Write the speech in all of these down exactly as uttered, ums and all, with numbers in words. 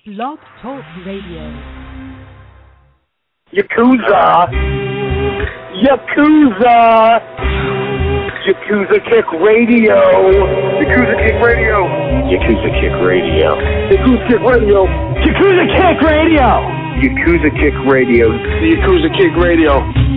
Blog Talk Radio. Yakuza! Yakuza! Yakuza Kick Radio! Yakuza Kick Radio! Yakuza Kick Radio! Yakuza Kick Radio! Yakuza Kick Radio! Yakuza Kick Radio! The Yakuza Kick Radio!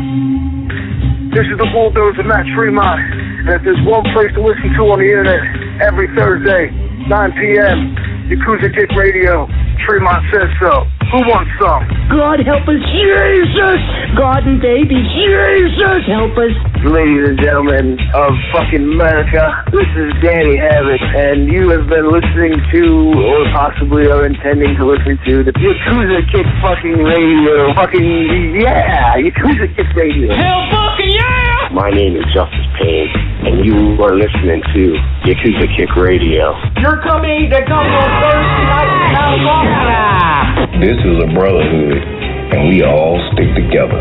This is the Bulldozer Matt Tremont, and if there's one place to listen to on the internet every Thursday, nine p.m., Yakuza Kick Radio. Tremont says so. Who wants some? God help us, Jesus! God and baby, Jesus help us! Ladies and gentlemen of fucking America, this is Danny Havoc, and you have been listening to, or possibly are intending to listen to, the Yakuza Kick fucking radio. Fucking, yeah! Yakuza Kick Radio. Hell fucking yeah! My name is Justice Payne, and you are listening to Yakuza Kick Radio. Your company that comes on Thursday night in California. This is a brotherhood, and we all stick together.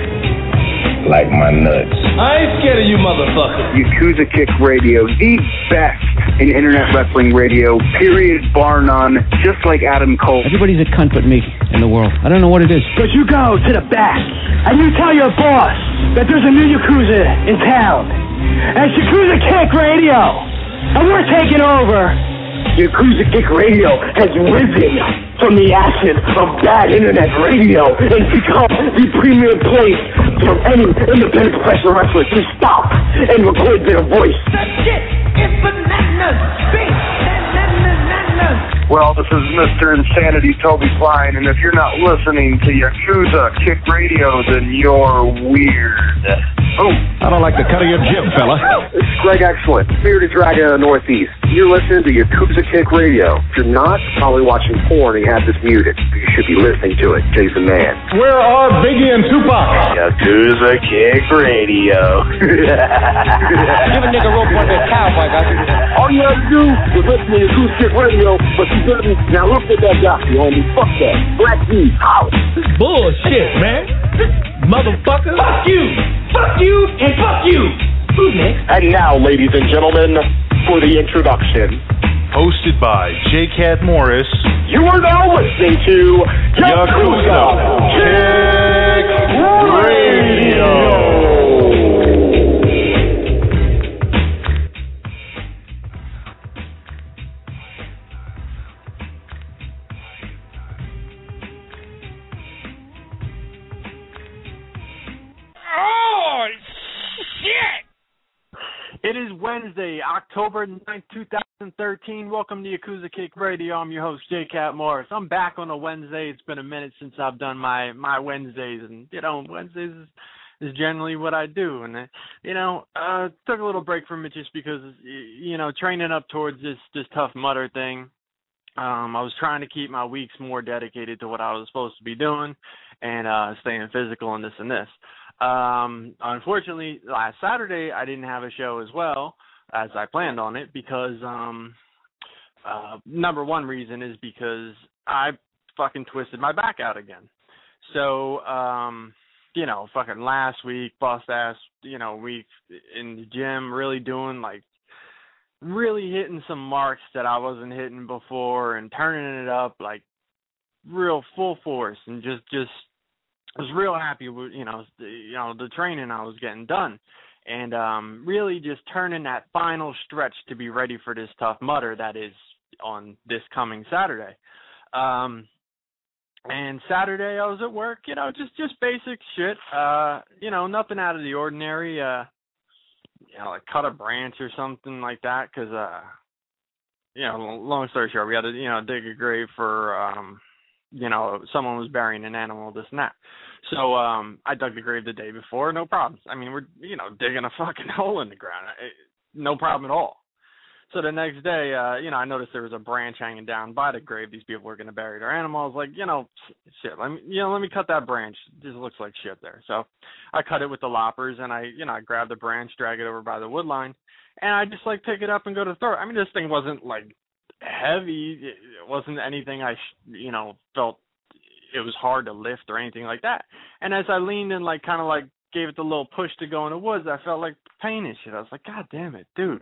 Like my nuts. I ain't scared of you motherfuckers. Yakuza Kick Radio, the best in internet wrestling radio, period, bar none, just like Adam Cole. Everybody's a cunt but me in the world. I don't know what it is. But you go to the back, and you tell your boss that there's a new Yakuza in town. And it's Yakuza Kick Radio. And we're taking over. Yakuza Kick Radio has risen from the ashes of bad internet radio and become the premier place for any independent professional wrestler to stop and record their voice. That shit is bananas. Big bananas. Well, this is Mister Insanity Toby Klein, and if you're not listening to Yakuza Kick Radio, then you're weird. Oh, I don't like the cut of your jib, fella. This is Greg Excellent, Bearded Dragon of the Northeast. You're listening to Yakuza Kick Radio. If you're not, probably watching porn and you have this muted. You should be listening to it. Jason Mann. Where are Biggie and Tupac? Yakuza Kick Radio. Give a nigga rope on that cowboy, guys. All you have to do is listen to Yakuza Kick Radio, but you didn't. Now look at that guy, you homie. Fuck that. Black D, out. This is bullshit, man. Motherfucker. Fuck you. Fuck you and fuck you. Who's next? And now, ladies and gentlemen, for the introduction. Hosted by J. Cat Morris. You are now listening to Yakuza Kick Radio. It is Wednesday, October ninth, twenty thirteen. Welcome to Yakuza Kick Radio. I'm your host, J. Cat Morris. I'm back on a Wednesday. It's been a minute since I've done my, my Wednesdays, and, you know, Wednesdays is, is generally what I do. And, uh, you know, uh, took a little break from it just because, you know, training up towards this, this Tough Mudder thing. Um, I was trying to keep my weeks more dedicated to what I was supposed to be doing and uh, staying physical and this and this. Um, unfortunately, last Saturday I didn't have a show as well as I planned on it because, um, uh, number one reason is because I fucking twisted my back out again. So, um, you know, fucking last week, bust ass, you know, week in the gym, really doing like, really hitting some marks that I wasn't hitting before and turning it up like real full force and just, just, I was real happy with, you know, the, you know, the training I was getting done and um, really just turning that final stretch to be ready for this Tough Mudder that is on this coming Saturday. Um, and Saturday I was at work, you know, just, just basic shit, uh, you know, nothing out of the ordinary, uh, you know, like cut a branch or something like that because, uh, you know, long story short, we had to, you know, dig a grave for, um, you know, someone was burying an animal, this and that. So um, I dug the grave the day before, no problems. I mean, we're, you know, digging a fucking hole in the ground. No problem at all. So the next day, uh, you know, I noticed there was a branch hanging down by the grave. These people were going to bury their animals. Like, you know, shit, let me, you know, let me cut that branch. It just looks like shit there. So I cut it with the loppers, and I, you know, I grabbed the branch, drag it over by the wood line, and I just, like, pick it up and go to throw it. I mean, this thing wasn't, like, heavy. It wasn't anything I, sh- you know, felt it was hard to lift or anything like that. And as I leaned and, like, kind of, like, gave it the little push to go in the woods, I felt like pain and shit. I was like, God damn it, dude.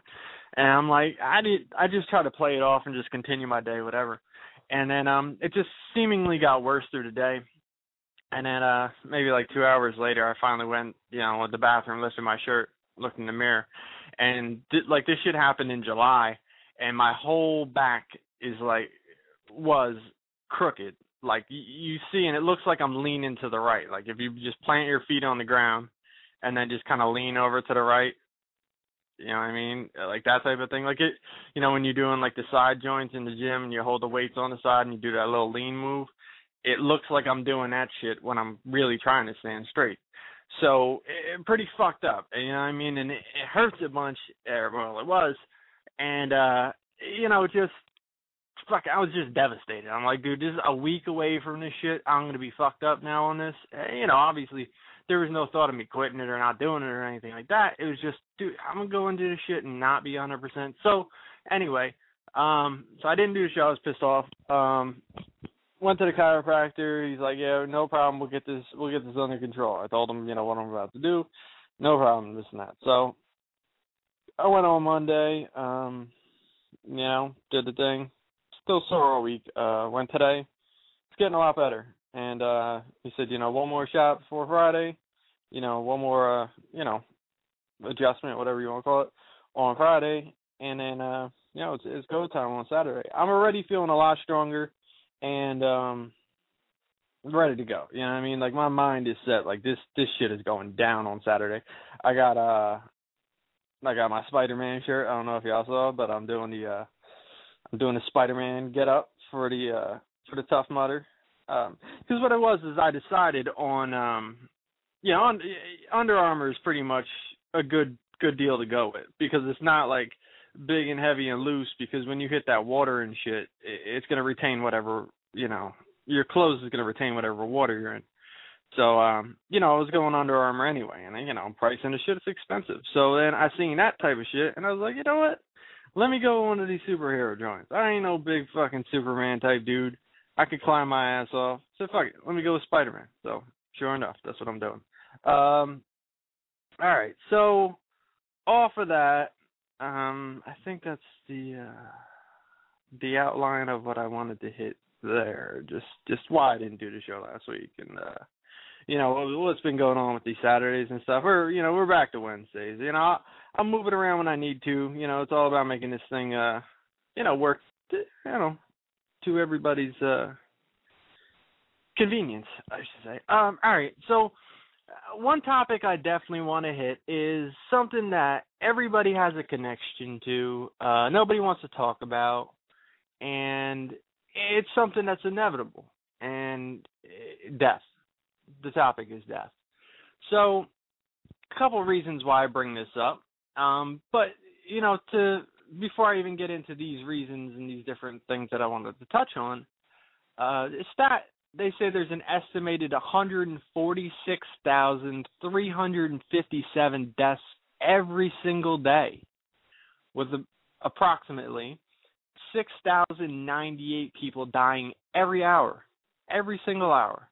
And I'm like, I did. I just try to play it off and just continue my day, whatever. And then um, it just seemingly got worse through the day. And then uh, maybe like two hours later, I finally went, you know, to the bathroom, lifted my shirt, looked in the mirror, and did, like this shit happened in July, and my whole back is like was crooked. Like you, you see, and it looks like I'm leaning to the right. Like if you just plant your feet on the ground and then just kind of lean over to the right. You know what I mean? Like that type of thing. Like it, you know, when you're doing like the side joints in the gym and you hold the weights on the side and you do that little lean move, it looks like I'm doing that shit when I'm really trying to stand straight. So it, pretty fucked up. You know what I mean? And it, it hurts a bunch. Well, it was. And, uh, you know, just, fuck, I was just devastated. I'm like, dude, this is a week away from this shit. I'm going to be fucked up now on this. You know, obviously, there was no thought of me quitting it or not doing it or anything like that. It was just, dude, I'm going to go into this shit and not be one hundred percent. So, anyway, um, so I didn't do the show. I was pissed off. Um, went to the chiropractor. He's like, yeah, no problem. We'll get this, we'll get this under control. I told him, you know, what I'm about to do. No problem, this and that. So, I went on Monday, um, you know, did the thing. Still sore all week. Uh, went today. It's getting a lot better. And uh, he said, you know, one more shot before Friday, you know, one more, uh, you know, adjustment, whatever you want to call it, on Friday. And then, uh, you know, it's, it's go time on Saturday. I'm already feeling a lot stronger and um, ready to go. You know what I mean? Like, my mind is set. Like, this, this shit is going down on Saturday. I got, uh, I got my Spider-Man shirt. I don't know if y'all saw, but I'm doing the, uh, I'm doing the Spider-Man get up for the, uh, for the Tough Mudder. Um, because what it was is I decided on, um, you know, on, Under Armour is pretty much a good good deal to go with because it's not like big and heavy and loose. Because when you hit that water and shit, it, it's gonna retain whatever, you know, your clothes is gonna retain whatever water you're in. So, um, you know, I was going Under Armour anyway, and you know, pricing the shit is expensive. So then I seen that type of shit, and I was like, you know what? Let me go one of these superhero joints. I ain't no big fucking Superman type dude. I could climb my ass off. So fuck it. Let me go with Spider-Man. So sure enough, that's what I'm doing. Um, all right. So off of that, um, I think that's the uh, the outline of what I wanted to hit there. Just just why I didn't do the show last week, and uh, you know what's been going on with these Saturdays and stuff. We're you know we're back to Wednesdays. You know I'm moving around when I need to. You know it's all about making this thing uh you know work. To, you know. to everybody's uh, convenience, I should say. Um, all right, so uh, one topic I definitely want to hit is something that everybody has a connection to, uh, nobody wants to talk about, and it's something that's inevitable, and uh, death. The topic is death. So a couple of reasons why I bring this up, um, but, you know, to... before I even get into these reasons and these different things that I wanted to touch on, uh, stat, they say there's an estimated one hundred forty-six thousand three hundred fifty-seven deaths every single day, with a, approximately six thousand ninety-eight people dying every hour, every single hour.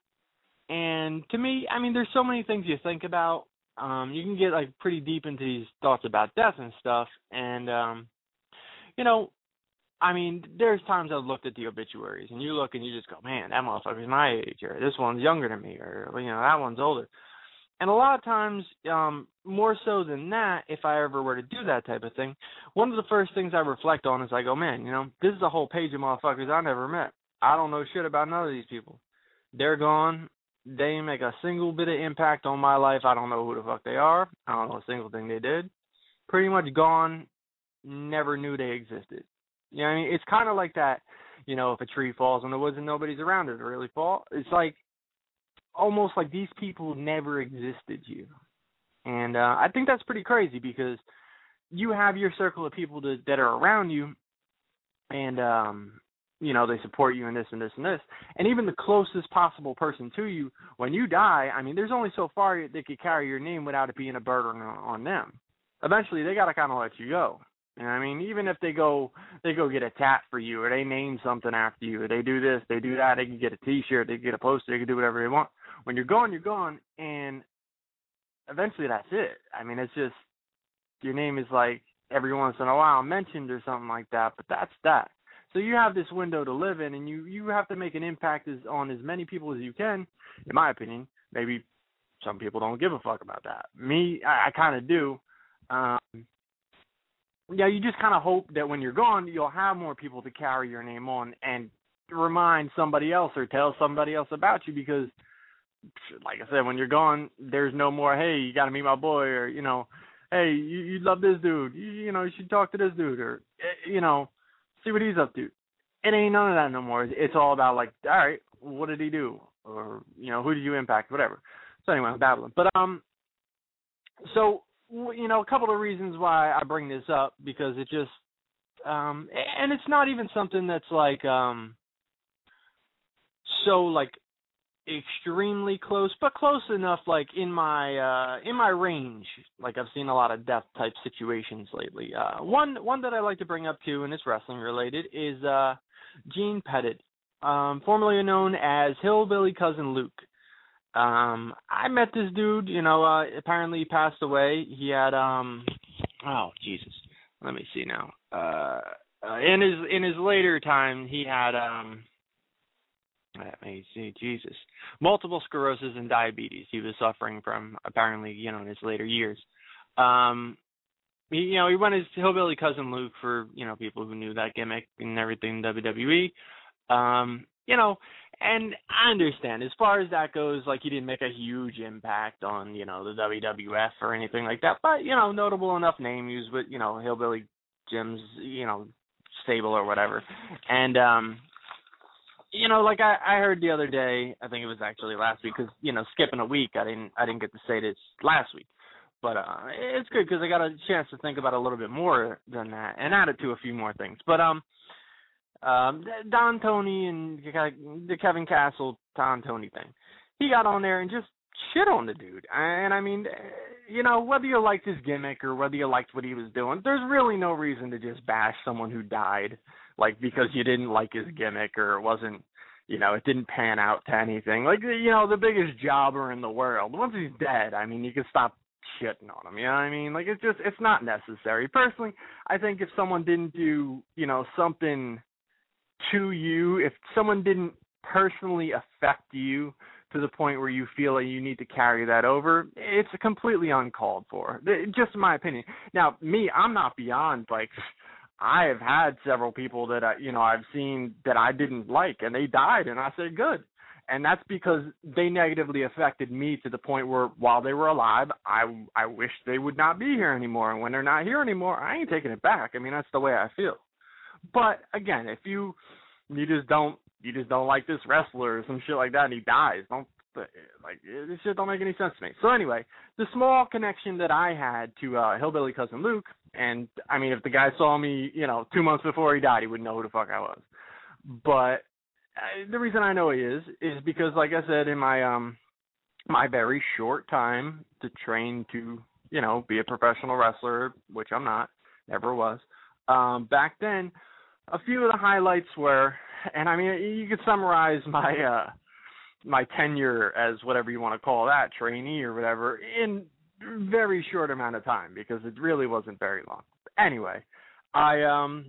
And to me, I mean, there's so many things you think about. Um, you can get like pretty deep into these thoughts about death and stuff, and um, you know, I mean, there's times I've looked at the obituaries, and you look and you just go, man, that motherfucker's my age, or this one's younger than me, or, you know, that one's older. And a lot of times, um, more so than that, if I ever were to do that type of thing, one of the first things I reflect on is I go, man, you know, this is a whole page of motherfuckers I never met. I don't know shit about none of these people. They're gone. They didn't make a single bit of impact on my life. I don't know who the fuck they are. I don't know a single thing they did. Pretty much gone. Never knew they existed. You know what I mean? It's kind of like that, you know, if a tree falls in the woods and nobody's around it, it really fall. It's like almost like these people never existed you. And uh, I think that's pretty crazy because you have your circle of people to, that are around you and, um, you know, they support you in this and this and this. And even the closest possible person to you, when you die, I mean, there's only so far they could carry your name without it being a burden on, on them. Eventually, they got to kind of let you go. You know what I mean? Even if they go they go get a tat for you or they name something after you or they do this, they do that, they can get a T-shirt, they can get a poster, they can do whatever they want. When you're gone, you're gone, and eventually that's it. I mean, it's just your name is like every once in a while mentioned or something like that, but that's that. So you have this window to live in, and you, you have to make an impact as, on as many people as you can, in my opinion. Maybe some people don't give a fuck about that. Me, I, I kind of do. Um, yeah, you just kind of hope that when you're gone, you'll have more people to carry your name on and remind somebody else or tell somebody else about you, because, like I said, when you're gone, there's no more, hey, you got to meet my boy, or, you know, hey, you, you love this dude, you, you know, you should talk to this dude, or, you know, see what he's up to. It ain't none of that no more. It's all about, like, all right, what did he do? Or, you know, who did you impact? Whatever. So anyway, I'm babbling. But, um, so, you know, a couple of reasons why I bring this up, because it just, um, and it's not even something that's like, um, so, like, extremely close, but close enough, like, in my, uh, in my range. Like, I've seen a lot of death type situations lately. Uh, one, one that I like to bring up too, and it's wrestling related, is, uh, Gene Pettit, um, formerly known as Hillbilly Cousin Luke. Um, I met this dude, you know, uh, apparently he passed away. He had, um, oh, Jesus, let me see now. Uh, uh, in his, in his later time, he had, um, let me see, Jesus, multiple sclerosis and diabetes he was suffering from, apparently, you know, in his later years. Um, he, you know, he went as Hillbilly Cousin Luke for, you know, people who knew that gimmick and everything in W W E. Um, you know, and I understand, as far as that goes, like, he didn't make a huge impact on, you know, the W W F or anything like that, but, you know, notable enough name. He was with, you know, Hillbilly Jim's, you know, stable or whatever. And, um, you know, like I, I heard the other day, I think it was actually last week, because, you know, skipping a week, I didn't, I didn't get to say this last week. But uh, it's good because I got a chance to think about it a little bit more than that and add it to a few more things. But, um, Um, Don Tony and the Kevin Castle Don Tony thing. He got on there and just shit on the dude. And I mean, you know, whether you liked his gimmick or whether you liked what he was doing, there's really no reason to just bash someone who died, like, because you didn't like his gimmick or it wasn't, you know, it didn't pan out to anything. Like, you know, the biggest jobber in the world, once he's dead, I mean, you can stop shitting on him, you know what I mean? Like, it's just, it's not necessary. Personally, I think if someone didn't do, you know, something to you, if someone didn't personally affect you to the point where you feel like you need to carry that over, it's completely uncalled for. Just my opinion. Now, me, I'm not beyond, like, I have had several people that, I, you know, I've seen that I didn't like, and they died, and I said, good. And that's because they negatively affected me to the point where while they were alive, I, I wish they would not be here anymore. And when they're not here anymore, I ain't taking it back. I mean, that's the way I feel. But again, if you you just don't you just don't like this wrestler or some shit like that, and he dies, don't like this shit don't make any sense to me. So anyway, the small connection that I had to uh, Hillbilly Cousin Luke, and I mean, if the guy saw me, you know, two months before he died, he wouldn't know who the fuck I was. But uh, the reason I know he is is because, like I said, in my um my very short time to train to, you know, be a professional wrestler, which I'm not, never was. Um, back then, a few of the highlights were, and I mean, you could summarize my uh, my tenure as whatever you want to call that, trainee or whatever, in a very short amount of time, because it really wasn't very long. Anyway, I um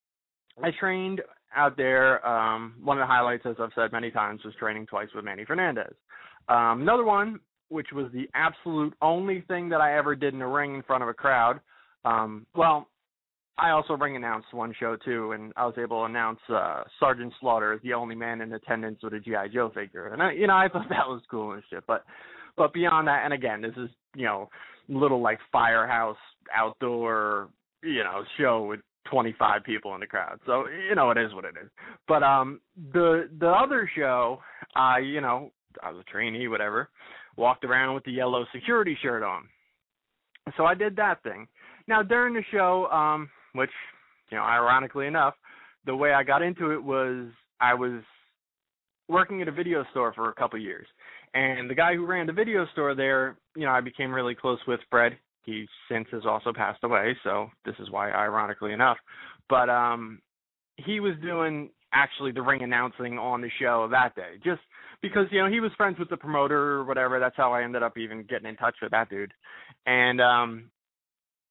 I trained out there. Um, one of the highlights, as I've said many times, was training twice with Manny Fernandez. Um, another one, which was the absolute only thing that I ever did in a ring in front of a crowd. Um, well. I also ring announced one show, too, and I was able to announce uh, Sergeant Slaughter as the only man in attendance with a G I. Joe figure. And, I, you know, I thought that was cool and shit. But but beyond that, and again, this is, you know, little, like, firehouse outdoor, you know, show with twenty-five people in the crowd. So, you know, it is what it is. But um, the the other show, I, you know, I was a trainee, whatever, walked around with the yellow security shirt on. So I did that thing. Now, during the show, um, which, you know, ironically enough, the way I got into it was I was working at a video store for a couple of years. And the guy who ran the video store there, you know, I became really close with, Fred. He since has also passed away, so this is why, ironically enough. But um, he was doing actually the ring announcing on the show that day, just because, you know, he was friends with the promoter or whatever. That's how I ended up even getting in touch with that dude. And, um,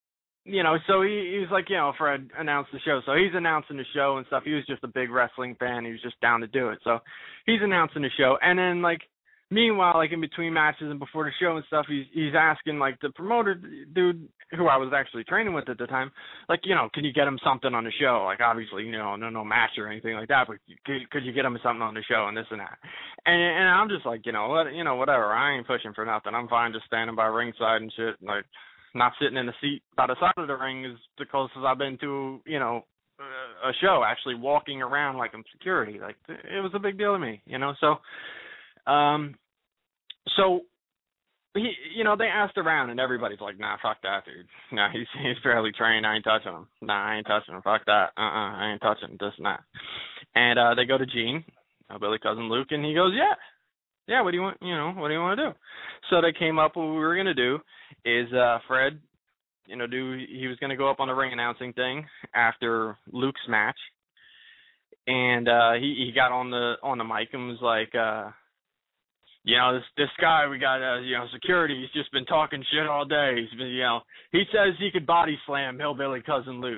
you know, so he, he was like, you know, Fred announced the show. So he's announcing the show and stuff. He was just a big wrestling fan. He was just down to do it. So he's announcing the show. And then, like, meanwhile, like, in between matches and before the show and stuff, he's, he's asking, like, the promoter dude, who I was actually training with at the time, like, you know, can you get him something on the show? Like, obviously, you know, no no match or anything like that, but could, could you get him something on the show and this and that? And and I'm just like, you know, what, you know, whatever. I ain't pushing for nothing. I'm fine just standing by ringside and shit. Like, not sitting in the seat by the side of the ring is the closest I've been to, you know, a show. Actually walking around like I'm security. Like, it was a big deal to me, you know. So, um, so. He, you know, they asked around, and everybody's like, nah, fuck that, dude. Nah, he's he's fairly trained. I ain't touching him. Nah, I ain't touching him. Fuck that. Uh-uh, I ain't touching this and that. And uh, they go to Gene, uh, Billy Cousin Luke, and he goes, yeah. Yeah, what do you want, you know, what do you want to do? So they came up, what we were going to do is uh, Fred, you know, do he was going to go up on the ring announcing thing after Luke's match. And uh, he, he got on the on the mic and was like, uh, you know, this this guy, we got, uh, you know, security, he's just been talking shit all day. He's been, you know, he says he could body slam Hillbilly Cousin Luke.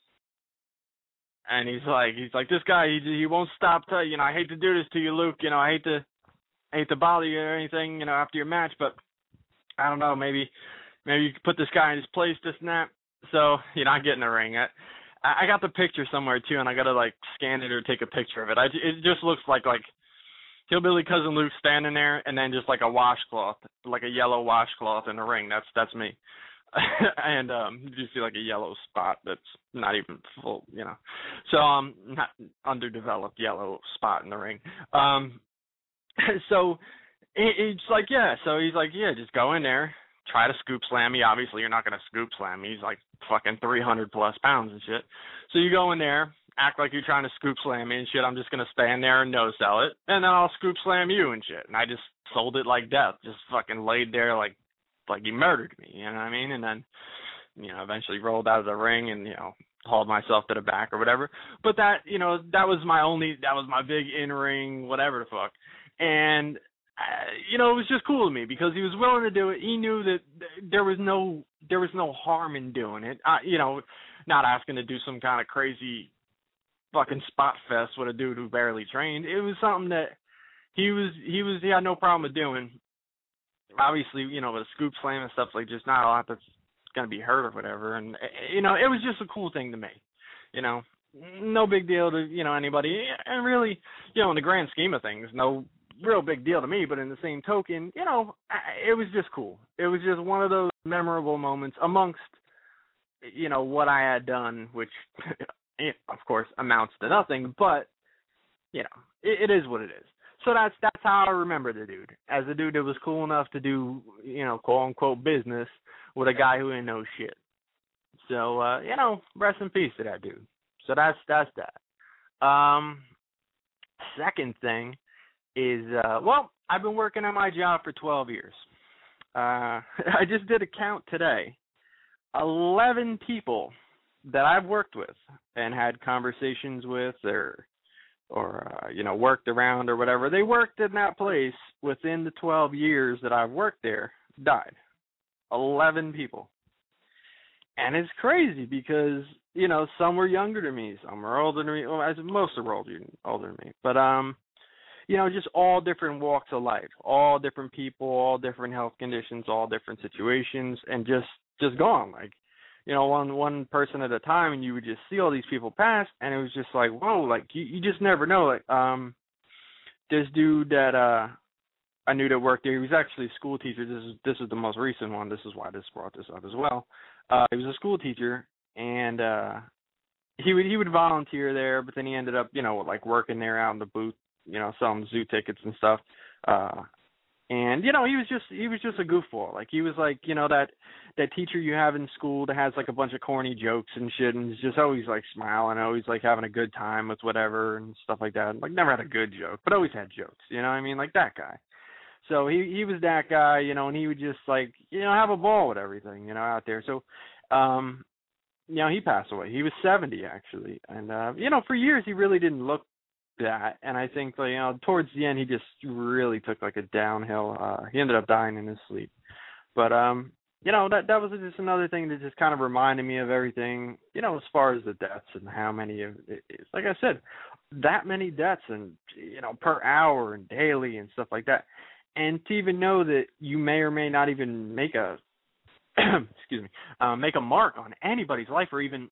And he's like, he's like, this guy, he he won't stop, to, you know, I hate to do this to you, Luke. You know, I hate to, I hate to bother you or anything, you know, after your match, but I don't know, maybe, maybe you could put this guy in his place, this and that. So, you know, I get in the ring. I, I got the picture somewhere, too, and I got to, like, scan it or take a picture of it. I, it just looks like, like, Hillbilly Cousin Luke standing there, and then just like a washcloth, like a yellow washcloth in the ring. That's that's me. And um, you just see like a yellow spot that's not even full, you know. So um, not underdeveloped yellow spot in the ring. Um, so it, it's like yeah. So he's like yeah, just go in there, try to scoop slam me. Obviously, you're not gonna scoop slam me. He's like fucking three hundred plus pounds and shit. So you go in there, act like you're trying to scoop slam me and shit. I'm just going to stand there and no-sell it, and then I'll scoop slam you and shit. And I just sold it like death, just fucking laid there like like he murdered me, you know what I mean? And then, you know, eventually rolled out of the ring and, you know, hauled myself to the back or whatever. But that, you know, that was my only, that was my big in-ring whatever the fuck. And, uh, you know, it was just cool to me because he was willing to do it. He knew that there was no, there was no harm in doing it. Uh, you know, not asking to do some kind of crazy fucking spot fest with a dude who barely trained. It was something that he was he was he had no problem with doing. Obviously, you know, with a scoop slam and stuff, like just not a lot that's gonna be hurt or whatever. And you know, it was just a cool thing to me. You know, no big deal to you know anybody. And really, you know, in the grand scheme of things, no real big deal to me. But in the same token, you know, it was just cool. It was just one of those memorable moments amongst you know what I had done, which. It, of course, amounts to nothing, but, you know, it, it is what it is. So that's that's how I remember the dude, as a dude that was cool enough to do, you know, quote-unquote business with a guy who didn't know shit. So, uh, you know, rest in peace to that dude. So that's that's that. Um, second thing is, uh, well, I've been working at my job for twelve years. Uh, I just did a count today. eleven people that I've worked with and had conversations with or, or uh, you know, worked around or whatever, they worked in that place within the twelve years that I've worked there, died. eleven people. And it's crazy because, you know, some were younger than me, some were older than me. Well, as most are older, older than me. But, um, you know, just all different walks of life, all different people, all different health conditions, all different situations, and just, just gone. Like, you know, one one person at a time, and you would just see all these people pass, and it was just like, whoa, like, you, you just never know. Like, um, this dude that uh, I knew that worked there, he was actually a school teacher. This is this is the most recent one. This is why this brought this up as well. Uh, he was a school teacher, and uh, he would he would volunteer there, but then he ended up, you know, like working there out in the booth, you know, selling zoo tickets and stuff. Uh, And, you know, he was just he was just a goofball. Like, he was like, you know, that, that teacher you have in school that has, like, a bunch of corny jokes and shit and is just always, like, smiling, always, like, having a good time with whatever and stuff like that. Like, never had a good joke, but always had jokes, you know what I mean? Like, that guy. So he, he was that guy, you know, and he would just, like, you know, have a ball with everything, you know, out there. So, um, you know, he passed away. He was seventy, actually. And, uh, you know, for years he really didn't look that, and I think, you know, towards the end he just really took like a downhill. Uh, he ended up dying in his sleep, but um, you know, that that was just another thing that just kind of reminded me of everything, you know, as far as the deaths and how many of it is. Like I said, that many deaths and, you know, per hour and daily and stuff like that. And to even know that you may or may not even make a, excuse me, uh, make a mark on anybody's life, or even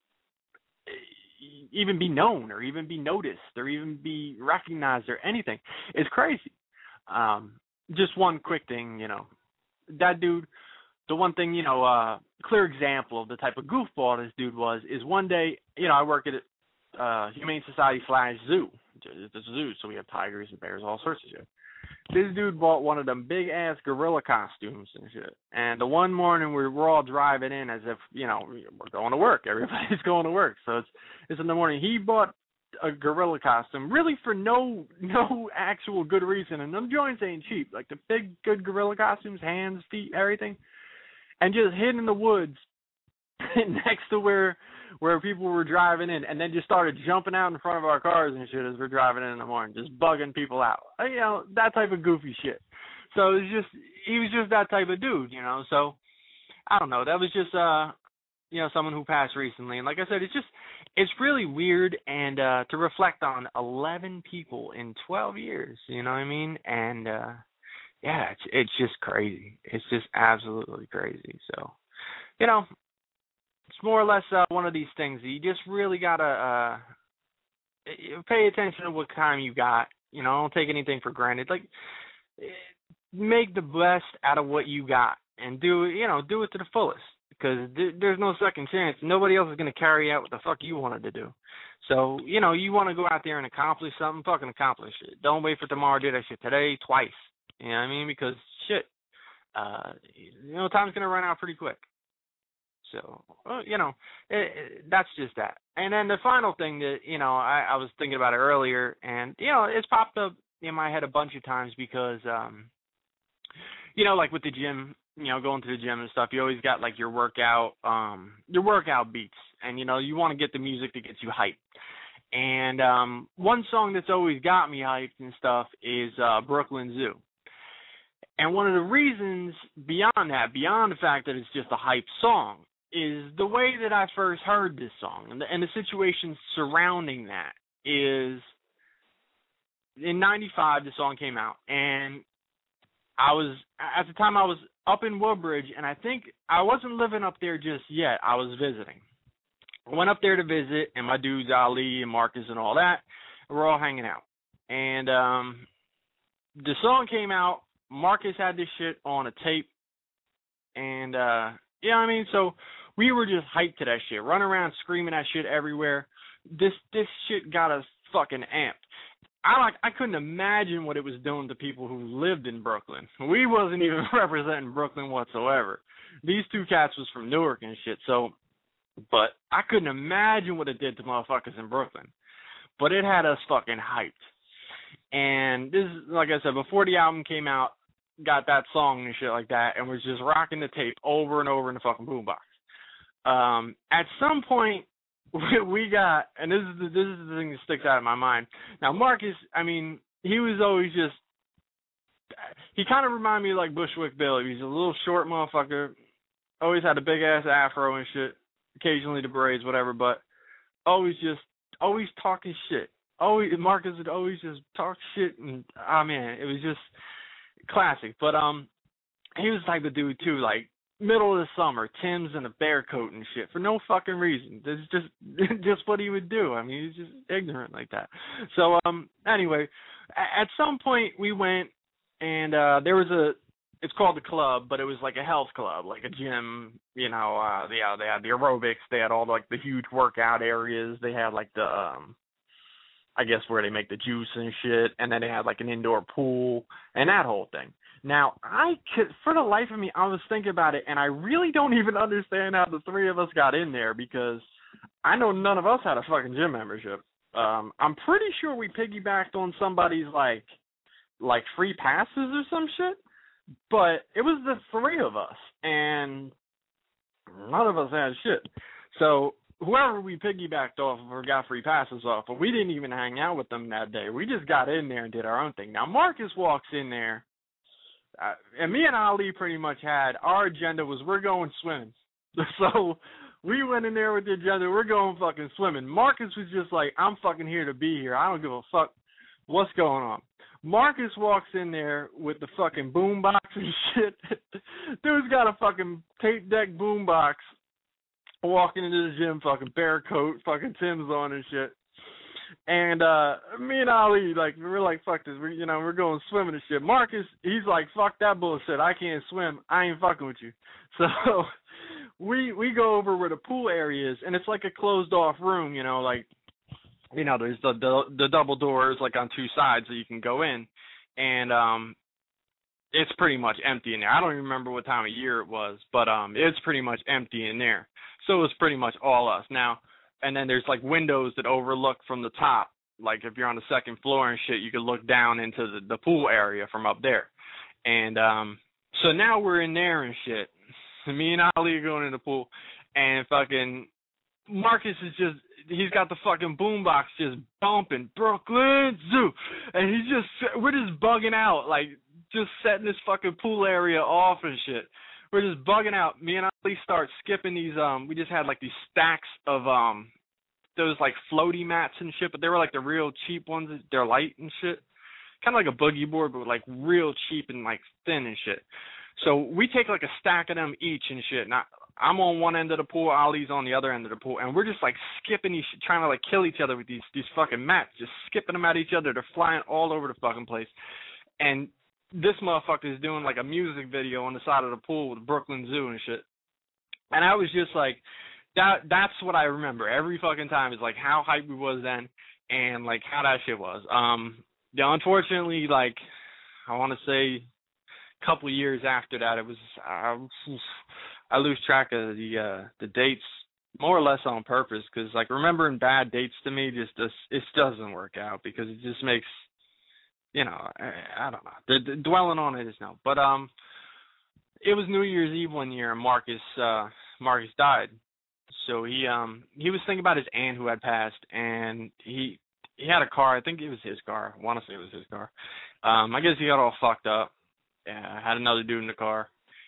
even be known, or even be noticed, or even be recognized, or anything, is crazy. Um, just one quick thing, you know, that dude, the one thing, you know, uh, clear example of the type of goofball this dude was, is one day, you know, I work at a uh, Humane Society slash zoo. It's a zoo, so we have tigers and bears, all sorts of shit. This dude bought one of them big ass gorilla costumes and shit. And the one morning we were all driving in as if, you know, we're going to work. Everybody's going to work. So it's it's in the morning. He bought a gorilla costume really for no no actual good reason. And them joints ain't cheap. Like the big good gorilla costumes, hands, feet, everything. And just hid in the woods next to where where people were driving in, and then just started jumping out in front of our cars and shit as we're driving in in the morning, just bugging people out. You know, that type of goofy shit. So it was just, he was just that type of dude, you know. So, I don't know. That was just, uh, you know, someone who passed recently. And like I said, it's just, it's really weird, and uh, to reflect on eleven people in twelve years, you know what I mean? And, uh, yeah, it's, it's just crazy. It's just absolutely crazy. So, you know, it's more or less uh, one of these things. You just really gotta uh, pay attention to what time you got. You know, don't take anything for granted. Like, make the best out of what you got, and do you know do it to the fullest. Because th- there's no second chance. Nobody else is gonna carry out what the fuck you wanted to do. So you know, you want to go out there and accomplish something, fucking accomplish it. Don't wait for tomorrow. Do that shit today, twice. You know what I mean? Because shit, uh, you know, time's gonna run out pretty quick. So, well, you know, it, it, that's just that. And then the final thing that, you know, I, I was thinking about it earlier, and, you know, it's popped up in my head a bunch of times because, um, you know, like with the gym, you know, going to the gym and stuff, you always got, like, your workout, um, your workout beats. And, you know, you want to get the music that gets you hyped. And um, one song that's always got me hyped and stuff is uh, Brooklyn Zoo. And one of the reasons beyond that, beyond the fact that it's just a hype song, is the way that I first heard this song, and the, and the situation surrounding that is, in ninety-five, the song came out, and I was, at the time I was up in Woodbridge, and I think I wasn't living up there just yet, I was visiting. I went up there to visit, and my dudes, Ali and Marcus and all that, we're all hanging out. And um, the song came out, Marcus had this shit on a tape, and, uh, you know what I mean, so we were just hyped to that shit, running around screaming that shit everywhere. This this shit got us fucking amped. I like I couldn't imagine what it was doing to people who lived in Brooklyn. We wasn't even representing Brooklyn whatsoever. These two cats was from Newark and shit, so, but I couldn't imagine what it did to motherfuckers in Brooklyn. But it had us fucking hyped. And this is, like I said, before the album came out, got that song and shit like that, and was just rocking the tape over and over in the fucking boombox. Um, at some point, we got, and this is the, this is the thing that sticks out of my mind. Now, Marcus, I mean, he was always just, he kind of reminded me of like Bushwick Bill. He's a little short motherfucker, always had a big ass afro and shit, occasionally the braids, whatever, but always just, always talking shit. Always, Marcus would always just talk shit, and, oh man, it was just classic. But, um, he was the type of dude too, like, middle of the summer, Tim's and a bear coat and shit for no fucking reason. This is just just what he would do. I mean, he's just ignorant like that. So, um, anyway, at some point we went and uh, there was a, it's called the club, but it was like a health club, like a gym. You know, uh, they uh, they had the aerobics, they had all like the huge workout areas, they had like the, um, I guess where they make the juice and shit, and then they had like an indoor pool and that whole thing. Now, I could, for the life of me, I was thinking about it, and I really don't even understand how the three of us got in there because I know none of us had a fucking gym membership. Um, I'm pretty sure we piggybacked on somebody's, like, like free passes or some shit, but it was the three of us, and none of us had shit. So whoever we piggybacked off of or got free passes off of, we didn't even hang out with them that day. We just got in there and did our own thing. Now, Marcus walks in there. I, and me and Ali pretty much had, our agenda was we're going swimming. So we went in there with the agenda, we're going fucking swimming. Marcus was just like, I'm fucking here to be here. I don't give a fuck what's going on. Marcus walks in there with the fucking boombox and shit. Dude's got a fucking tape deck boombox, walking into the gym, fucking bear coat, fucking Tim's on and shit. And uh, me and Ali, like, we're like, fuck this, we, you know, we're going swimming and shit. Marcus, he's like, fuck that bullshit. I can't swim. I ain't fucking with you. So we we go over where the pool area is, and it's like a closed off room, you know, like, you know, there's the, the the double doors like on two sides so you can go in, and um, it's pretty much empty in there. I don't even remember what time of year it was, but um, it's pretty much empty in there. So it was pretty much all us now. And then there's like windows that overlook from the top. Like if you're on the second floor and shit, you can look down into the, the pool area from up there. And um, so now we're in there and shit. Me and Ali are going in the pool, and fucking Marcus is just, he's got the fucking boombox just bumping, Brooklyn Zoo, and he's just, we're just bugging out, like, just setting this fucking pool area off and shit. We're just bugging out. Me and Ali start skipping these, um, we just had, like, these stacks of, um, those, like, floaty mats and shit, but they were, like, the real cheap ones. They're light and shit. Kind of like a boogie board, but, like, real cheap and, like, thin and shit. So we take, like, a stack of them each and shit, and I, I'm on one end of the pool, Ali's on the other end of the pool, and we're just, like, skipping these, trying to, like, kill each other with these these fucking mats, just skipping them at each other. They're flying all over the fucking place. And this motherfucker is doing, like, a music video on the side of the pool with Brooklyn Zoo and shit. And I was just, like, that. that's what I remember every fucking time is, like, how hyped we was then and, like, how that shit was. Um, yeah, unfortunately, like, I want to say a couple of years after that, it was, uh, I lose track of the uh, the dates more or less on purpose because, like, remembering bad dates to me just does, it doesn't work out because it just makes, you know, I, I don't know. The, the, dwelling on it is no. But um, it was New Year's Eve one year, and Marcus uh, Marcus died. So he um he was thinking about his aunt who had passed, and he he had a car. I think it was his car. I want to say it was his car. Um, I guess he got all fucked up. Yeah, had another dude in the car.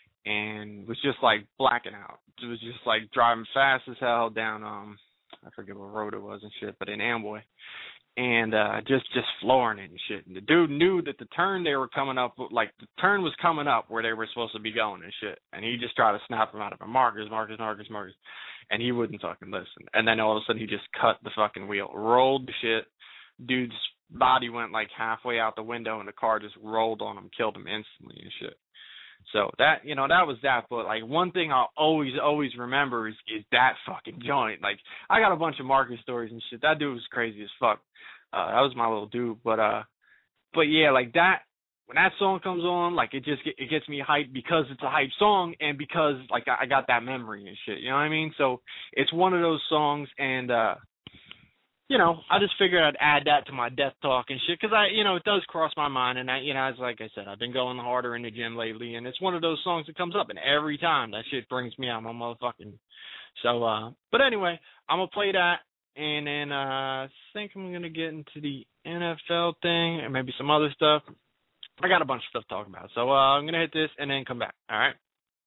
And was just, like, blacking out. It was just, like, driving fast as hell down, um, I forget what road it was and shit, but in Amboy. And uh, just, just flooring it and shit. And the dude knew that the turn they were coming up, like, the turn was coming up where they were supposed to be going and shit. And he just tried to snap him out of it. Marcus, Marcus, Marcus, Marcus. And he wouldn't fucking listen. And then all of a sudden he just cut the fucking wheel, rolled the shit. Dude's body went, like, halfway out the window, and the car just rolled on him, killed him instantly and shit. So that, you know, that was that. But, like, one thing I'll always, always remember is, is that fucking joint. Like, I got a bunch of Marcus stories and shit. That dude was crazy as fuck. Uh, that was my little dude. But, uh, but yeah, like that, when that song comes on, like, it just, get, it gets me hyped because it's a hype song and because, like, I got that memory and shit. You know what I mean? So it's one of those songs, and, uh, you know, I just figured I'd add that to my death talk and shit, because I, you know, it does cross my mind, and I, you know, it's like I said, I've been going harder in the gym lately, and it's one of those songs that comes up, and every time that shit brings me out, my motherfucking. So, uh, but anyway, I'm gonna play that, and then uh, I think I'm gonna get into the N F L thing and maybe some other stuff. I got a bunch of stuff to talk about, so uh, I'm gonna hit this and then come back. All right.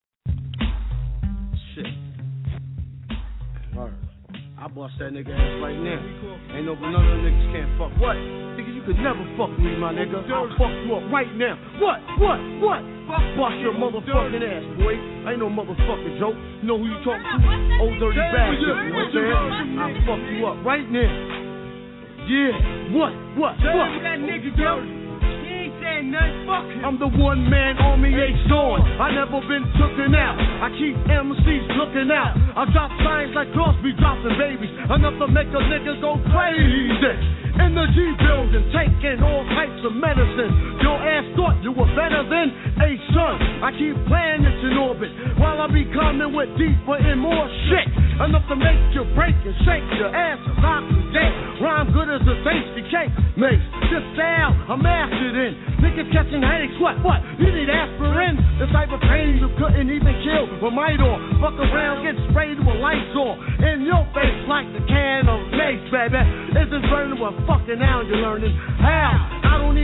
Shit. All right. I bust that nigga ass right now. Ain't no, none of them niggas can't fuck. What? Nigga, you could never fuck me, my nigga. I'll fuck you up right now. What? What? What? Bust your motherfucking ass, boy. I ain't no motherfucking joke. You know who you talking to? Old dirty bastard. You know what I'm saying? I'll fuck you up right now. Yeah. What? What? What? That nigga dirty. I'm the one man army H on. I never been tooken out. I keep M Cs looking out. I drop signs like Crosby dropping babies, enough to make a nigga go crazy. In the G building, taking all types of medicine. Your ass thought you were better than a son. I keep planets in orbit while I be coming with deeper and more shit. Enough to make you break and shake your ass and rock and dance. Rhyme good as a tasty cake makes. This style I'm mastered in. Niggas catching headaches, what, what? You need aspirin? The type of pain you couldn't even kill with might or fuck around, get sprayed with lights on in your face like the can of mace, baby. Isn't burning what fucking now you're learning how. I don't even like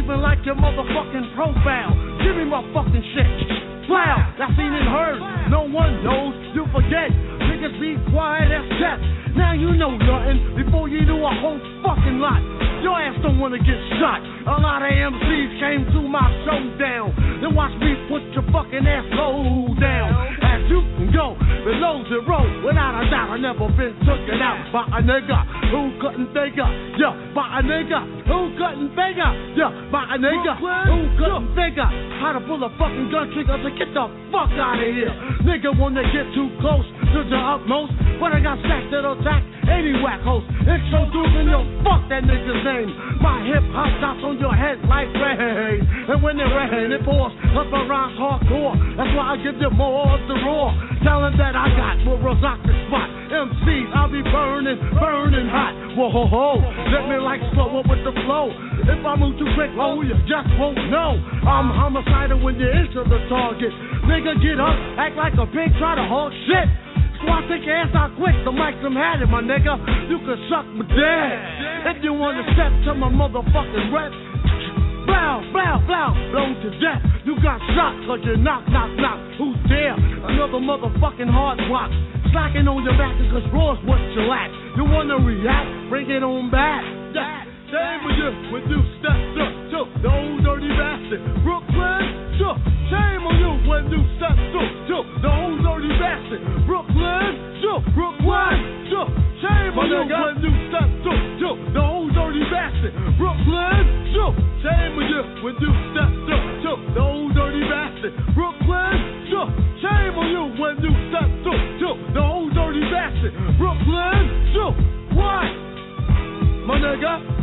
your motherfucking profile. Give me my fucking shit. Wow, I seen and heard. No one knows. You forget. Niggas be quiet as death. Now you know nothing before you do a whole fucking lot. Your ass don't wanna get shot. A lot of M Cs came to my showdown. Then watch me put your fucking ass low down. As you can go below zero, without a doubt, I never been taken out by a nigga who couldn't figure. Yeah, by a nigga who couldn't figure. Yeah, by a nigga who couldn't figure how to pull a fucking gun trigger to get the fuck out of here. Nigga wanna get too close to the utmost, but I got stacks that'll attack any whack host. Introducing your fuck that nigga's name. My hip hop drops on your head like rain, and when it rain, it pours up around hardcore. That's why I give you more of the raw talent that I got. Will rock the spot. M Cs, I'll be burning, burning hot. Whoa ho ho, let me like slow up with the flow. If I move too quick, oh you just won't know. I'm homicidal when you enter the target. Nigga get up, act like a pig, try to hold shit. So I take your ass out quick, the mic them had it, my nigga. You can suck my dick. If you wanna step to my motherfucking rep, blow, blow, blow, blown to death. You got shot cause you knock, knock, knock. Who's there? Another motherfucking hard rock. Slacking on your back because raw's what you lack. You wanna react? Bring it on back. Yeah. Same with you when you step to, to the old dirty bastard. Brooklyn, to, shame on you when you step to, to the old dirty bastard. Brooklyn, to, Brooklyn, to, shame on you when you step to, to the old dirty bastard. Brooklyn, to, shame on you when you step to, to the old dirty bastard. Brooklyn, to, shame on you when you step to, to the old dirty bastard. Brooklyn, to, what? My nigga.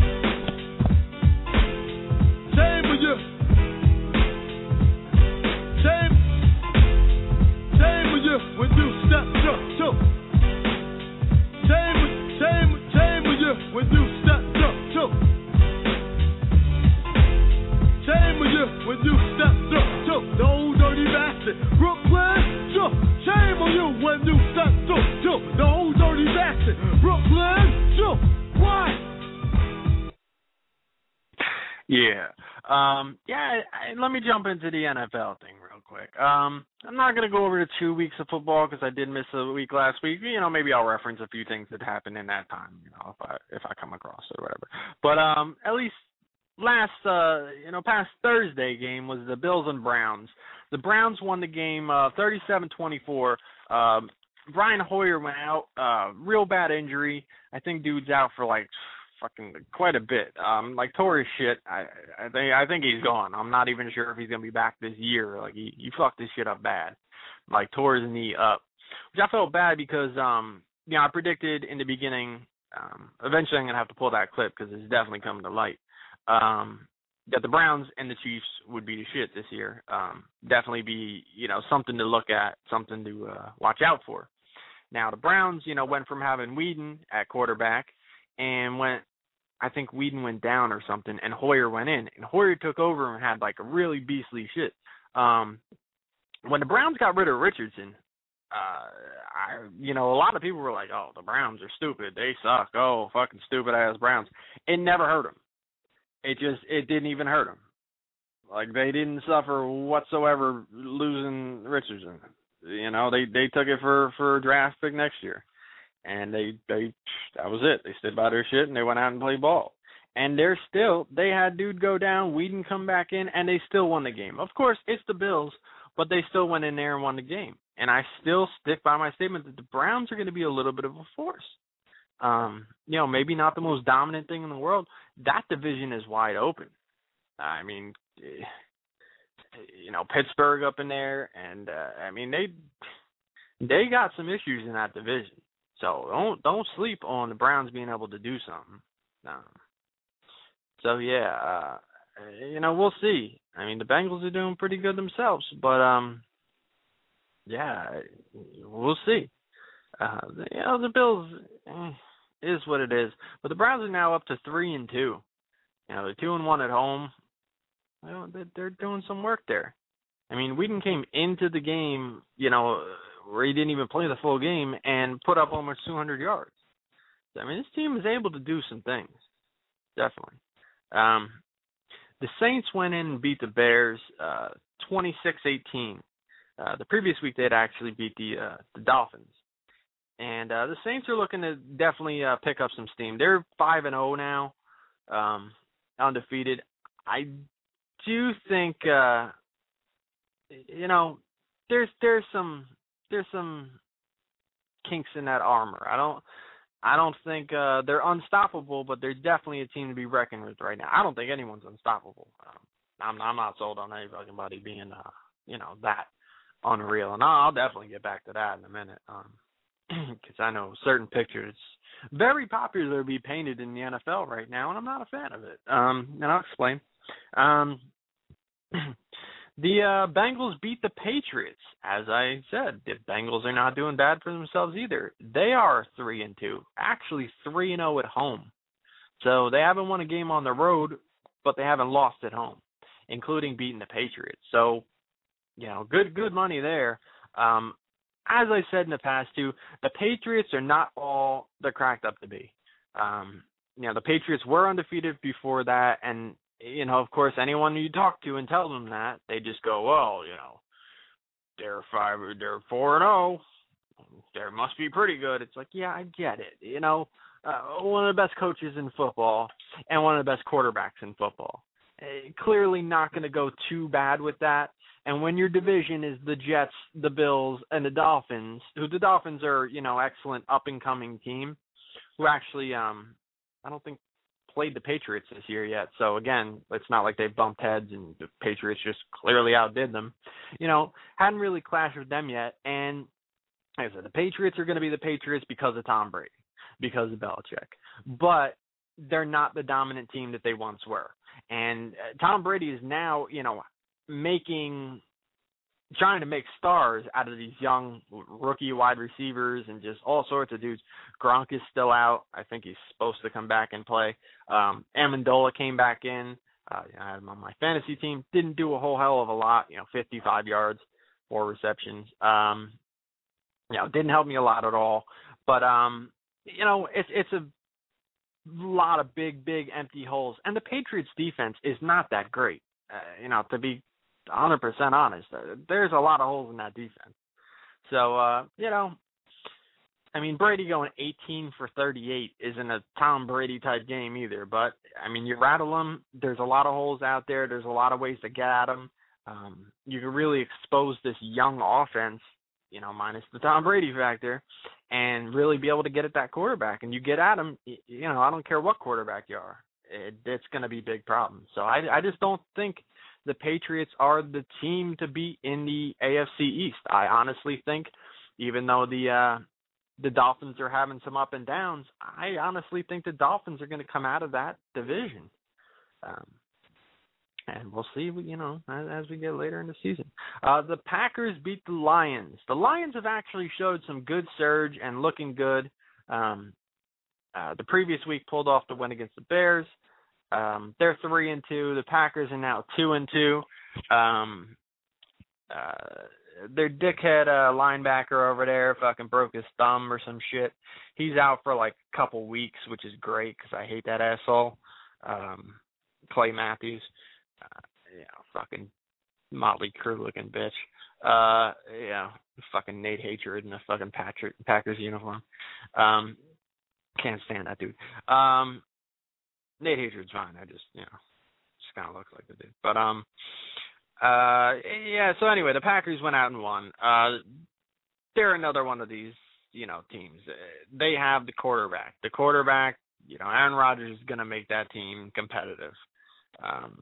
Shame with you. Shame. Shame with you when you step to, to. Shame with, shame, shame with you when you step to, to. Shame with you when you step to, to. The old dirty bastard. Brooklyn, to. Shame on you when you step to, to. The old dirty bastard. Brooklyn, to. What? Yeah. Um, yeah, I, let me jump into the N F L thing real quick. Um, I'm not going to go over the two weeks of football because I did miss a week last week. You know, maybe I'll reference a few things that happened in that time, you know, if I if I come across it or whatever. But um, at least last, uh, you know, past Thursday game was the Bills and Browns. The Browns won the game uh, thirty-seven twenty-four. Um, Brian Hoyer went out, uh, real bad injury. I think dude's out for like fucking quite a bit. Um, like tore his shit. I, I think I think he's gone. I'm not even sure if he's gonna be back this year. Like he, he fucked his shit up bad. Like tore his knee up, which I felt bad because um, you know, I predicted in the beginning. Um, eventually, I'm gonna have to pull that clip because it's definitely coming to light. Um, that the Browns and the Chiefs would be the shit this year. Um, definitely be, you know, something to look at, something to uh, watch out for. Now the Browns, you know, went from having Whedon at quarterback and went. I think Whedon went down or something, and Hoyer went in. And Hoyer took over and had, like, a really beastly shit. Um, when the Browns got rid of Richardson, uh, I, you know, a lot of people were like, oh, the Browns are stupid. They suck. Oh, fucking stupid-ass Browns. It never hurt them. It just, it didn't even hurt them. Like, they didn't suffer whatsoever losing Richardson. You know, they, they took it for, for a draft pick next year. And they, they, that was it. They stood by their shit and they went out and played ball. And they're still, they had dude go down, Whedon come back in, and they still won the game. Of course, it's the Bills, but they still went in there and won the game. And I still stick by my statement that the Browns are going to be a little bit of a force. Um, you know, maybe not the most dominant thing in the world. That division is wide open. I mean, you know, Pittsburgh up in there, and uh, I mean, they they got some issues in that division. So don't don't sleep on the Browns being able to do something. Um, so yeah, uh, you know, we'll see. I mean, the Bengals are doing pretty good themselves, but um, yeah, we'll see. Uh, you know, the Bills eh, is what it is, but the Browns are now up to three and two. You know, they're two and one at home. Well, they're doing some work there. I mean, Whedon came into the game, you know, where he didn't even play the full game and put up almost two hundred yards. I mean, this team is able to do some things, definitely. Um, the Saints went in and beat the Bears uh, twenty-six eighteen. Uh, the previous week they had actually beat the uh, the Dolphins. And uh, the Saints are looking to definitely uh, pick up some steam. They're five and oh now, um, undefeated. I do think, uh, you know, there's there's some there's some kinks in that armor. I don't I don't think uh, they're unstoppable, but they're definitely a team to be reckoned with right now. I don't think anyone's unstoppable. Um, I'm I'm not sold on anybody being uh, you know, that unreal, and I'll definitely get back to that in a minute. Um, because I know certain pictures very popular to be painted in the N F L right now, and I'm not a fan of it. Um, and I'll explain. Um, the uh, Bengals beat the Patriots. As I said, the Bengals are not doing bad for themselves either. They are three and two, actually three and zero at home. So they haven't won a game on the road, but they haven't lost at home, including beating the Patriots. So, you know, good good money there. Um, As I said in the past, too, the Patriots are not all they're cracked up to be. Um, you know, the Patriots were undefeated before that, and, you know, of course, anyone you talk to and tell them that, they just go, well, you know, they're five, they're four and oh, they must be pretty good. It's like, yeah, I get it. You know, uh, one of the best coaches in football and one of the best quarterbacks in football. Uh, clearly not going to go too bad with that. And when your division is the Jets, the Bills, and the Dolphins, who the Dolphins are, you know, excellent up-and-coming team, who actually, um, I don't think, played the Patriots this year yet. So, again, it's not like they bumped heads and the Patriots just clearly outdid them. You know, hadn't really clashed with them yet. And, like I said, the Patriots are going to be the Patriots because of Tom Brady, because of Belichick. But they're not the dominant team that they once were. And uh, Tom Brady is now, you know, making, trying to make stars out of these young rookie wide receivers and just all sorts of dudes. Gronk is still out. I think he's supposed to come back and play. Um, Amendola came back in. Uh, I had him on my fantasy team. Didn't do a whole hell of a lot, you know, fifty-five yards, four receptions. Um, you know, didn't help me a lot at all. But, um, you know, it's it's a lot of big, big empty holes. And the Patriots defense is not that great. Uh, you know, to be one hundred percent honest, there's a lot of holes in that defense. So, uh, you know, I mean, Brady going eighteen for thirty-eight isn't a Tom Brady type game either. But, I mean, you rattle them. There's a lot of holes out there. There's a lot of ways to get at them. Um, you can really expose this young offense, you know, minus the Tom Brady factor, and really be able to get at that quarterback. And you get at him, you know, I don't care what quarterback you are. It, it's going to be big problems. So I, I just don't think the Patriots are the team to beat in the A F C East. I honestly think, even though the uh, the Dolphins are having some up and downs, I honestly think the Dolphins are going to come out of that division. Um, and we'll see, you know, as, as we get later in the season. Uh, the Packers beat the Lions. The Lions have actually showed some good surge and looking good. Um, uh, the previous week pulled off the win against the Bears. Um, they're three and two. The Packers are now two and two. Um, uh, their dickhead uh, linebacker over there fucking broke his thumb or some shit. He's out for like a couple weeks, which is great because I hate that asshole. Um, Clay Matthews, uh, yeah, fucking Motley Crue looking bitch. Uh, yeah, fucking Nate Hatred in a fucking Patrick, Packers uniform. Um, can't stand that dude. Um, Nate Hatred's fine. I just, you know, just kind of looks like the dude. But, um, uh, yeah, so anyway, the Packers went out and won. Uh, they're another one of these, you know, teams. They have the quarterback. The quarterback, you know, Aaron Rodgers is going to make that team competitive. Um,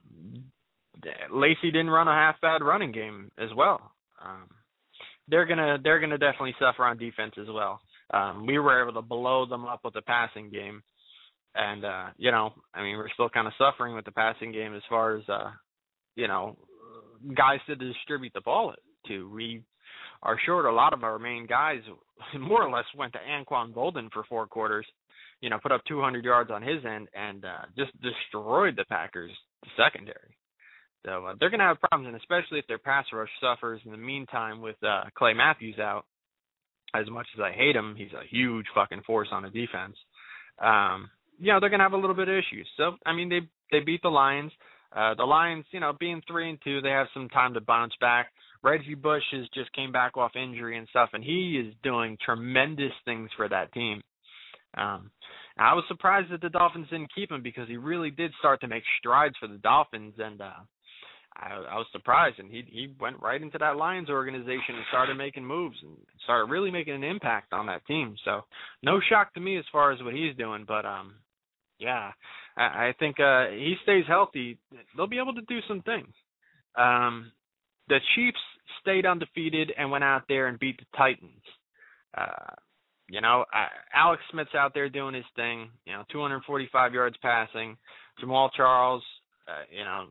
Lacey didn't run a half-bad running game as well. Um, they're gonna they're gonna definitely suffer on defense as well. Um, we were able to blow them up with the passing game, and uh, you know, I mean, we're still kind of suffering with the passing game as far as uh, you know, guys to distribute the ball to. We are short a lot of our main guys. More or less went to Anquan Bolden for four quarters. You know, put up two hundred yards on his end and uh, just destroyed the Packers secondary. So uh, they're going to have problems, and especially if their pass rush suffers in the meantime with uh, Clay Matthews out. As much as I hate him, he's a huge fucking force on the defense. Um, you know, they're going to have a little bit of issues. So, I mean, they they beat the Lions. Uh, the Lions, you know, being three and two, they have some time to bounce back. Reggie Bush has just came back off injury and stuff, and he is doing tremendous things for that team. Um, I was surprised that the Dolphins didn't keep him because he really did start to make strides for the Dolphins, and uh, I, I was surprised. And he he went right into that Lions organization and started making moves and started really making an impact on that team. So no shock to me as far as what he's doing, but um, yeah, I, I think uh, he stays healthy, they'll be able to do some things. Um, the Chiefs stayed undefeated and went out there and beat the Titans. Uh, you know, uh, Alex Smith's out there doing his thing, you know, two hundred forty-five yards passing. Jamal Charles, uh, you know,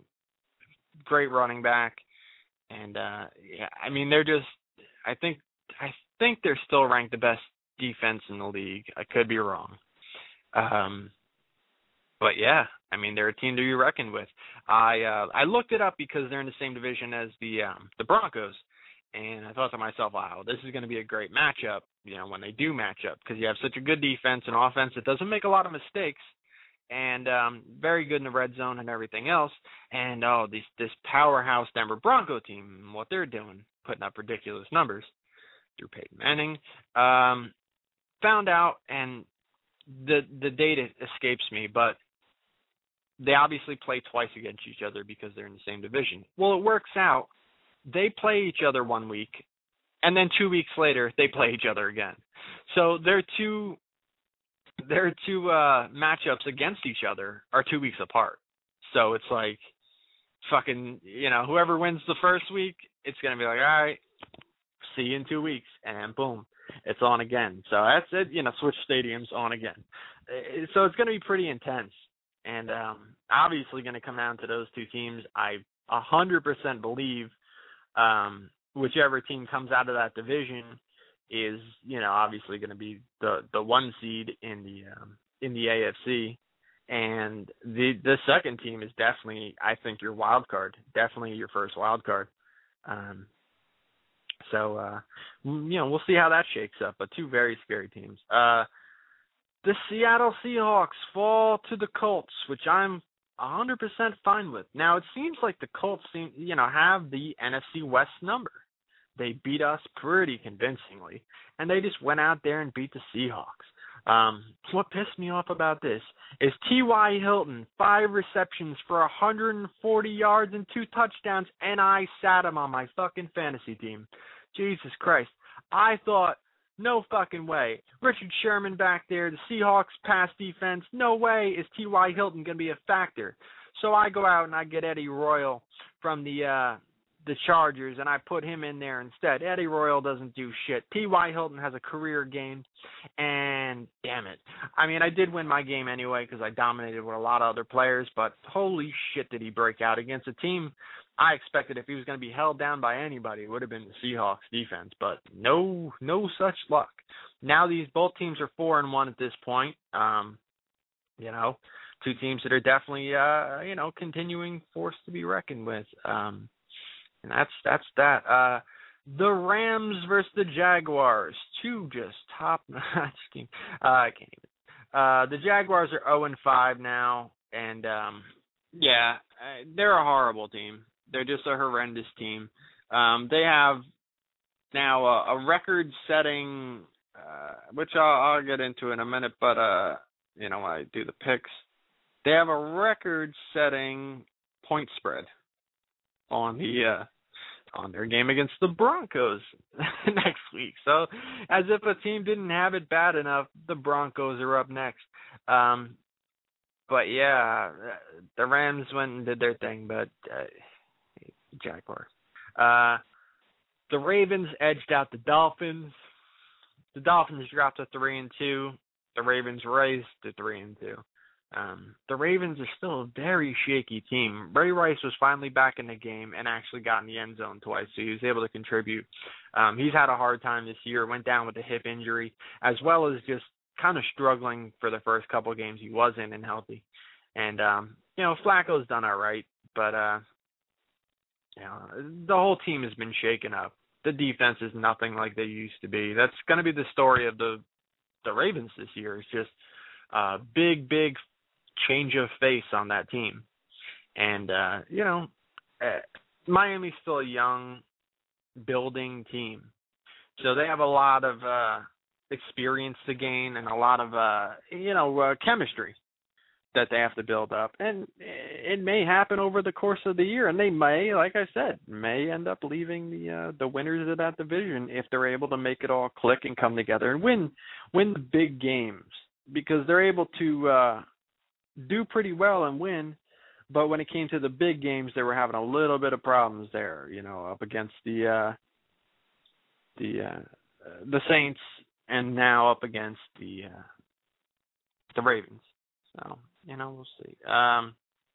great running back. And, uh, yeah, I mean, they're just, I think, I think they're still ranked the best defense in the league. I could be wrong. Um, but, yeah, I mean, they're a team to be reckoned with. I uh, I looked it up because they're in the same division as the um, the Broncos, and I thought to myself, wow, this is going to be a great matchup, you know, when they do match up, because you have such a good defense and offense that doesn't make a lot of mistakes, and um, very good in the red zone and everything else. And, oh, this, this powerhouse Denver Bronco team, what they're doing, putting up ridiculous numbers through Peyton Manning. Um, found out, and the the data escapes me, but they obviously play twice against each other because they're in the same division. Well, it works out. They play each other one week, and then two weeks later, they play each other again. So their two, their two uh, matchups against each other are two weeks apart. So it's like, fucking, you know, whoever wins the first week, it's going to be like, all right, see you in two weeks, and boom, it's on again. So that's it, you know, switch stadiums on again. So it's going to be pretty intense. And um, obviously going to come down to those two teams. I one hundred percent believe um, whichever team comes out of that division is, you know, obviously going to be the, the one seed in the um, in the A F C. And the the second team is definitely, I think, your wild card. Definitely your first wild card. Um, so, uh, you know, we'll see how that shakes up. But two very scary teams. Uh, The Seattle Seahawks fall to the Colts, which I'm one hundred percent fine with. Now, it seems like the Colts seem, you know, have the N F C West number. They beat us pretty convincingly, and they just went out there and beat the Seahawks. Um, what pissed me off about this is T Y. Hilton, five receptions for one hundred forty yards and two touchdowns, and I sat him on my fucking fantasy team. Jesus Christ. I thought, no fucking way. Richard Sherman back there, the Seahawks pass defense, no way is T Y. Hilton going to be a factor. So I go out and I get Eddie Royal from the uh, the Chargers, and I put him in there instead. Eddie Royal doesn't do shit. T Y. Hilton has a career game, and damn it. I mean, I did win my game anyway because I dominated with a lot of other players, but holy shit did he break out against a team I expected if he was going to be held down by anybody, it would have been the Seahawks defense, but no, no such luck. Now these both teams are four and one at this point. Um, you know, two teams that are definitely, uh, you know, continuing force to be reckoned with. Um, and that's that's that. Uh, the Rams versus the Jaguars, two just top-notch teams. Uh, I can't even. Uh, the Jaguars are zero and five now, and um, yeah, they're a horrible team. They're just a horrendous team. Um, they have now a, a record-setting, uh, which I'll, I'll get into in a minute, but, uh, you know, when I do the picks, they have a record-setting point spread on the uh, on their game against the Broncos next week. So as if a team didn't have it bad enough, the Broncos are up next. Um, but, yeah, the Rams went and did their thing, but uh, Jaguars. Uh, the Ravens edged out the Dolphins. The Dolphins dropped to three and two. The Ravens raised to three and two. Um, the Ravens are still a very shaky team. Ray Rice was finally back in the game and actually got in the end zone twice, so he was able to contribute. Um, he's had a hard time this year. Went down with a hip injury, as well as just kind of struggling for the first couple of games he was in and healthy. And um, you know, Flacco's done all right, but uh, you know, the whole team has been shaken up. The defense is nothing like they used to be. That's going to be the story of the the Ravens this year. It's just a big, big change of face on that team. And, uh, you know, uh, Miami's still a young, building team. So they have a lot of uh, experience to gain and a lot of, uh, you know, uh, chemistry that they have to build up. And it may happen over the course of the year. And they may, like I said, may end up leaving the uh, the winners of that division if they're able to make it all click and come together and win win the big games. Because they're able to uh, do pretty well and win. But when it came to the big games, they were having a little bit of problems there, you know, up against the uh, the uh, the Saints, and now up against the uh, the Ravens. So, you know, we'll see. Um,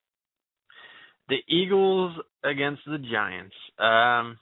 the Eagles against the Giants. Um,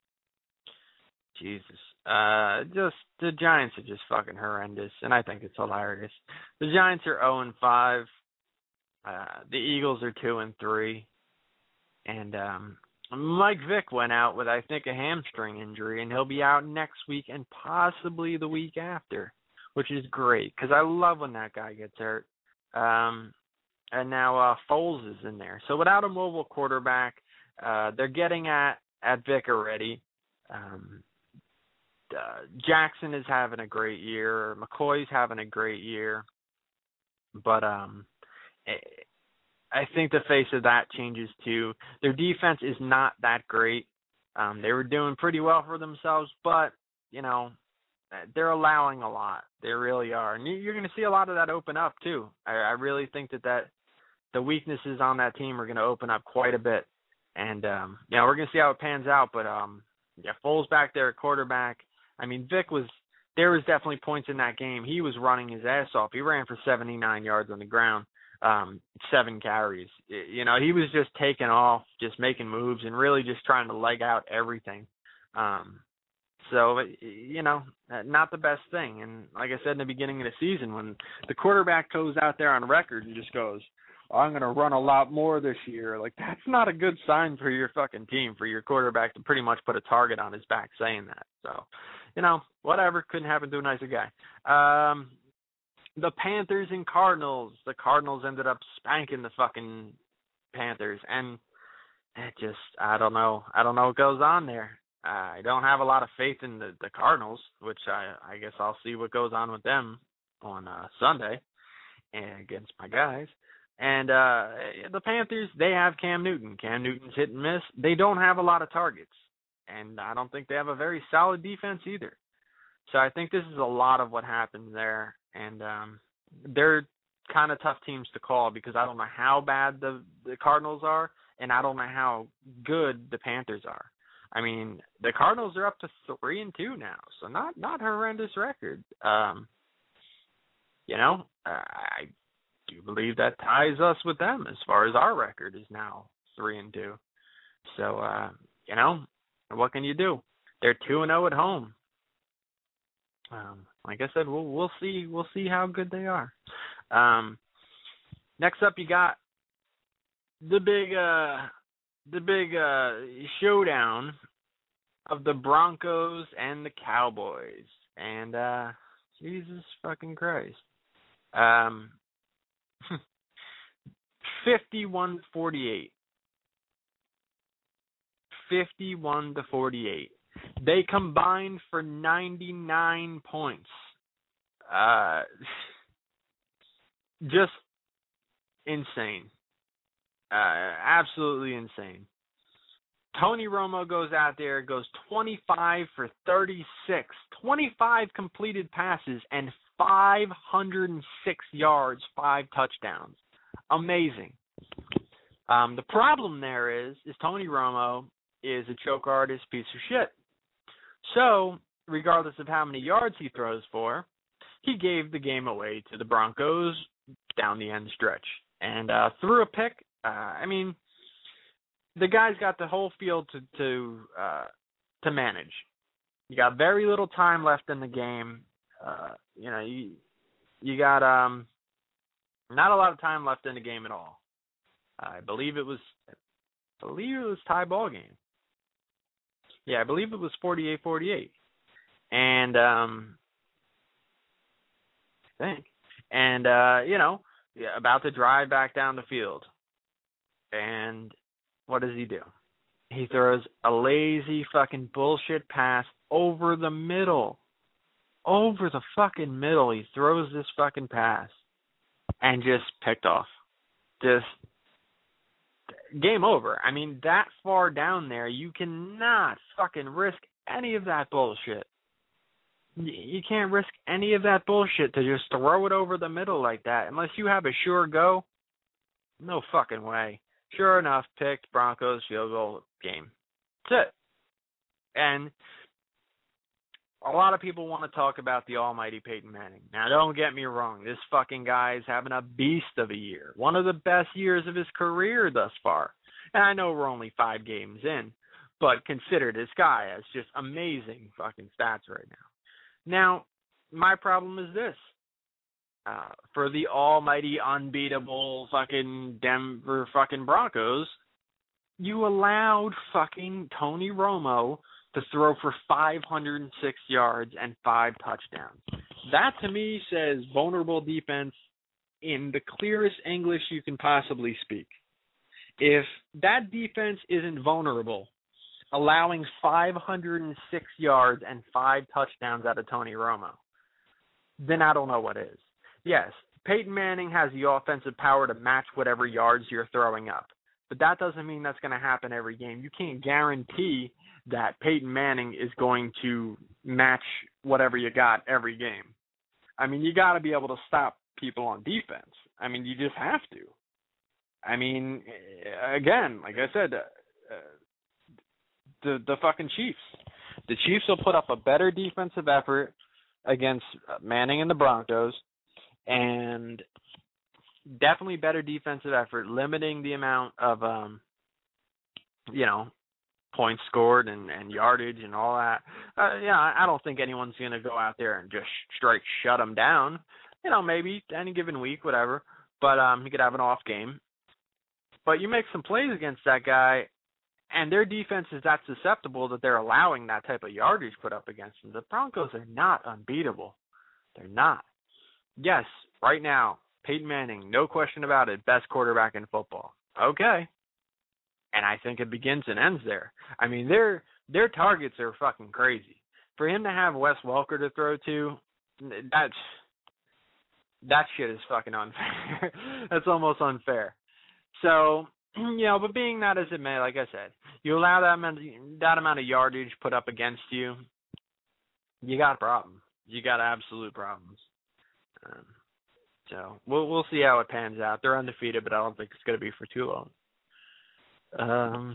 Jesus. Uh, just the Giants are just fucking horrendous, and I think it's hilarious. The Giants are oh and five. Uh, the Eagles are two and three. And um, Mike Vick went out with, I think, a hamstring injury, and he'll be out next week and possibly the week after, which is great because I love when that guy gets hurt. Um, and now uh, Foles is in there. So without a mobile quarterback, uh, they're getting at, at Vick already. Um, uh, Jackson is having a great year. McCoy's having a great year. But um, I think the face of that changes too. Their defense is not that great. Um, they were doing pretty well for themselves, but, you know, they're allowing a lot. They really are. And you're going to see a lot of that open up too. I, I really think that, that the weaknesses on that team are going to open up quite a bit. And, um, you know, we're going to see how it pans out. But, um, yeah, Foles back there at quarterback. I mean, Vic was – there was definitely points in that game. He was running his ass off. He ran for seventy-nine yards on the ground. Um, seven carries. You know, he was just taking off, just making moves, and really just trying to leg out everything. Um, so, you know, not the best thing. And like I said in the beginning of the season, when the quarterback goes out there on record and just goes, I'm going to run a lot more this year, like, that's not a good sign for your fucking team, for your quarterback to pretty much put a target on his back saying that. So, you know, whatever. Couldn't happen to a nicer guy. Um, The Panthers and Cardinals. The Cardinals ended up spanking the fucking Panthers, and it just, I don't know. I don't know what goes on there. Uh, I don't have a lot of faith in the, the Cardinals, which I, I guess I'll see what goes on with them on uh, Sunday and against my guys. And uh, the Panthers, they have Cam Newton. Cam Newton's hit and miss. They don't have a lot of targets, and I don't think they have a very solid defense either. So I think this is a lot of what happens there. And um, they're kind of tough teams to call because I don't know how bad the, the Cardinals are, and I don't know how good the Panthers are. I mean, the Cardinals are up to three and two now, so not not a horrendous record. Um, you know, I do believe that ties us with them as far as our record is now three and two. So uh, you know, what can you do? They're two and zero at home. Um, like I said, we'll we'll see we'll see how good they are. Um, next up, you got the big uh, the big uh, showdown of the Broncos and the Cowboys. And uh, Jesus fucking Christ, um, fifty-one forty-eight, fifty-one to forty-eight. They combined for ninety-nine points. Uh, just insane. Uh, absolutely insane. Tony Romo goes out there, goes twenty-five for thirty-six, twenty-five completed passes, and five hundred six yards, five touchdowns. Amazing. Um, the problem there is, is Tony Romo is a choke artist piece of shit. So, regardless of how many yards he throws for, he gave the game away to the Broncos down the end stretch. And uh, threw a pick. Uh, I mean, the guy's got the whole field to to uh, to manage. You got very little time left in the game. Uh, you know, you you got um not a lot of time left in the game at all. I believe it was I believe it was tie ball game. Yeah, I believe it was forty-eight forty-eight. And um I think. And uh, you know, about to drive back down the field. And what does he do? He throws a lazy fucking bullshit pass over the middle. Over the fucking middle. He throws this fucking pass and just picked off. Just game over. I mean, that far down there, you cannot fucking risk any of that bullshit. You can't risk any of that bullshit to just throw it over the middle like that. Unless you have a sure go, no fucking way. Sure enough, picked, Broncos, field goal, game. That's it. And a lot of people want to talk about the almighty Peyton Manning. Now, don't get me wrong. This fucking guy is having a beast of a year. One of the best years of his career thus far. And I know we're only five games in, but consider this guy as just amazing fucking stats right now. Now, my problem is this. Uh, for the almighty, unbeatable fucking Denver fucking Broncos, you allowed fucking Tony Romo to throw for five hundred six yards and five touchdowns. That, to me, says vulnerable defense in the clearest English you can possibly speak. If that defense isn't vulnerable, allowing five hundred six yards and five touchdowns out of Tony Romo, then I don't know what is. Yes, Peyton Manning has the offensive power to match whatever yards you're throwing up. But that doesn't mean that's going to happen every game. You can't guarantee that Peyton Manning is going to match whatever you got every game. I mean, you got to be able to stop people on defense. I mean, you just have to. I mean, again, like I said, uh, the the fucking Chiefs. The Chiefs will put up a better defensive effort against Manning and the Broncos, and definitely better defensive effort, limiting the amount of, um, you know, points scored and, and yardage and all that. Uh, yeah, I don't think anyone's going to go out there and just straight shut them down. You know, maybe any given week, whatever. But um, he could have an off game. But you make some plays against that guy, and their defense is that susceptible that they're allowing that type of yardage put up against them. The Broncos are not unbeatable. They're not. Yes, right now, Peyton Manning, no question about it, best quarterback in football. Okay. And I think it begins and ends there. I mean, their their targets are fucking crazy. For him to have Wes Welker to throw to, that's that shit is fucking unfair. That's almost unfair. So, you know, but being that as it may, like I said, you allow that amount of, that amount of yardage put up against you, you got a problem. You got absolute problems. Um, so we'll we'll see how it pans out. They're undefeated, but I don't think it's going to be for too long. Um,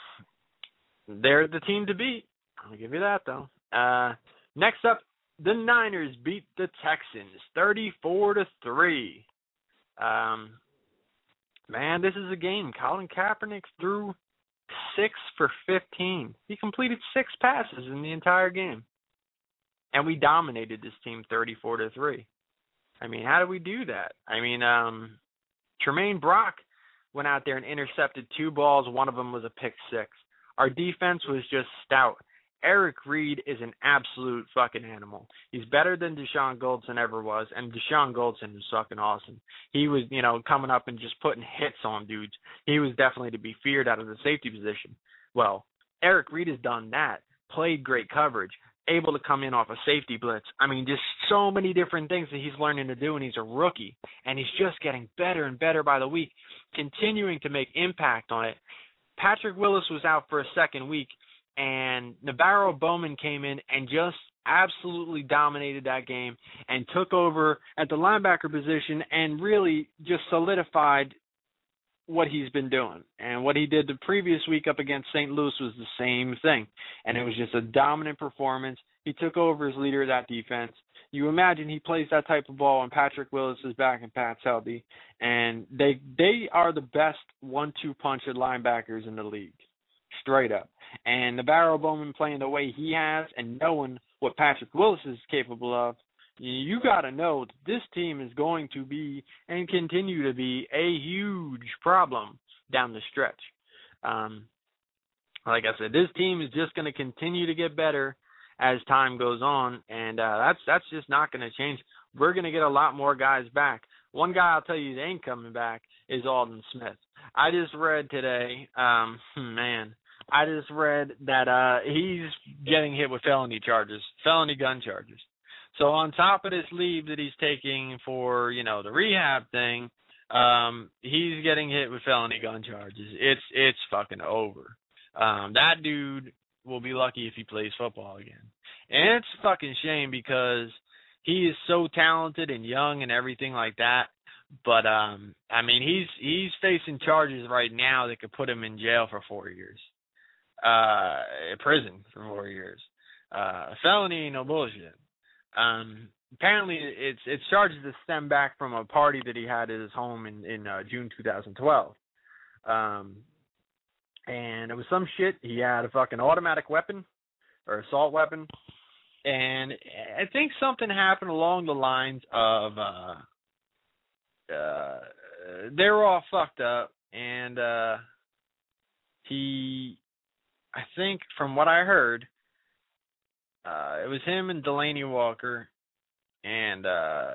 they're the team to beat. I'll give you that, though. Uh, next up, the Niners beat the Texans thirty-four to three. Um, man, this is a game. Colin Kaepernick threw six for fifteen. He completed six passes in the entire game, and we dominated this team thirty-four to three. I mean, how do we do that? I mean, um, Tremaine Brock went out there and intercepted two balls. One of them was a pick six. Our defense was just stout. Eric Reed is an absolute fucking animal. He's better than Deshaun Goldson ever was, and Deshaun Goldson is fucking awesome. He was, you know, coming up and just putting hits on dudes. He was definitely to be feared out of the safety position. Well, Eric Reed has done that, played great coverage, able to come in off a safety blitz. I mean, just so many different things that he's learning to do, and he's a rookie, and he's just getting better and better by the week, continuing to make impact on it. Patrick Willis was out for a second week, and Navarro Bowman came in and just absolutely dominated that game and took over at the linebacker position and really just solidified what he's been doing. And what he did the previous week up against Saint Louis was the same thing. And it was just a dominant performance. He took over as leader of that defense. You imagine he plays that type of ball and Patrick Willis is back and Pat's healthy. And they they are the best one two punch at linebackers in the league. Straight up. And Navarro Bowman playing the way he has and knowing what Patrick Willis is capable of, you got to know that this team is going to be and continue to be a huge problem down the stretch. Um, like I said, this team is just going to continue to get better as time goes on, and uh, that's that's just not going to change. We're going to get a lot more guys back. One guy I'll tell you that ain't coming back is Alden Smith. I just read today, um, man, I just read that uh, he's getting hit with felony charges, felony gun charges. So on top of this leave that he's taking for, you know, the rehab thing, um, he's getting hit with felony gun charges. It's it's fucking over. Um, that dude will be lucky if he plays football again. And it's a fucking shame because he is so talented and young and everything like that. But um, I mean, he's he's facing charges right now that could put him in jail for four years, uh, prison for four years. Uh, felony, no bullshit. Um, apparently, it's it's charges that stem back from a party that he had at his home in in uh, June two thousand twelve. Um, and it was some shit. He had a fucking automatic weapon or assault weapon, and I think something happened along the lines of uh, uh, they were all fucked up, and uh, he, I think, from what I heard. Uh, it was him and Delaney Walker, and uh,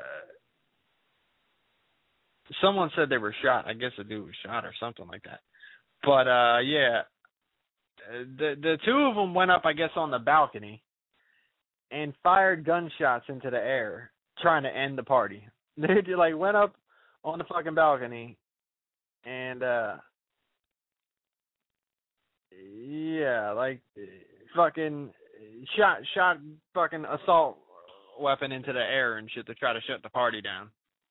someone said they were shot. I guess the dude was shot or something like that. But uh, yeah, the the two of them went up, I guess, on the balcony and fired gunshots into the air, trying to end the party. They just, like went up on the fucking balcony, and uh, yeah, like fucking. Shot, shot, fucking assault weapon into the air and shit to try to shut the party down.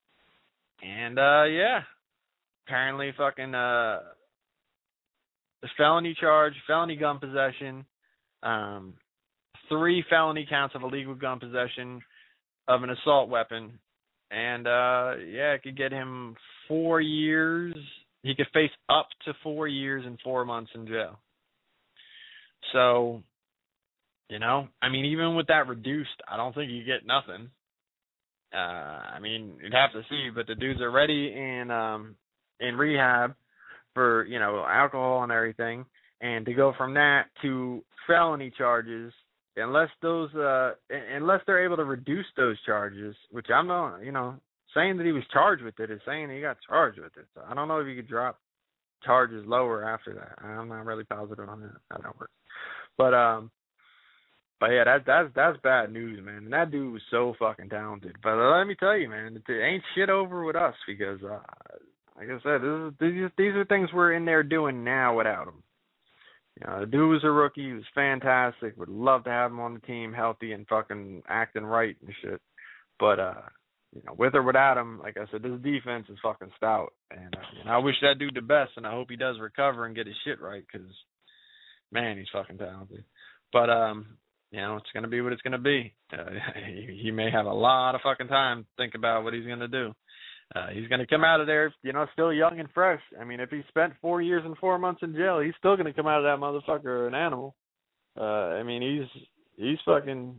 And uh, yeah, apparently, fucking uh, the felony charge, felony gun possession, um, three felony counts of illegal gun possession of an assault weapon, and uh, yeah, it could get him four years. He could face up to four years and four months in jail. So. You know, I mean, even with that reduced, I don't think you get nothing. Uh, I mean, you'd have to see, but the dudes are ready in um, in rehab for, you know, alcohol and everything, and to go from that to felony charges, unless those, uh, unless they're able to reduce those charges, which I'm not, you know, saying that he was charged with it is saying he got charged with it. So I don't know if you could drop charges lower after that. I'm not really positive on that. How that works, but um. But yeah, that, that's that's bad news, man. And that dude was so fucking talented. But let me tell you, man, it ain't shit over with us because, uh, like I said, this is, these these are things we're in there doing now without him. You know, the dude was a rookie. He was fantastic. Would love to have him on the team, healthy and fucking acting right and shit. But uh, you know, with or without him, like I said, this defense is fucking stout. And uh, you know, I wish that dude the best, and I hope he does recover and get his shit right because, man, he's fucking talented. But um. You know, it's going to be what it's going to be. Uh, he, he may have a lot of fucking time to think about what he's going to do. Uh, he's going to come out of there, you know, still young and fresh. I mean, if he spent four years and four months in jail, he's still going to come out of that motherfucker an animal. Uh, I mean, he's he's fucking,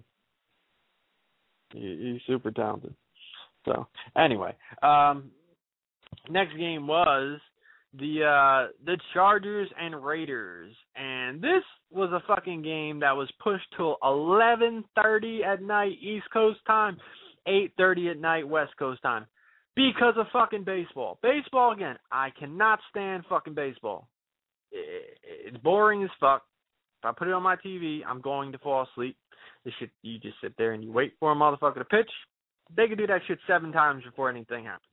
he, he's super talented. So, anyway, um, next game was the uh, the Chargers and Raiders, and this was a fucking game that was pushed till eleven thirty at night East Coast time, eight thirty at night West Coast time, because of fucking baseball. Baseball again. I cannot stand fucking baseball. It's boring as fuck. If I put it on my T V, I'm going to fall asleep. This shit, you just sit there and you wait for a motherfucker to pitch. They could do that shit seven times before anything happens.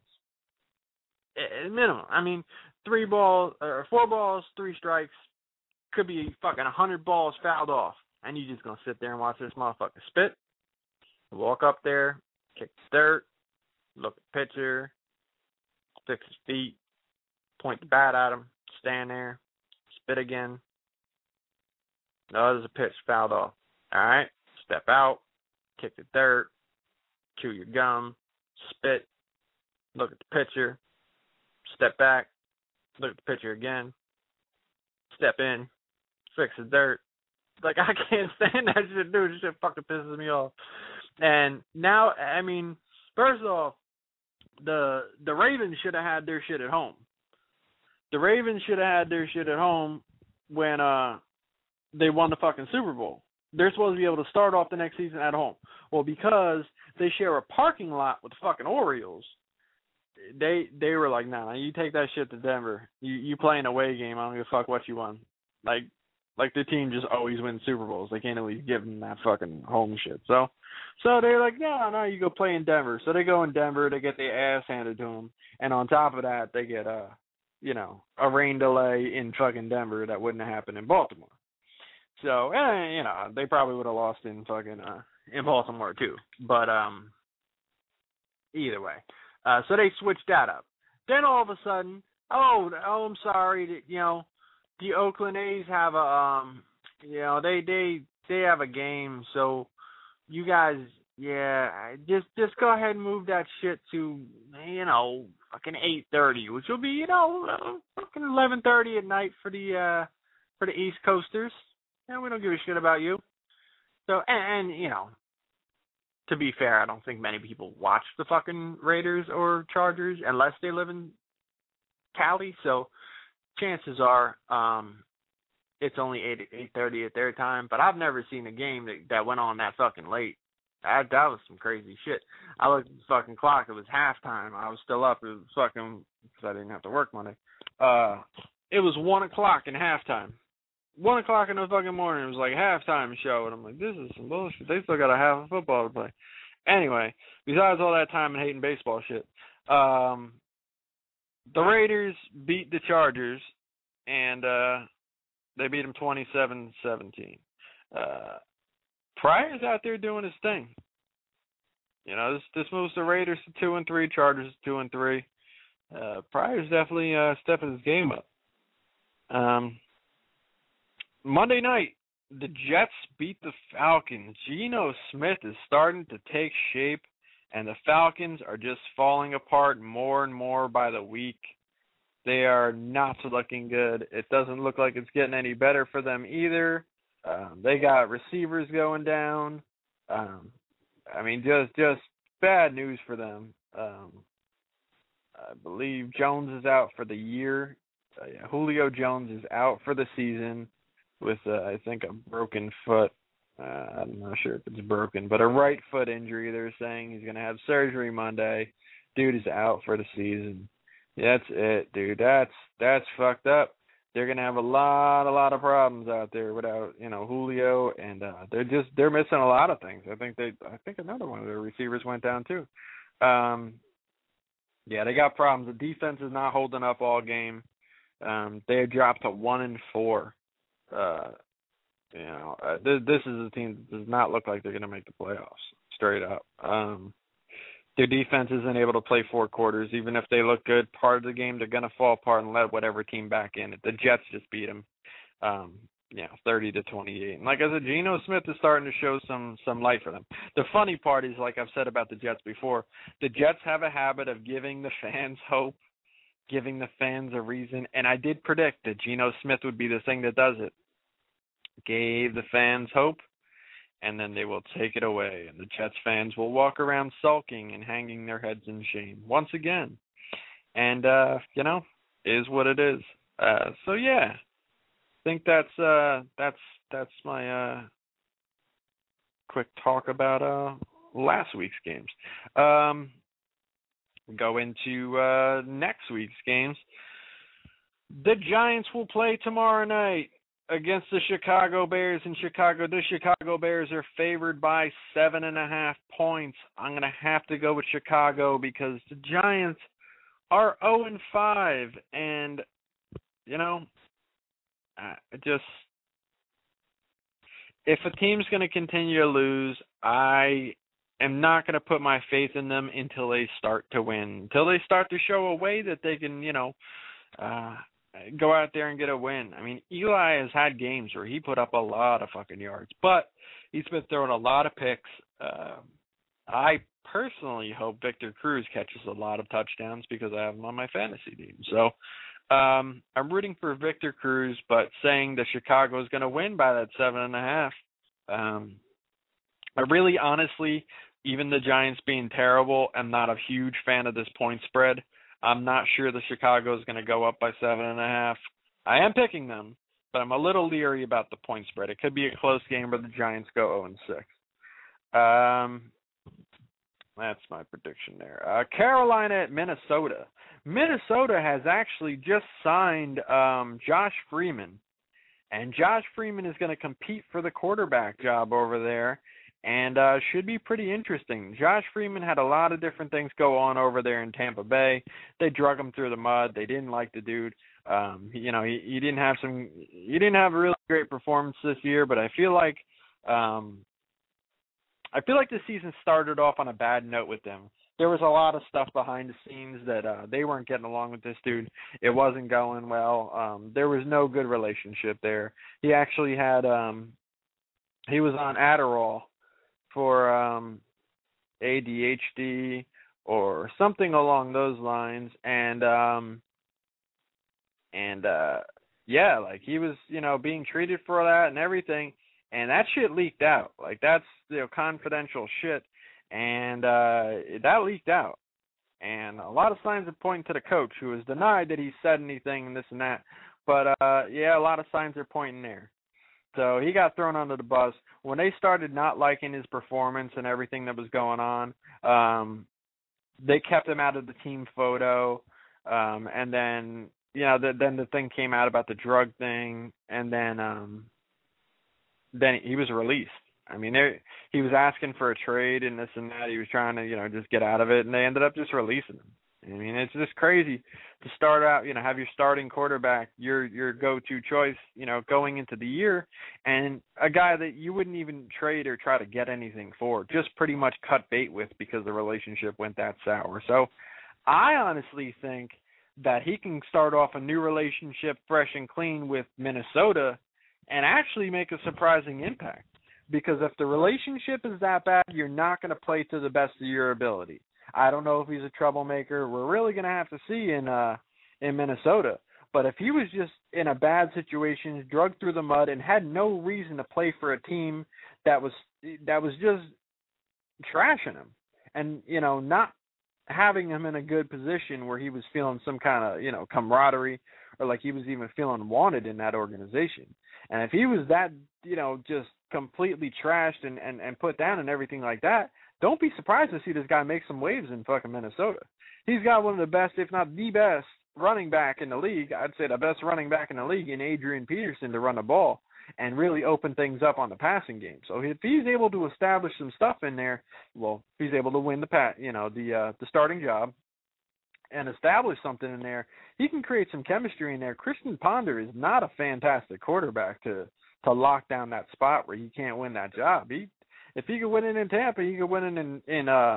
At minimum. I mean, three balls or four balls, three strikes. Could be fucking a hundred balls fouled off, and you just gonna sit there and watch this motherfucker spit. Walk up there, kick the dirt, look at the pitcher, fix his feet, point the bat at him, stand there, spit again. No, there's a pitch fouled off. All right, step out, kick the dirt, chew your gum, spit, look at the pitcher, step back, look at the pitcher again, step in, fix the dirt. Like, I can't stand that shit, dude. This shit fucking pisses me off. And now, I mean, first off, the the Ravens should have had their shit at home. The Ravens should have had their shit at home when uh they won the fucking Super Bowl. They're supposed to be able to start off the next season at home. Well, because they share a parking lot with the fucking Orioles, they they were like, nah, nah, you take that shit to Denver. You you play an away game. I don't give a fuck what you won. Like like the team just always wins Super Bowls. They can't at least give them that fucking home shit. So so they're like, no, no, you go play in Denver. So they go in Denver. They get their ass handed to them, and on top of that, they get a you know a rain delay in fucking Denver that wouldn't have happened in Baltimore. So eh, you know they probably would have lost in fucking uh, in Baltimore too. But um, either way. Uh, so they switched that up. Then all of a sudden, oh, oh, I'm sorry, that, you know, the Oakland A's have a, um, you know, they they they have a game, so you guys, yeah, just just go ahead and move that shit to, you know, fucking eight thirty, which will be, you know, uh, fucking eleven thirty at night for the uh, for the East Coasters. Yeah, we don't give a shit about you. So and, and you know. To be fair, I don't think many people watch the fucking Raiders or Chargers unless they live in Cali. So chances are um, it's only eight eight thirty at their time. But I've never seen a game that, that went on that fucking late. That, that was some crazy shit. I looked at the fucking clock. It was halftime. I was still up. It was fucking because I didn't have to work Monday. Uh, it was one o'clock in halftime. One o'clock in the fucking morning, it was like halftime show, and I'm like, this is some bullshit. They still got a half of football to play. Anyway, besides all that time and hating baseball shit, um, the Raiders beat the Chargers, and uh, they beat them twenty-seven seventeen. Uh, Pryor's out there doing his thing. You know, this this moves the Raiders to two and three, Chargers to two and three. Uh, Pryor's definitely uh, stepping his game up. Um. Monday night, the Jets beat the Falcons. Geno Smith is starting to take shape, and the Falcons are just falling apart more and more by the week. They are not looking good. It doesn't look like it's getting any better for them either. Um, they got receivers going down. Um, I mean, just just bad news for them. Um, I believe Jones is out for the year. Uh, yeah, Julio Jones is out for the season. With, uh, I think, a broken foot. Uh, I'm not sure if it's broken, but a right foot injury. They're saying he's going to have surgery Monday. Dude is out for the season. That's it, dude. That's that's fucked up. They're going to have a lot, a lot of problems out there without, you know, Julio, and uh, they're just they're missing a lot of things. I think they, I think another one of their receivers went down too. Um, yeah, they got problems. The defense is not holding up all game. Um, they dropped to one and four. Uh, you know, uh, th- this is a team that does not look like they're going to make the playoffs, straight up. Um, their defense isn't able to play four quarters. Even if they look good part of the game, they're going to fall apart and let whatever team back in. The Jets just beat them, um, you know, thirty to twenty-eight. And like I said, Geno Smith is starting to show some some light for them. The funny part is, like I've said about the Jets before, the Jets have a habit of giving the fans hope, giving the fans a reason. And I did predict that Geno Smith would be the thing that does it. Gave the fans hope, and then they will take it away. And the Jets fans will walk around sulking and hanging their heads in shame once again. And, uh, you know, is what it is. Uh, so, yeah, I think that's uh, that's that's my uh, quick talk about uh, last week's games. Um, go into uh, next week's games. The Giants will play tomorrow night against the Chicago Bears in Chicago. The Chicago Bears are favored by seven and a half points. I'm going to have to go with Chicago because the Giants are oh and five. And, you know, I just, if a team's going to continue to lose, I am not going to put my faith in them until they start to win, until they start to show a way that they can, you know, uh, go out there and get a win. I mean, Eli has had games where he put up a lot of fucking yards, but he's been throwing a lot of picks. Uh, I personally hope Victor Cruz catches a lot of touchdowns because I have him on my fantasy team. So um, I'm rooting for Victor Cruz, but saying that Chicago is going to win by that seven and a half. Um, I really, honestly, even the Giants being terrible, I'm not a huge fan of this point spread. I'm not sure the Chicago is going to go up by seven and a half. I am picking them, but I'm a little leery about the point spread. It could be a close game where the Giants go oh and six. Um, That's my prediction there. Uh, Carolina at Minnesota. Minnesota has actually just signed um, Josh Freeman. And Josh Freeman is going to compete for the quarterback job over there. And uh, should be pretty interesting. Josh Freeman had a lot of different things go on over there in Tampa Bay. They drug him through the mud. They didn't like the dude. Um, you know, he, he didn't have some. He didn't have a really great performance this year. But I feel like, um, I feel like the season started off on a bad note with them. There was a lot of stuff behind the scenes that uh, they weren't getting along with this dude. It wasn't going well. Um, there was no good relationship there. He actually had. Um, he was on Adderall for um, A D H D or something along those lines, and um, and uh, yeah, like he was, you know, being treated for that and everything, and that shit leaked out. Like that's, you know, confidential shit, and uh, that leaked out, and a lot of signs are pointing to the coach, who has denied that he said anything and this and that, but uh, yeah, a lot of signs are pointing there. So he got thrown under the bus. When they started not liking his performance and everything that was going on, um, they kept him out of the team photo. Um, and then, you know, the, then the thing came out about the drug thing, and then um, then he was released. I mean, he was asking for a trade and this and that. He was trying to, you know, just get out of it, and they ended up just releasing him. I mean, it's just crazy to start out, you know, have your starting quarterback, your your go-to choice, you know, going into the year, and a guy that you wouldn't even trade or try to get anything for, just pretty much cut bait with because the relationship went that sour. So I honestly think that he can start off a new relationship fresh and clean with Minnesota and actually make a surprising impact. Because if the relationship is that bad, you're not going to play to the best of your ability. I don't know if he's a troublemaker. We're really going to have to see in uh, in Minnesota. But if he was just in a bad situation, drugged through the mud, and had no reason to play for a team that was that was just trashing him, and, you know, not having him in a good position where he was feeling some kind of, you know, camaraderie, or like he was even feeling wanted in that organization. And if he was that, you know, just completely trashed and, and, and put down and everything like that, don't be surprised to see this guy make some waves in fucking Minnesota. He's got one of the best, if not the best, running back in the league. I'd say the best running back in the league in Adrian Peterson to run the ball and really open things up on the passing game. So if he's able to establish some stuff in there, well, if he's able to win the pat, you know, the uh, the starting job and establish something in there, he can create some chemistry in there. Christian Ponder is not a fantastic quarterback to to lock down that spot where he can't win that job. He If he could win it in Tampa, he could win it in in uh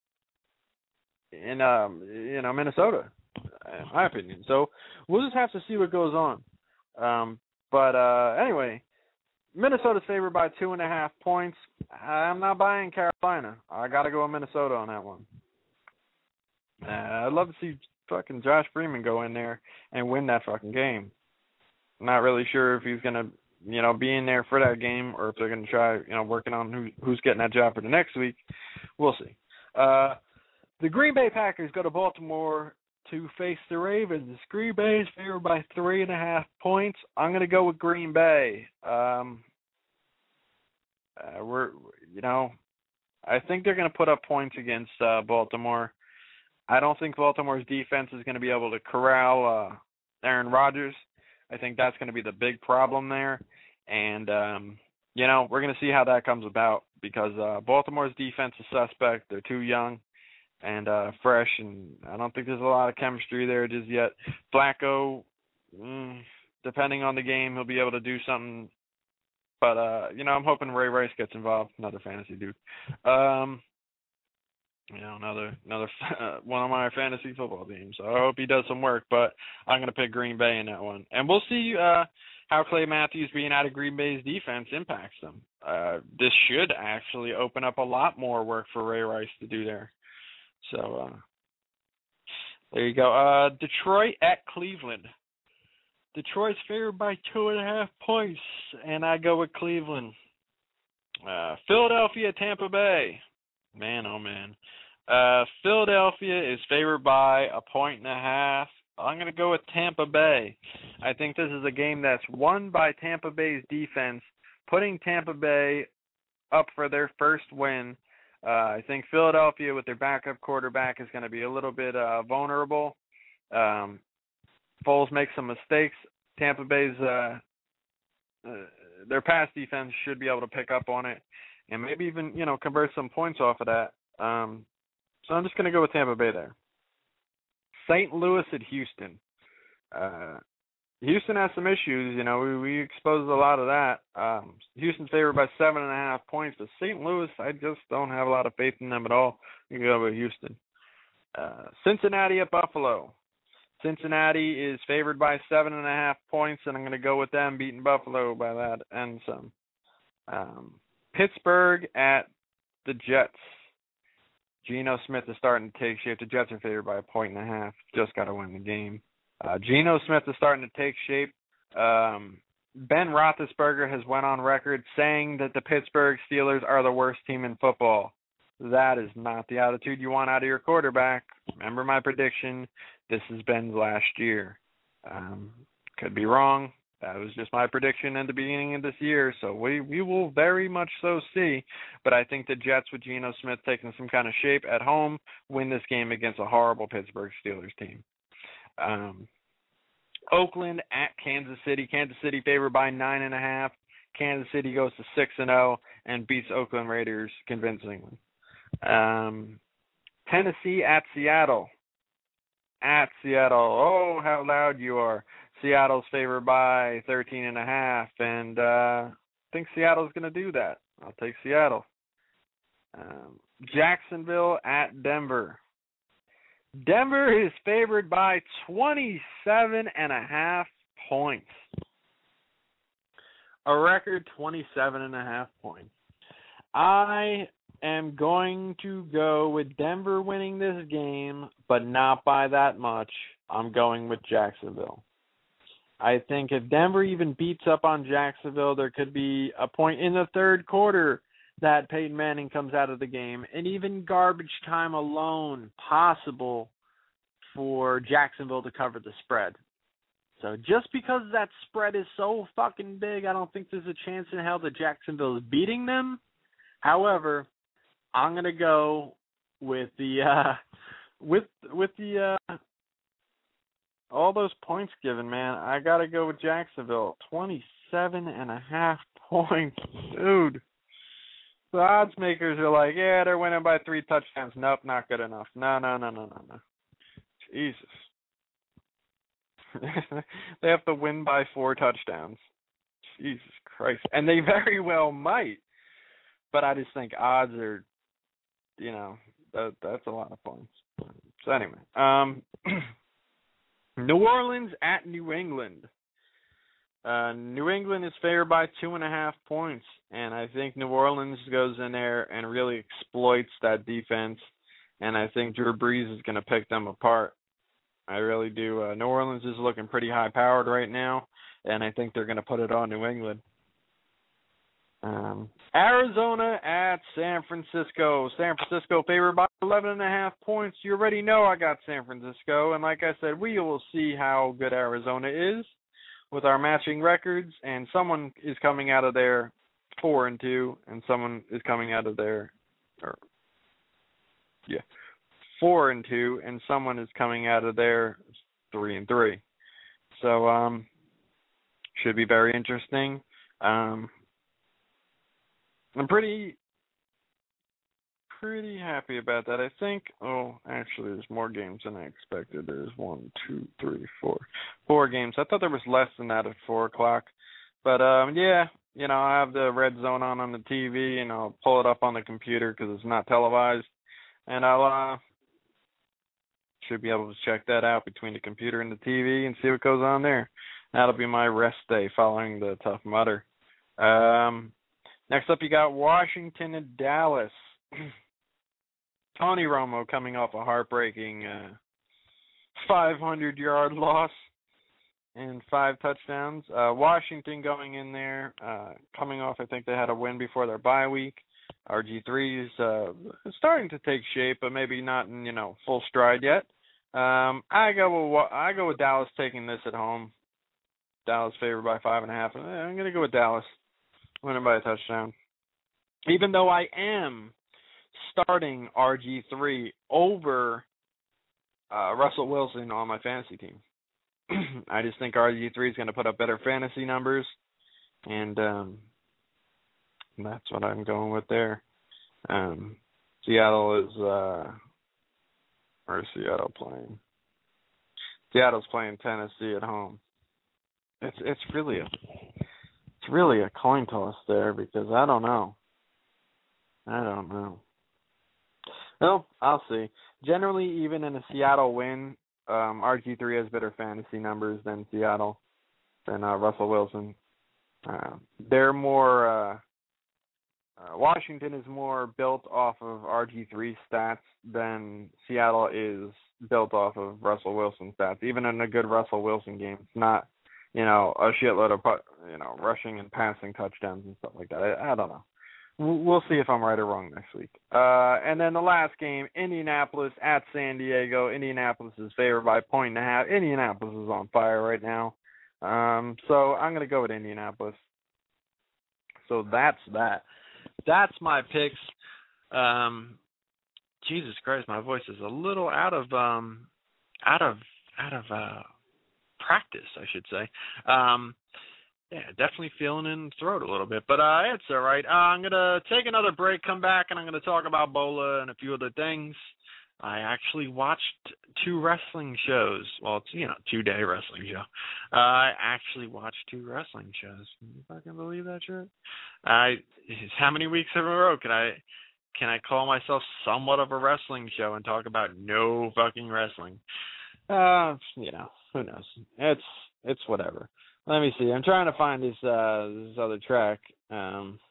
in um you know Minnesota, in my opinion. So we'll just have to see what goes on. Um, but uh, anyway, Minnesota's favored by two and a half points. I'm not buying Carolina. I got to go with Minnesota on that one. Uh, I'd love to see fucking Josh Freeman go in there and win that fucking game. I'm not really sure if he's gonna, you know, be in there for that game, or if they're going to try, you know, working on who, who's getting that job for the next week. We'll see. Uh, the Green Bay Packers go to Baltimore to face the Ravens. Green Bay is favored by three and a half points. I'm going to go with Green Bay. Um, uh, we're, you know, I think they're going to put up points against uh, Baltimore. I don't think Baltimore's defense is going to be able to corral uh, Aaron Rodgers. I think that's going to be the big problem there. And, um, you know, we're going to see how that comes about, because uh, Baltimore's defense is suspect. They're too young and uh, fresh, and I don't think there's a lot of chemistry there just yet. Flacco, mm, depending on the game, he'll be able to do something. But, uh, you know, I'm hoping Ray Rice gets involved, another fantasy dude. Um, you know, another another uh, one of my fantasy football teams. So I hope he does some work, but I'm going to pick Green Bay in that one. And we'll see uh, how Clay Matthews being out of Green Bay's defense impacts them. Uh, this should actually open up a lot more work for Ray Rice to do there. So uh, there you go. Uh, Detroit at Cleveland. Detroit's favored by two and a half points, and I go with Cleveland. Uh, Philadelphia, Tampa Bay. Man, oh man. Uh, Philadelphia is favored by a point and a half. I'm going to go with Tampa Bay. I think this is a game that's won by Tampa Bay's defense, putting Tampa Bay up for their first win Uh, I think Philadelphia with their backup quarterback is going to be a little bit uh, vulnerable. Um, Foles makes some mistakes. Tampa Bay's uh, uh, their pass defense should be able to pick up on it and maybe even, you know, convert some points off of that. Um, so I'm just going to go with Tampa Bay there. Saint Louis at Houston. Uh, Houston has some issues. You know, we, we exposed a lot of that. Um, Houston's favored by seven and a half points, but Saint Louis, I just don't have a lot of faith in them at all. You can go with Houston. Uh, Cincinnati at Buffalo. Cincinnati is favored by seven and a half points, and I'm going to go with them beating Buffalo by that and some. Um, Pittsburgh at the Jets. Geno Smith is starting to take shape. The Jets are favored by a point and a half. Just got to win the game. Uh, Geno Smith is starting to take shape. Um, Ben Roethlisberger has went on record saying that the Pittsburgh Steelers are the worst team in football. That is not the attitude you want out of your quarterback. Remember my prediction. This is Ben's last year. Um, could be wrong. That was just my prediction at the beginning of this year, so we, we will very much so see. But I think the Jets with Geno Smith taking some kind of shape at home win this game against a horrible Pittsburgh Steelers team. Um, Oakland at Kansas City. Kansas City favored by nine and a half. Kansas City goes to six and zero and beats Oakland Raiders convincingly. Um, Tennessee at Seattle. At Seattle. Oh, how loud you are. Seattle's favored by thirteen and a half, and uh, I think Seattle's going to do that. I'll take Seattle. Um, Jacksonville at Denver. Denver is favored by twenty-seven and a half points. A record twenty-seven and a half points. I am going to go with Denver winning this game, but not by that much. I'm going with Jacksonville. I think if Denver even beats up on Jacksonville, there could be a point in the third quarter that Peyton Manning comes out of the game, and even garbage time alone possible for Jacksonville to cover the spread. So just because that spread is so fucking big, I don't think there's a chance in hell that Jacksonville is beating them. However, I'm gonna go with the uh, with with the uh, all those points given, man. I gotta go with Jacksonville. Twenty-seven and a half points, dude. The odds makers are like, yeah, they're winning by three touchdowns. Nope, not good enough. No, no, no, no, no, no. Jesus. They have to win by four touchdowns. Jesus Christ. And they very well might. But I just think odds are, you know, that that's a lot of points. So anyway, um, New Orleans at New England. Uh, New England is favored by two and a half points, and I think New Orleans goes in there and really exploits that defense, and I think Drew Brees is going to pick them apart. I really do. Uh, New Orleans is looking pretty high-powered right now, and I think they're going to put it on New England. Um, Arizona at San Francisco. San Francisco favored by eleven and a half points. You already know I got San Francisco, and like I said, we will see how good Arizona is with our matching records, and someone is coming out of there four and two, and someone is coming out of there, or yeah, four and two, and someone is coming out of there three and three. So um, should be very interesting. Um, I'm pretty, pretty happy about that. I think, oh, actually, there's more games than I expected. There's one, two, three, four, four games. I thought there was less than that at four o'clock. But, um, yeah, you know, I have the red zone on on the T V, and I'll pull it up on the computer because it's not televised. And I'll, uh, should be able to check that out between the computer and the T V and see what goes on there. That'll be my rest day following the Tough Mudder. Um... Next up, you got Washington and Dallas. Tony Romo coming off a heartbreaking uh, five hundred yard loss and five touchdowns. Uh, Washington going in there, uh, coming off, I think they had a win before their bye week. R G three is uh, starting to take shape, but maybe not in, you know, full stride yet. Um, I go with I go with Dallas taking this at home. Dallas favored by five and a half. I'm going to go with Dallas winning by a touchdown. Even though I am starting R G three over uh, Russell Wilson on my fantasy team. I just think R G three is going to put up better fantasy numbers, and um, that's what I'm going with there. Um, Seattle is, uh, where's Seattle playing? Seattle's playing Tennessee at home. It's it's really a it's really a coin toss there because I don't know. I don't know. Well, I'll see. Generally, even in a Seattle win, um, R G three has better fantasy numbers than Seattle, than uh, Russell Wilson. Uh, they're more, uh, uh, Washington is more built off of R G three stats than Seattle is built off of Russell Wilson stats. Even in a good Russell Wilson game, it's not, you know, a shitload of, you know, rushing and passing touchdowns and stuff like that. I, I don't know. We'll see if I'm right or wrong next week. Uh, and then the last game, Indianapolis at San Diego. Indianapolis is favored by a point and a half. Indianapolis is on fire right now. Um, so I'm going to go with Indianapolis. So that's that. That's my picks. Um, Jesus Christ, my voice is a little out of um, out of out of uh, practice, I should say. Um, Yeah, definitely feeling in the throat a little bit, but uh, it's all right. Uh, I'm going to take another break, come back, and I'm going to talk about Bola and a few other things. I actually watched two wrestling shows. Well, it's, you know, two-day wrestling show. Uh, I actually watched two wrestling shows. Can you fucking believe that shit? I, how many weeks in a row can I, can I call myself somewhat of a wrestling show and talk about no fucking wrestling? Uh, you know, who knows? It's, it's whatever. Let me see. I'm trying to find this uh, this other track. Um,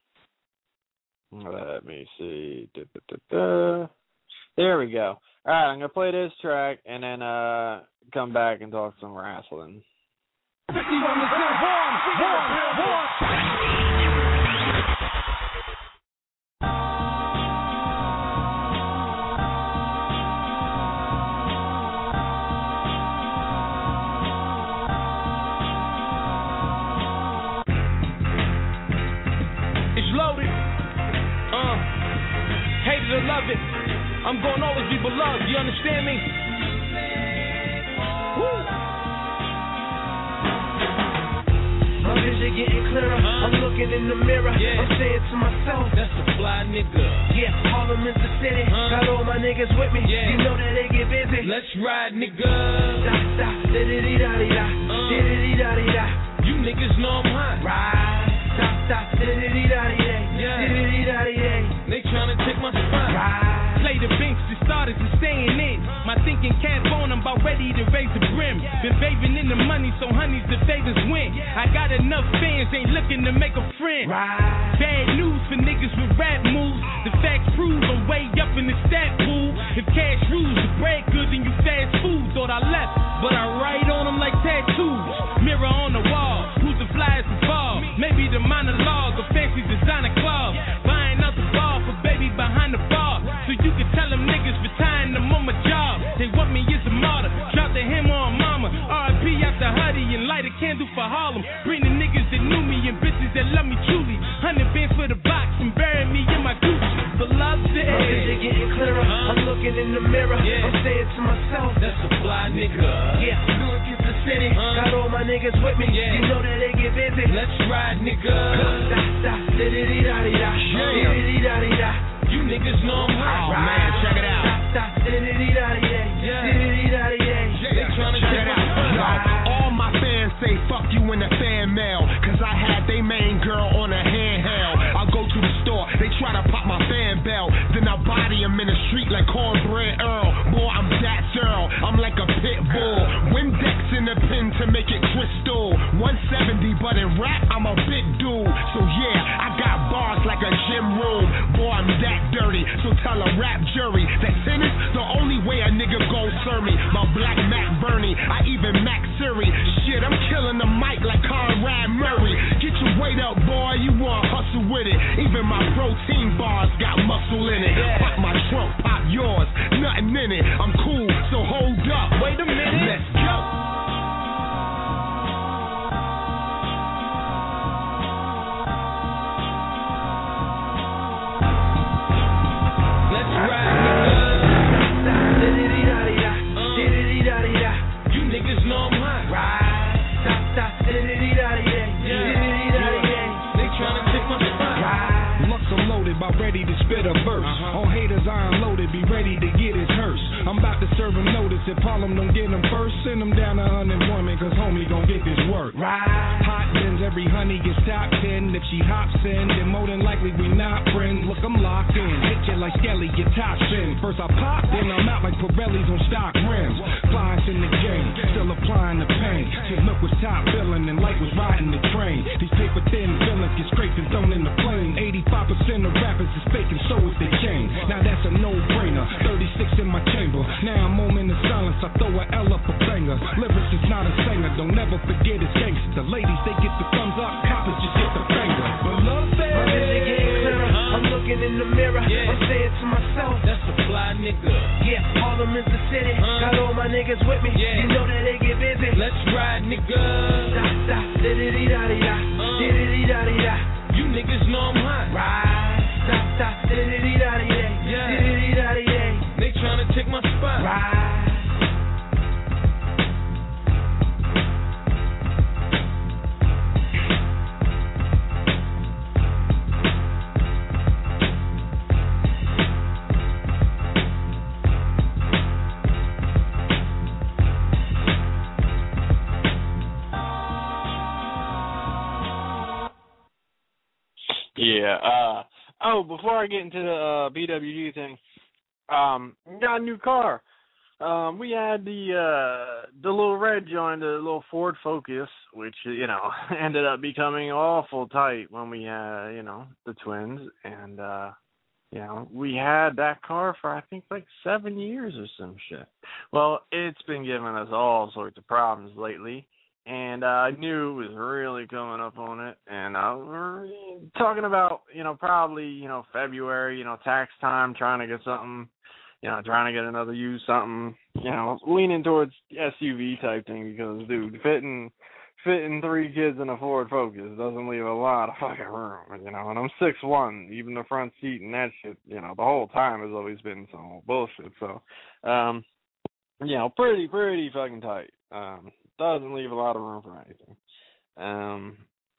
let me see. Da, da, da, da. There we go. All right, I'm gonna play this track and then uh, come back and talk some wrestling. Love it. I'm gonna always be beloved. You understand me? Woo. My vision getting clearer. Uh, I'm looking in the mirror. Yeah. I'm saying to myself, that's a fly nigga. Yeah, Harlem is the city. Uh, Got all my niggas with me. Yeah. You know that they get busy. Let's ride, nigga. Da da da da da da da da da. You niggas know I'm hot. Ride. Da da da da da da da. They tryna take my spot. Right. Play the bench, the starters are staying in. My thinking cap on, I'm about ready to raise the brim. Been bathing in the money, so honeys the favors win. I got enough fans, ain't looking to make a friend. Right. Bad news for niggas with rap moves. The facts prove I'm way up in the stat pool. If cash rules, the bread good, then you fast food. Thought I left, but I write on them like tattoos. Mirror on the wall, who's the flyest involved? Maybe the monologue of fancy designer club. Buying out the ball for baby behind the bar. So you can tell them niggas retiring them on my job. They want me as a martyr. Drop the hammer on mama. R I P out the hoodie and light a candle for Harlem. Bring the niggas that knew me and bitches that love me truly. Hundred bands for the box and bury me in my Gucci. Beloved. My vision getting clearer. Uh, I'm looking in the mirror. Yeah. I'm saying to myself, that's a fly nigga. Yeah, Newark is the city. Uh, Got all my niggas with me. Yeah. You know that they get busy. Let's ride, nigga. Da da da da da da da da. You niggas know I'm hot. Oh man, check it out. Da da da da da da. They tryna check it out. All my fans say fuck you in the fan mail, cause I had they main girl on a handheld. I go to the store, they try to pop my fan belt, then I body him in the street like cornbread Earl. Boy, I'm that Earl, I'm like a pit bull. Windex in the pen to make it crystal. one seventy, but in rap, I'm a big dude. So yeah, I got bars like a gym room. Boy, I'm that dirty, so tell a rap jury that tennis, the only way a nigga gon' serve me. My black Mac Bernie, I even Mac Siri. Shit, I'm killing the mic like Conrad Murray. Get your weight up, boy, you wanna hustle with it. Even my protein bars got muscle in it. Pop my trunk, pop yours, nothing in it. I'm cool, so hold up. Wait a minute, let's go. ready to spit a verse. Uh-huh. On haters, I unloaded, be ready to get his hearse. I'm about to serve him notice. If Harlem don't get him first, send him down to unemployment, cause homie gon' get this work. Right. Hot bins, every honey gets top ten. If she hops in, then more than likely we not friends. Look, I'm locked in. Hit you like Skelly, your top spin. First I pop, then I'm out like Pirelli's on stock rims. Flies in the game, still applying the pain. Since Milk was top billing and Light was riding the train. These paper thin villains get scraped and thrown in the plane. eighty-five percent of rappers is fake and so is the chain. Now that's a no-brainer. thirty-six in my chamber. Now I'm moment of silence. I throw a L up a banger. Lyrics is not a singer. Don't never forget it's gangster. The ladies, they get the thumbs up. Coppers just get the finger. But love says, my vision getting clearer. Huh? I'm looking in the mirror. Yeah. I'm saying to myself, that's a fly nigga. Yeah, Harlem is the city. Huh? Got all my niggas with me. Yeah. You know that they get busy. Let's ride, nigga. Da da da da da da da da da da. You niggas know I'm hot. Ride. Da da da da da da da da da da. They tryna take my spot. Ride. Yeah. Uh, oh, before I get into the uh, B W G thing, um, got a new car. Um, we had the uh, the little red joint, the little Ford Focus, which you know ended up becoming awful tight when we had you know the twins, and uh, you know we had that car for I think like seven years or some shit. Well, it's been giving us all sorts of problems lately. And uh, I knew it was really coming up on it. And uh, we're talking about, you know, probably, you know, February, you know, tax time, trying to get something, you know, trying to get another used something, you know, leaning towards S U V type thing because, dude, fitting fitting three kids in a Ford Focus doesn't leave a lot of fucking room, you know. And I'm six one, even the front seat and that shit, you know, the whole time has always been some bullshit. So, um, you know, pretty, pretty fucking tight. Um Doesn't leave a lot of room for anything. Um,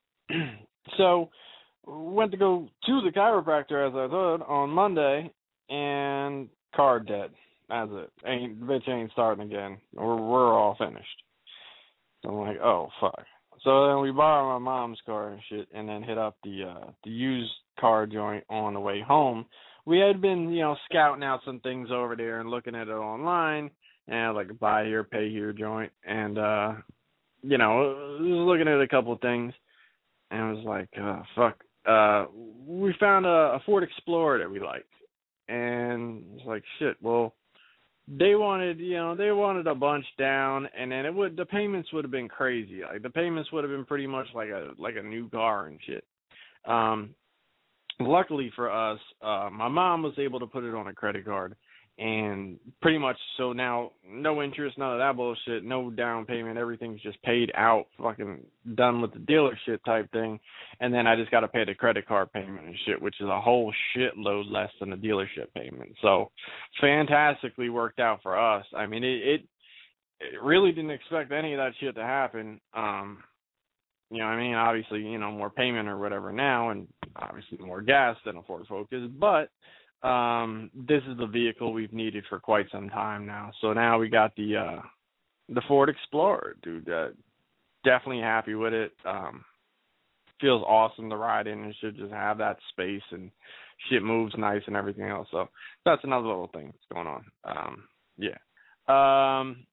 so went to go to the chiropractor as I thought on Monday, and car dead. That's it. Ain't bitch ain't starting again. We're we're all finished. So I'm like, oh fuck. So then we borrowed my mom's car and shit, and then hit up the uh, the used car joint on the way home. We had been you know scouting out some things over there and looking at it online. And like a buy here, pay here joint. And, uh, you know, I was looking at a couple of things. And I was like, uh, fuck. Uh, we found a, a Ford Explorer that we liked. And it's like, shit, well, they wanted, you know, they wanted a bunch down. And then it would, the payments would have been crazy. Like, the payments would have been pretty much like a, like a new car and shit. Um, luckily for us, uh, my mom was able to put it on a credit card. And pretty much, so now, no interest, none of that bullshit, no down payment, everything's just paid out, fucking done with the dealership type thing, and then I just got to pay the credit card payment and shit, which is a whole shitload less than the dealership payment. So, fantastically worked out for us. I mean, it, it, it really didn't expect any of that shit to happen. Um, you know what I mean? Obviously, you know, more payment or whatever now, and obviously more gas than a Ford Focus, but Um, this is the vehicle we've needed for quite some time now. So now we got the uh, the Ford Explorer, dude. Uh, definitely happy with it. Um, feels awesome to ride in and should just have that space and shit moves nice and everything else. So that's another little thing that's going on. Um, yeah. Um,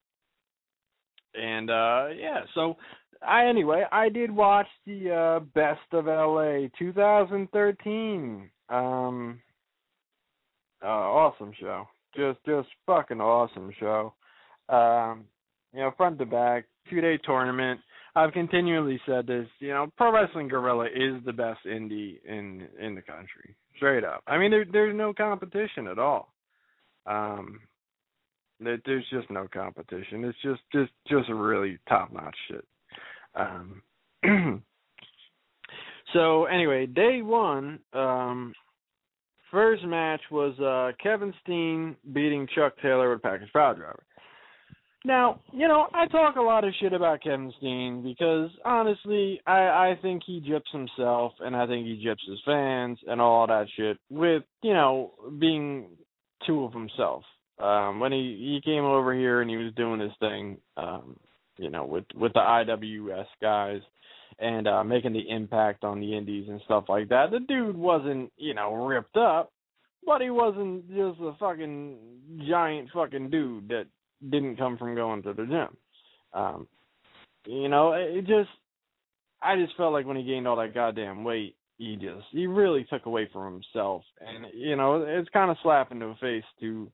and uh, yeah. So I anyway I did watch the uh, Best of L A twenty thirteen. Um. Uh, awesome show. Just just fucking awesome show. Um, you know, front to back, two-day tournament. I've continually said this, you know, Pro Wrestling Guerrilla is the best indie in, in the country. Straight up. I mean, there, there's no competition at all. Um, there, there's just no competition. It's just, just, just really top-notch shit. Um, so, anyway, day one, um, first match was uh, Kevin Steen beating Chuck Taylor with a package power driver. Now, you know, I talk a lot of shit about Kevin Steen because, honestly, I, I think he gyps himself, and I think he gyps his fans and all that shit with, you know, being two of himself. Um, when he, he came over here and he was doing his thing, um, you know, with, with the I W S guys and uh, making the impact on the indies and stuff like that, the dude wasn't, you know, ripped up, but he wasn't just a fucking giant fucking dude that didn't come from going to the gym. Um, you know, it just, I just felt like when he gained all that goddamn weight, he just, he really took away from himself. And, you know, it's kind of slapping the face to,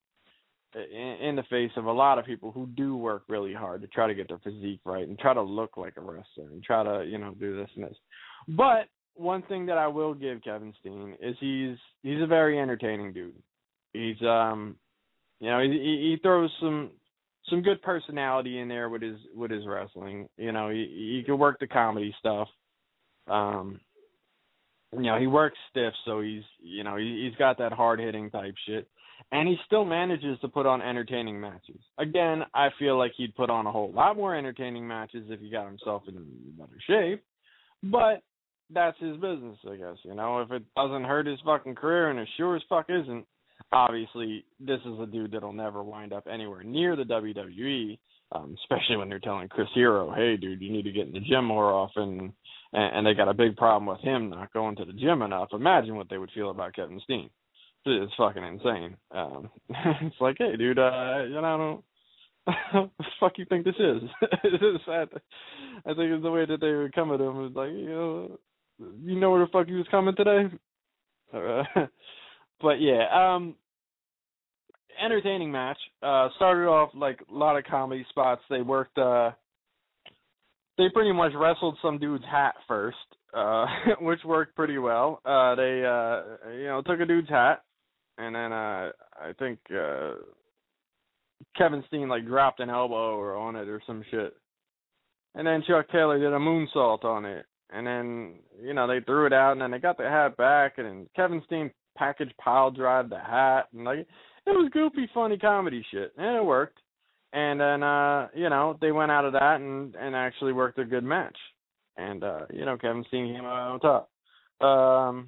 in, in the face of a lot of people who do work really hard to try to get their physique right and try to look like a wrestler and try to, you know, do this and this. But one thing that I will give Kevin Steen is he's, he's a very entertaining dude. He's, um, you know, he, he throws some, some good personality in there with his with his wrestling. You know, he he can work the comedy stuff. Um, you know, he works stiff, so he's you know he, he's got that hard hitting type shit, and he still manages to put on entertaining matches. Again, I feel like he'd put on a whole lot more entertaining matches if he got himself in better shape, but that's his business, I guess. You know, if it doesn't hurt his fucking career, and it sure as fuck isn't. Obviously, this is a dude that'll never wind up anywhere near the W W E, um, especially when they're telling Chris Hero, hey, dude, you need to get in the gym more often, and, and they got a big problem with him not going to the gym enough. Imagine what they would feel about Kevin Steen. It's fucking insane. Um, it's like, hey, dude, uh, you know, I don't what the fuck you think this is? It's sad. I think it's the way that they would come at him. It's like, you know, you know where the fuck he was coming today? Uh, But yeah, um, entertaining match. Uh, started off like a lot of comedy spots. They worked. Uh, they pretty much wrestled some dude's hat first, uh, which worked pretty well. Uh, they, uh, you know, took a dude's hat, and then uh, I think uh, Kevin Steen like dropped an elbow or on it or some shit, and then Chuck Taylor did a moonsault on it, and then you know they threw it out, and then they got the hat back, and then Kevin Steen package pile drive the hat, and like it was goofy, funny comedy shit, and it worked. And then uh, you know, they went out of that and, and actually worked a good match. And uh, you know, Kevin Steen came out on top. Um,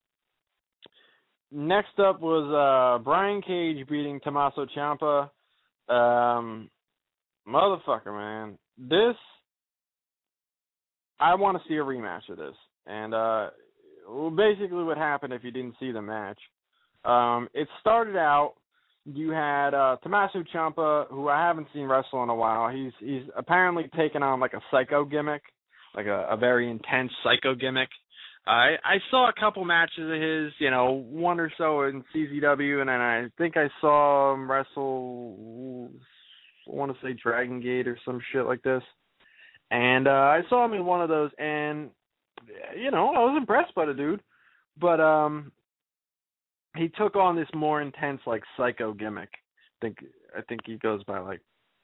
next up was uh, Brian Cage beating Tommaso Ciampa. Um, motherfucker, man, this I want to see a rematch of this. And uh Well, basically what happened if you didn't see the match, um, it started out, you had uh, Tommaso Ciampa, who I haven't seen wrestle in a while. He's he's apparently taken on like a psycho gimmick, like a, a very intense psycho gimmick. I I saw a couple matches of his, you know, one or so in C Z W, and then I think I saw him wrestle, I want to say Dragon Gate or some shit like this. And uh, I saw him in one of those, and you know, I was impressed by the dude, but um, he took on this more intense, like, psycho gimmick. I think I think he goes by, like,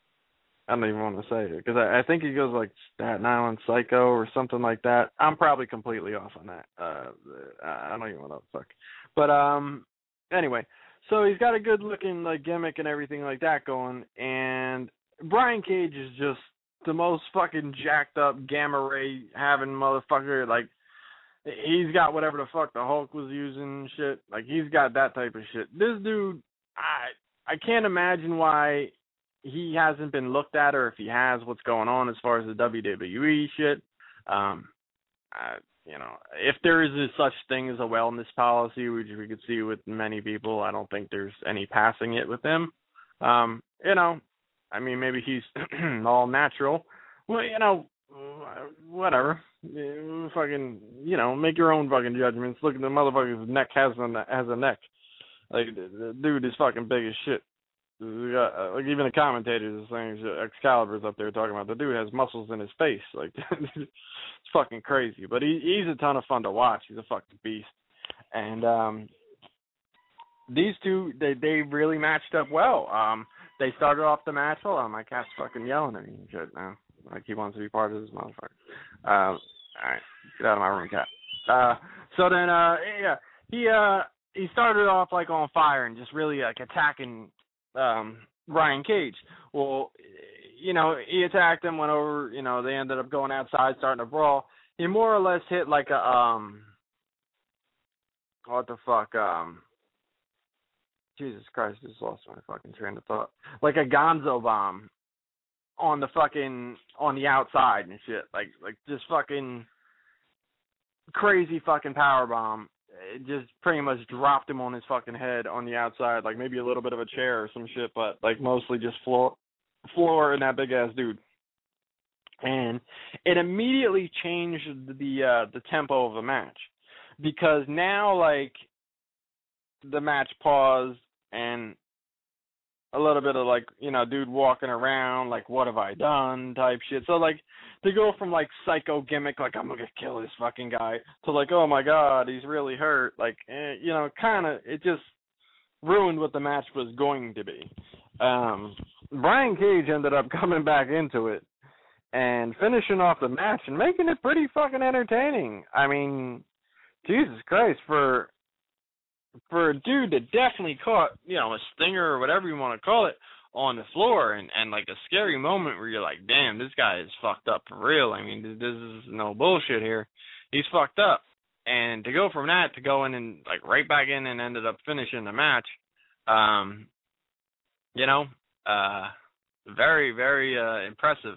I don't even want to say it, because I, I think he goes, like, Staten Island Psycho or something like that. I'm probably completely off on that. Uh, I don't even want to fuck. But um, anyway, so he's got a good-looking, like, gimmick and everything like that going, and Brian Cage is just the most fucking jacked up gamma ray having motherfucker. Like, he's got whatever the fuck the Hulk was using and shit. Like, he's got that type of shit. This dude, I I can't imagine why he hasn't been looked at, or if he has, what's going on as far as the W W E shit. Um, I, you know, if there is a such thing as a wellness policy, which we could see with many people, I don't think there's any passing it with him. Um, you know, I mean, maybe he's all natural. Well, you know, whatever. You fucking, you know, make your own fucking judgments. Look at the motherfucker's neck has a, has a neck. Like, the dude is fucking big as shit. Got, like, even the commentators are saying Excalibur's up there talking about the dude has muscles in his face. Like, it's fucking crazy. But he, he's a ton of fun to watch. He's a fucking beast. And um, these two, they, they really matched up well. Um, They started off the match. Hold on, my cat's fucking yelling at me and shit now. Like he wants to be part of this motherfucker. Uh, all right, get out of my room, cat. Uh, so then, uh, yeah, he uh, he started off like on fire and just really like attacking um, Brian Cage. Well, you know, he attacked him, went over, you know, they ended up going outside, starting to brawl. He more or less hit like a, um, what the fuck, um, Jesus Christ, I just lost my fucking train of thought. Like a Gonzo bomb on the fucking, on the outside and shit. Like, like just fucking crazy fucking power bomb. It just pretty much dropped him on his fucking head on the outside, like maybe a little bit of a chair or some shit, but like mostly just floor, floor and that big ass dude. And it immediately changed the uh, the tempo of the match, because now like the match paused and a little bit of like, you know, dude walking around like, what have I done type shit. So like to go from like psycho gimmick, like I'm gonna kill this fucking guy, to like, oh my god, he's really hurt, like, eh, you know, kind of, it just ruined what the match was going to be. Um, Brian Cage ended up coming back into it and finishing off the match and making it pretty fucking entertaining. I mean, Jesus Christ, for for a dude that definitely caught, you know, a stinger or whatever you want to call it on the floor, and, and like a scary moment where you're like, damn, this guy is fucked up for real. I mean, this, this is no bullshit here. He's fucked up. And to go from that to going and like right back in and ended up finishing the match, um, you know, uh, very, very uh, impressive.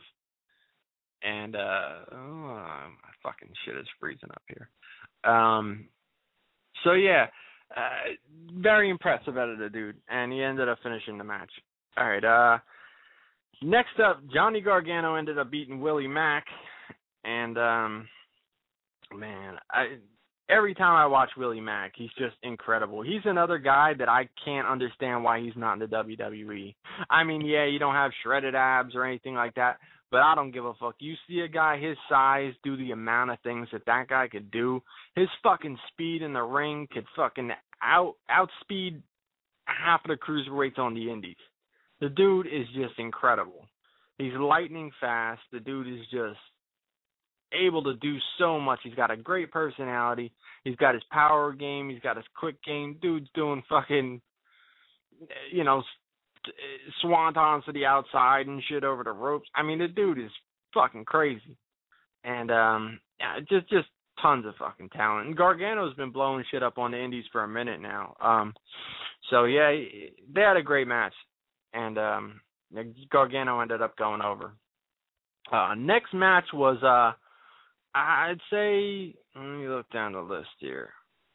And uh, oh, my fucking shit is freezing up here. Um, so yeah, uh, very impressive out of the dude, and he ended up finishing the match. All right. Uh, next up, Johnny Gargano ended up beating Willie Mack, and um, man, I. Every time I watch Willie Mack, he's just incredible. He's another guy that I can't understand why he's not in the W W E. I mean, yeah, you don't have shredded abs or anything like that, but I don't give a fuck. You see a guy his size do the amount of things that that guy could do. His fucking speed in the ring could fucking out outspeed half of the cruiserweights on the indies. The dude is just incredible. He's lightning fast. The dude is just able to do so much. He's got a great personality. He's got his power game. He's got his quick game. Dude's doing fucking, you know, swantons to the outside and shit over the ropes. I mean, the dude is fucking crazy. And um, yeah, just just tons of fucking talent. And Gargano's been blowing shit up on the indies for a minute now. Um, so yeah, they had a great match, and um, Gargano ended up going over. Uh, next match was uh. I'd say, let me look down the list here.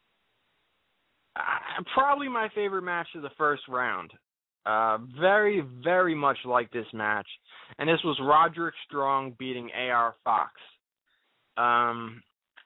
Uh, probably my favorite match of the first round. Uh, very, very much like this match. And this was Roderick Strong beating A R Fox. Um,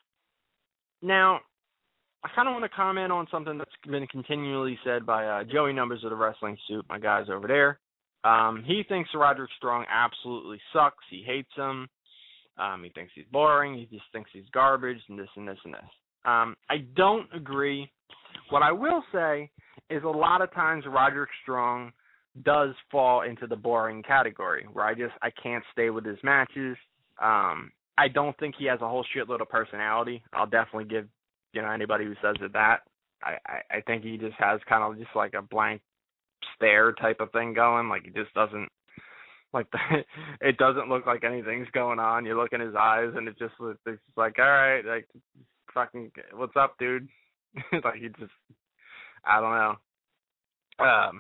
now, I kind of want to comment on something that's been continually said by uh, Joey Numbers of the Wrestling Soup, my guys over there. Um, he thinks Roderick Strong absolutely sucks. He hates him. Um, he thinks he's boring. He just thinks he's garbage and this and this and this. Um, I don't agree. What I will say is a lot of times Roderick Strong does fall into the boring category where I just I can't stay with his matches. Um, I don't think he has a whole shitload of personality. I'll definitely give you know anybody who says it that. I, I, I think he just has kind of just like a blank stare type of thing going. Like he just doesn't. Like the, it doesn't look like anything's going on. You look in his eyes, and it just it's just like, all right, like fucking, what's up, dude? Like he just, I don't know. Um,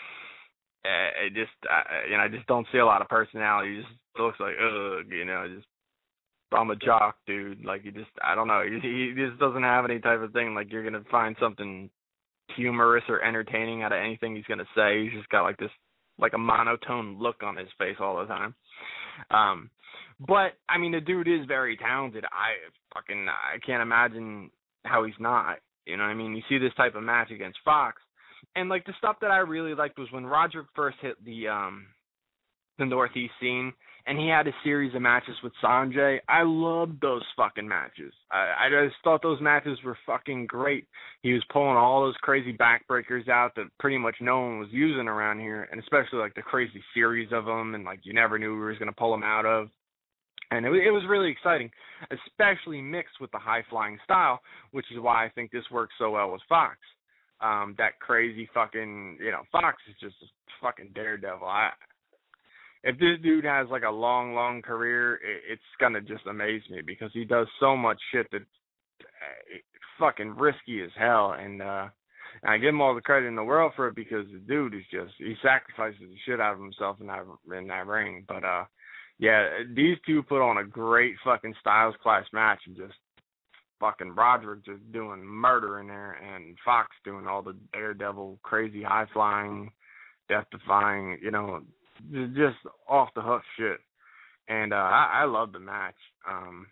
it just, I, you know, I just don't see a lot of personality. He just looks like, ugh, you know, just I'm a jock, dude. Like he just, I don't know. He, he just doesn't have any type of thing. Like you're gonna find something humorous or entertaining out of anything he's gonna say. He's just got like this. Like a monotone look on his face all the time. Um, but, I mean, the dude is very talented. I fucking, I can't imagine how he's not. You know what I mean? You see this type of match against Fox. And, like, the stuff that I really liked was when Roderick first hit the, um, the Northeast scene, and he had a series of matches with Sanjay. I loved those fucking matches. I, I just thought those matches were fucking great. He was pulling all those crazy backbreakers out that pretty much no one was using around here, and especially like the crazy series of them, and like you never knew who he was going to pull them out of. And it, it was really exciting, especially mixed with the high-flying style, which is why I think this works so well with Fox. Um, that crazy fucking, you know, Fox is just a fucking daredevil. I if this dude has like a long, long career, it, it's gonna just amaze me because he does so much shit that's uh, fucking risky as hell, and uh, and I give him all the credit in the world for it because the dude is just he sacrifices the shit out of himself in that in that ring. But uh, yeah, these two put on a great fucking Styles Clash match, and just fucking Roderick just doing murder in there, and Fox doing all the Daredevil crazy high flying, death defying, you know. Just off the hook shit, and uh, I, I love the match. Um,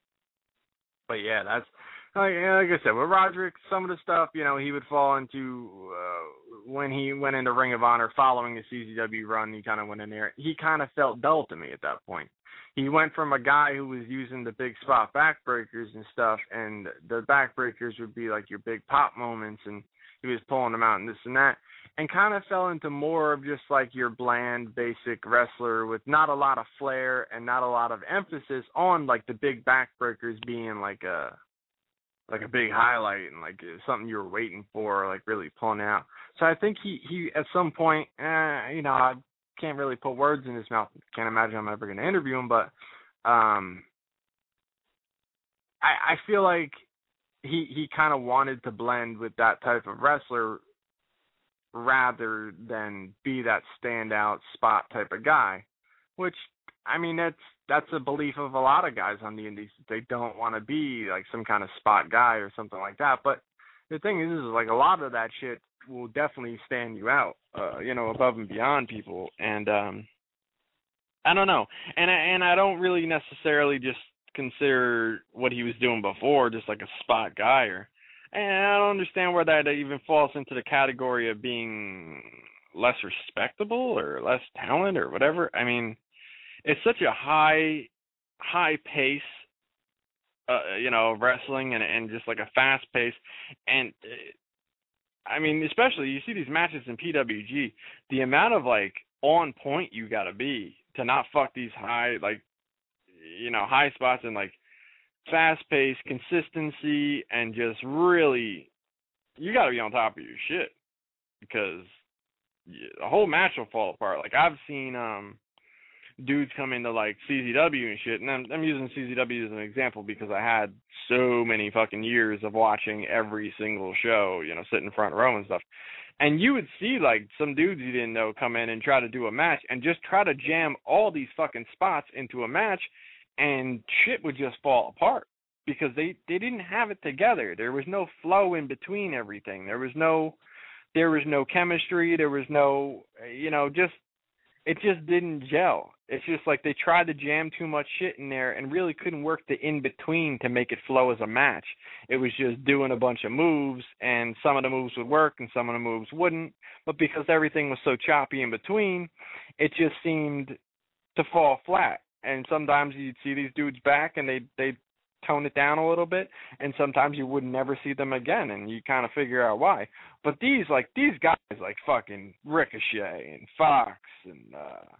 but yeah, that's like, like I said with Roderick. Some of the stuff, you know, he would fall into uh, when he went into Ring of Honor following the C Z W run. He kind of went in there. He kind of felt dull to me at that point. He went from a guy who was using the big spot backbreakers and stuff, and the backbreakers would be like your big pop moments, and he was pulling them out and this and that. And kind of fell into more of just like your bland, basic wrestler with not a lot of flair and not a lot of emphasis on like the big backbreakers being like a like a big highlight and like something you were waiting for, or like really pulling out. So I think he, he at some point, eh, you know, I can't really put words in his mouth. Can't imagine I'm ever going to interview him, but um, I, I feel like he he kind of wanted to blend with that type of wrestler rather than be that standout spot type of guy, which, I mean, that's that's a belief of a lot of guys on the indies. They don't want to be like some kind of spot guy or something like that. But the thing is, is like a lot of that shit will definitely stand you out, uh, you know, above and beyond people. And um, I don't know. And I, and I don't really necessarily just consider what he was doing before just like a spot guy, or and I don't understand where that even falls into the category of being less respectable or less talent or whatever. I mean, it's such a high, high pace, uh, you know, wrestling and and just like a fast pace. And uh, I mean, especially you see these matches in P W G, the amount of like on point you got to be to not fuck these high, like, you know, high spots and like fast-paced consistency, and just really, you got to be on top of your shit because the whole match will fall apart. Like, I've seen um, dudes come into, like, C Z W and shit, and I'm, I'm using C Z W as an example because I had so many fucking years of watching every single show, you know, sitting front row and stuff. And you would see, like, some dudes you didn't know come in and try to do a match and just try to jam all these fucking spots into a match, and shit would just fall apart because they, they didn't have it together. There was no flow in between everything. There was no there was no chemistry. There was no, you know, just it just didn't gel. It's just like they tried to jam too much shit in there and really couldn't work the in-between to make it flow as a match. It was just doing a bunch of moves, and some of the moves would work and some of the moves wouldn't. But because everything was so choppy in between, it just seemed to fall flat. And sometimes you'd see these dudes back and they they tone it down a little bit, and sometimes you would never see them again, and you kind of figure out why. But these like these guys like fucking Ricochet and Fox and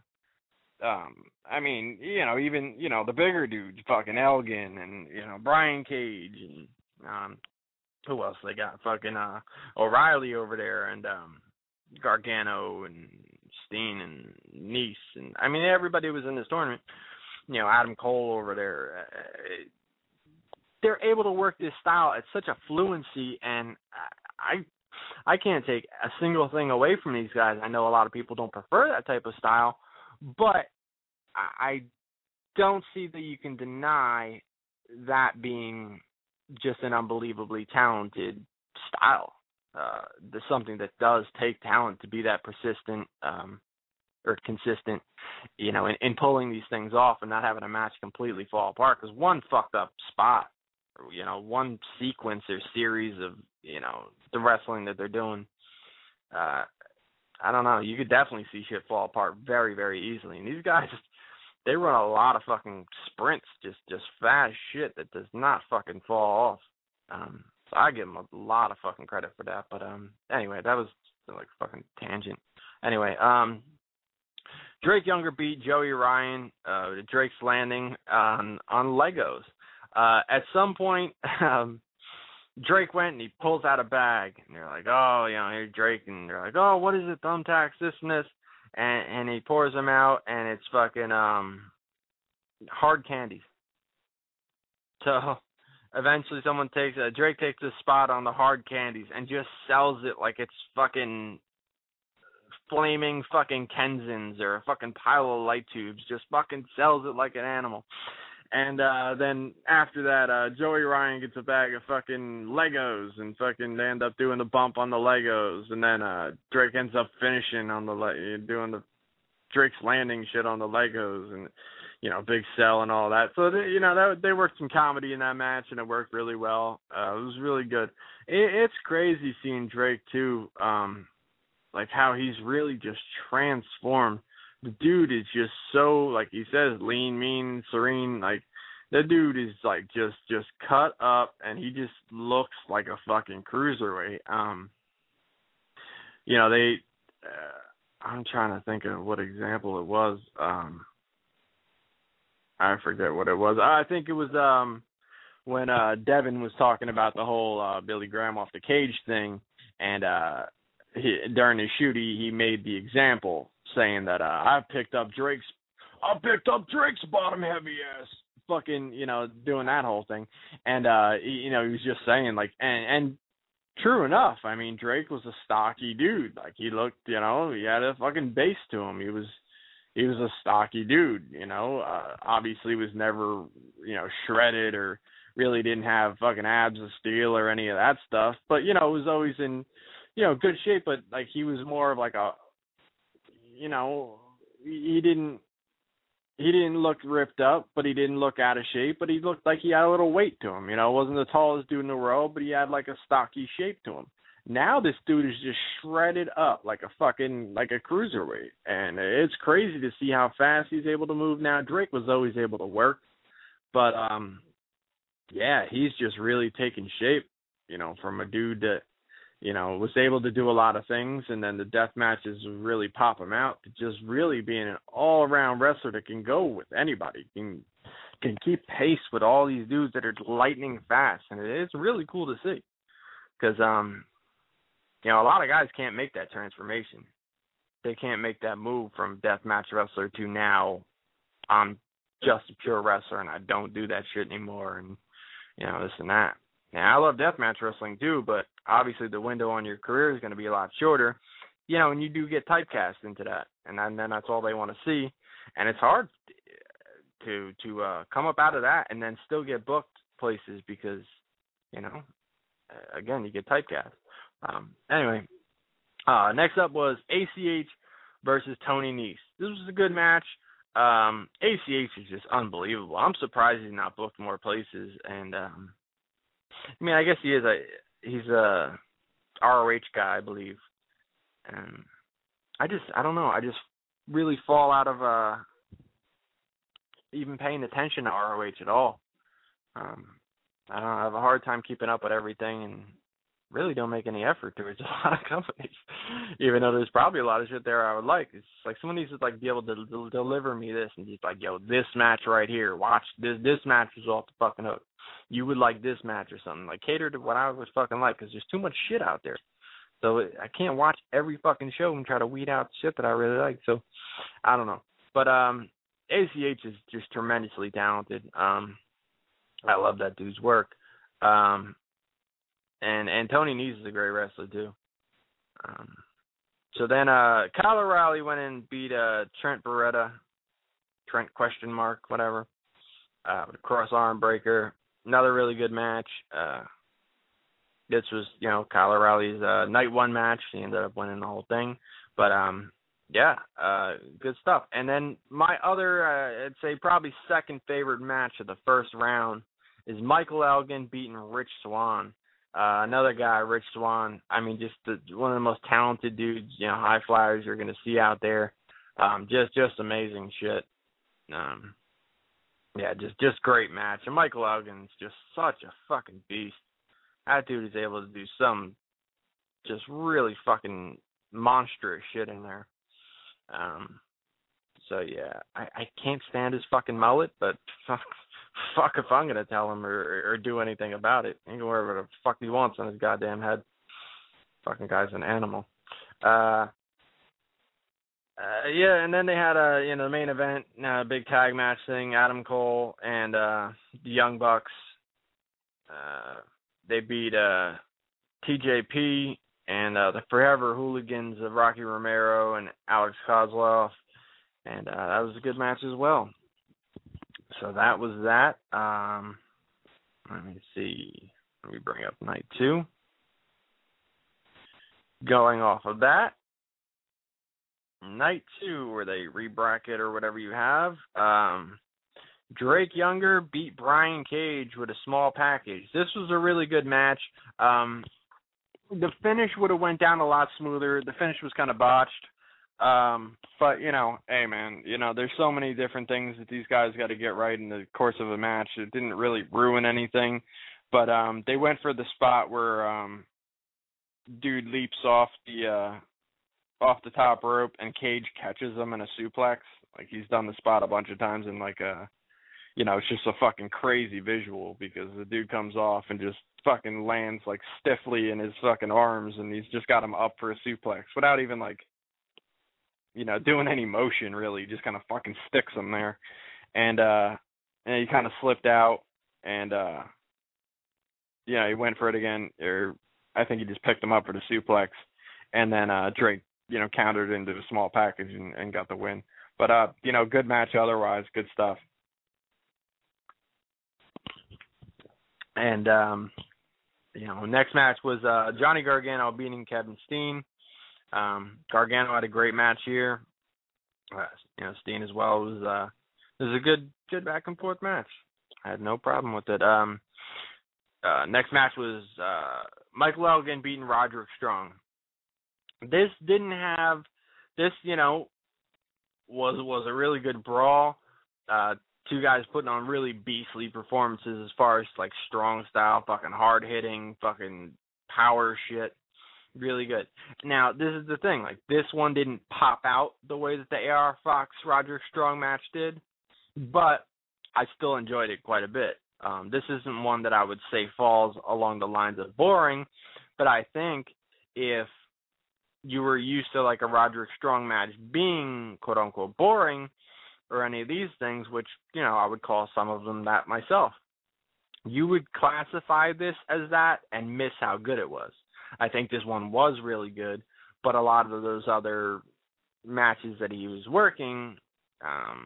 uh, um, I mean, you know, even you know the bigger dudes, fucking Elgin and you know Brian Cage and um, who else they got? Fucking uh, O'Reilly over there and um, Gargano and Steen and Nice, and I mean everybody was in this tournament. You know, Adam Cole over there. Uh, they're able to work this style at such a fluency, and I I can't take a single thing away from these guys. I know a lot of people don't prefer that type of style, but I don't see that you can deny that being just an unbelievably talented style. Uh, there's something that does take talent to be that persistent um, or consistent, you know, in, in pulling these things off and not having a match completely fall apart. Because one fucked up spot, or, you know, one sequence or series of, you know, the wrestling that they're doing, uh, I don't know. You could definitely see shit fall apart very, very easily. And these guys, they run a lot of fucking sprints, just, just fast shit that does not fucking fall off. Um, So I give him a lot of fucking credit for that. But um, anyway, that was like fucking tangent. Anyway, um, Drake Younger beat Joey Ryan, uh, Drake's Landing on on Legos. Uh, at some point, um, Drake went and he pulls out a bag, and they're like, "Oh, you know, here's Drake," and they're like, "Oh, what is it? Thumbtacks, this and this." and and he pours them out, and it's fucking um hard candies. So eventually, someone takes uh, Drake takes a spot on the hard candies and just sells it like it's fucking flaming fucking Kenzins or a fucking pile of light tubes. Just fucking sells it like an animal. And uh, then after that, uh, Joey Ryan gets a bag of fucking Legos, and fucking they end up doing the bump on the Legos, and then uh, Drake ends up finishing on the le- doing the Drake's landing shit on the Legos, and you know, big sell and all that. So they, you know, that, they worked some comedy in that match, and it worked really well. Uh, it was really good. It, it's crazy seeing Drake too, um, like how he's really just transformed. The dude is just so, like he says, lean, mean, serene. Like, the dude is, like, just just cut up, and he just looks like a fucking cruiserweight. Um, you know, they, uh, I'm trying to think of what example it was. Um, I forget what it was. I think it was um, when uh, Devin was talking about the whole uh, Billy Graham off the cage thing, and uh, he, during his shoot, he, he made the example, saying that uh, I picked up Drake's, I picked up Drake's bottom heavy ass, fucking, you know, doing that whole thing, and uh, he, you know, he was just saying like, and, and true enough, I mean, Drake was a stocky dude, like he looked, you know, he had a fucking base to him, he was, he was a stocky dude, you know, uh, obviously was never, you know, shredded or really didn't have fucking abs of steel or any of that stuff, but you know, was always in, you know, good shape, but like he was more of like a, you know, he didn't he didn't look ripped up, but he didn't look out of shape, but he looked like he had a little weight to him. You know, wasn't the tallest dude in the world, but he had like a stocky shape to him. Now this dude is just shredded up like a fucking, like a cruiserweight. And it's crazy to see how fast he's able to move now. Drake was always able to work, but um, yeah, he's just really taken shape, you know, from a dude that, you know, was able to do a lot of things, and then the death matches really pop him out to just really being an all-around wrestler that can go with anybody, can can keep pace with all these dudes that are lightning fast, and it's really cool to see, because um, you know, a lot of guys can't make that transformation. They can't make that move from deathmatch wrestler to now I'm just a pure wrestler and I don't do that shit anymore, and you know, this and that. Now, I love deathmatch wrestling too, but obviously the window on your career is going to be a lot shorter, you know, and you do get typecast into that, and then, then that's all they want to see, and it's hard to to uh, come up out of that and then still get booked places because, you know, again, you get typecast. Um, anyway, uh, next up was A C H versus Tony Nese. This was a good match. Um, A C H is just unbelievable. I'm surprised he's not booked more places, and um, I mean, I guess he is a he's a R O H guy, I believe. And I just I don't know. I just really fall out of uh, even paying attention to R O H at all. Um, I don't know, I have a hard time keeping up with everything, and really don't make any effort towards a lot of companies. Even though there's probably a lot of shit there I would like. It's like someone needs to like be able to del- deliver me this and just like, yo, this match right here. Watch this. This match was off the fucking hook. You would like this match or something. Like, cater to what I would fucking like, because there's too much shit out there. So I can't watch every fucking show and try to weed out shit that I really like. So I don't know. But um, A C H is just tremendously talented. Um, I love that dude's work. Um, and and Tony Nese is a great wrestler too. Um, so then uh, Kyle O'Reilly went in and beat uh, Trent Beretta, Trent question mark, whatever, uh, with a cross arm breaker. Another really good match. Uh, this was, you know, Kyle O'Reilly's uh, night one match. He ended up winning the whole thing. But, um, yeah, uh, good stuff. And then my other, uh, I'd say probably second favorite match of the first round is Michael Elgin beating Rich Swann. Uh, another guy, Rich Swann. I mean, just the, one of the most talented dudes, you know, high flyers you're going to see out there. Um, just, just amazing shit. Um, yeah, just, just great match. And Michael Elgin's just such a fucking beast. That dude is able to do some just really fucking monstrous shit in there. Um, so yeah, I, I can't stand his fucking mullet, but fuck, fuck if I'm gonna tell him or, or do anything about it. He can wear whatever the fuck he wants on his goddamn head. Fucking guy's an animal. Uh, Uh, yeah, and then they had a you know the main event, uh, big tag match thing. Adam Cole and uh, the Young Bucks. Uh, they beat uh, T J P and uh, the Forever Hooligans of Rocky Romero and Alex Kozlov, and uh, that was a good match as well. So that was that. Um, let me see. Let me bring up night two. Going off of that. Night two, where they re-bracket or whatever you have, um, Drake Younger beat Brian Cage with a small package. This was a really good match. Um, the finish would have went down a lot smoother. The finish was kind of botched. Um, but, you know, hey, man, you know, there's so many different things that these guys got to get right in the course of a match. It didn't really ruin anything. But um, they went for the spot where um, dude leaps off the... Uh, off the top rope and Cage catches him in a suplex. Like, he's done the spot a bunch of times, and like a, you know, it's just a fucking crazy visual because the dude comes off and just fucking lands like stiffly in his fucking arms, and he's just got him up for a suplex without even like, you know, doing any motion really. He just kind of fucking sticks him there, and uh, and he kind of slipped out, and uh, yeah, he went for it again, or I think he just picked him up for the suplex, and then uh, Drake, you know, countered into a small package and, and got the win. But, uh, you know, good match otherwise, good stuff. And, um, you know, next match was uh, Johnny Gargano beating Kevin Steen. Um, Gargano had a great match here. Uh, you know, Steen as well. It was, uh, it was a good, good back and forth match. I had no problem with it. Um, uh, next match was uh, Michael Elgin beating Roderick Strong. This didn't have this, you know, was was a really good brawl. Uh, two guys putting on really beastly performances as far as like strong style, fucking hard hitting, fucking power shit. Really good. Now, this is the thing, like this one didn't pop out the way that the A R Fox Roderick Strong match did, but I still enjoyed it quite a bit. Um, this isn't one that I would say falls along the lines of boring, but I think if you were used to like a Roderick Strong match being quote unquote boring or any of these things, which, you know, I would call some of them that myself, you would classify this as that and miss how good it was. I think this one was really good, but a lot of those other matches that he was working, um,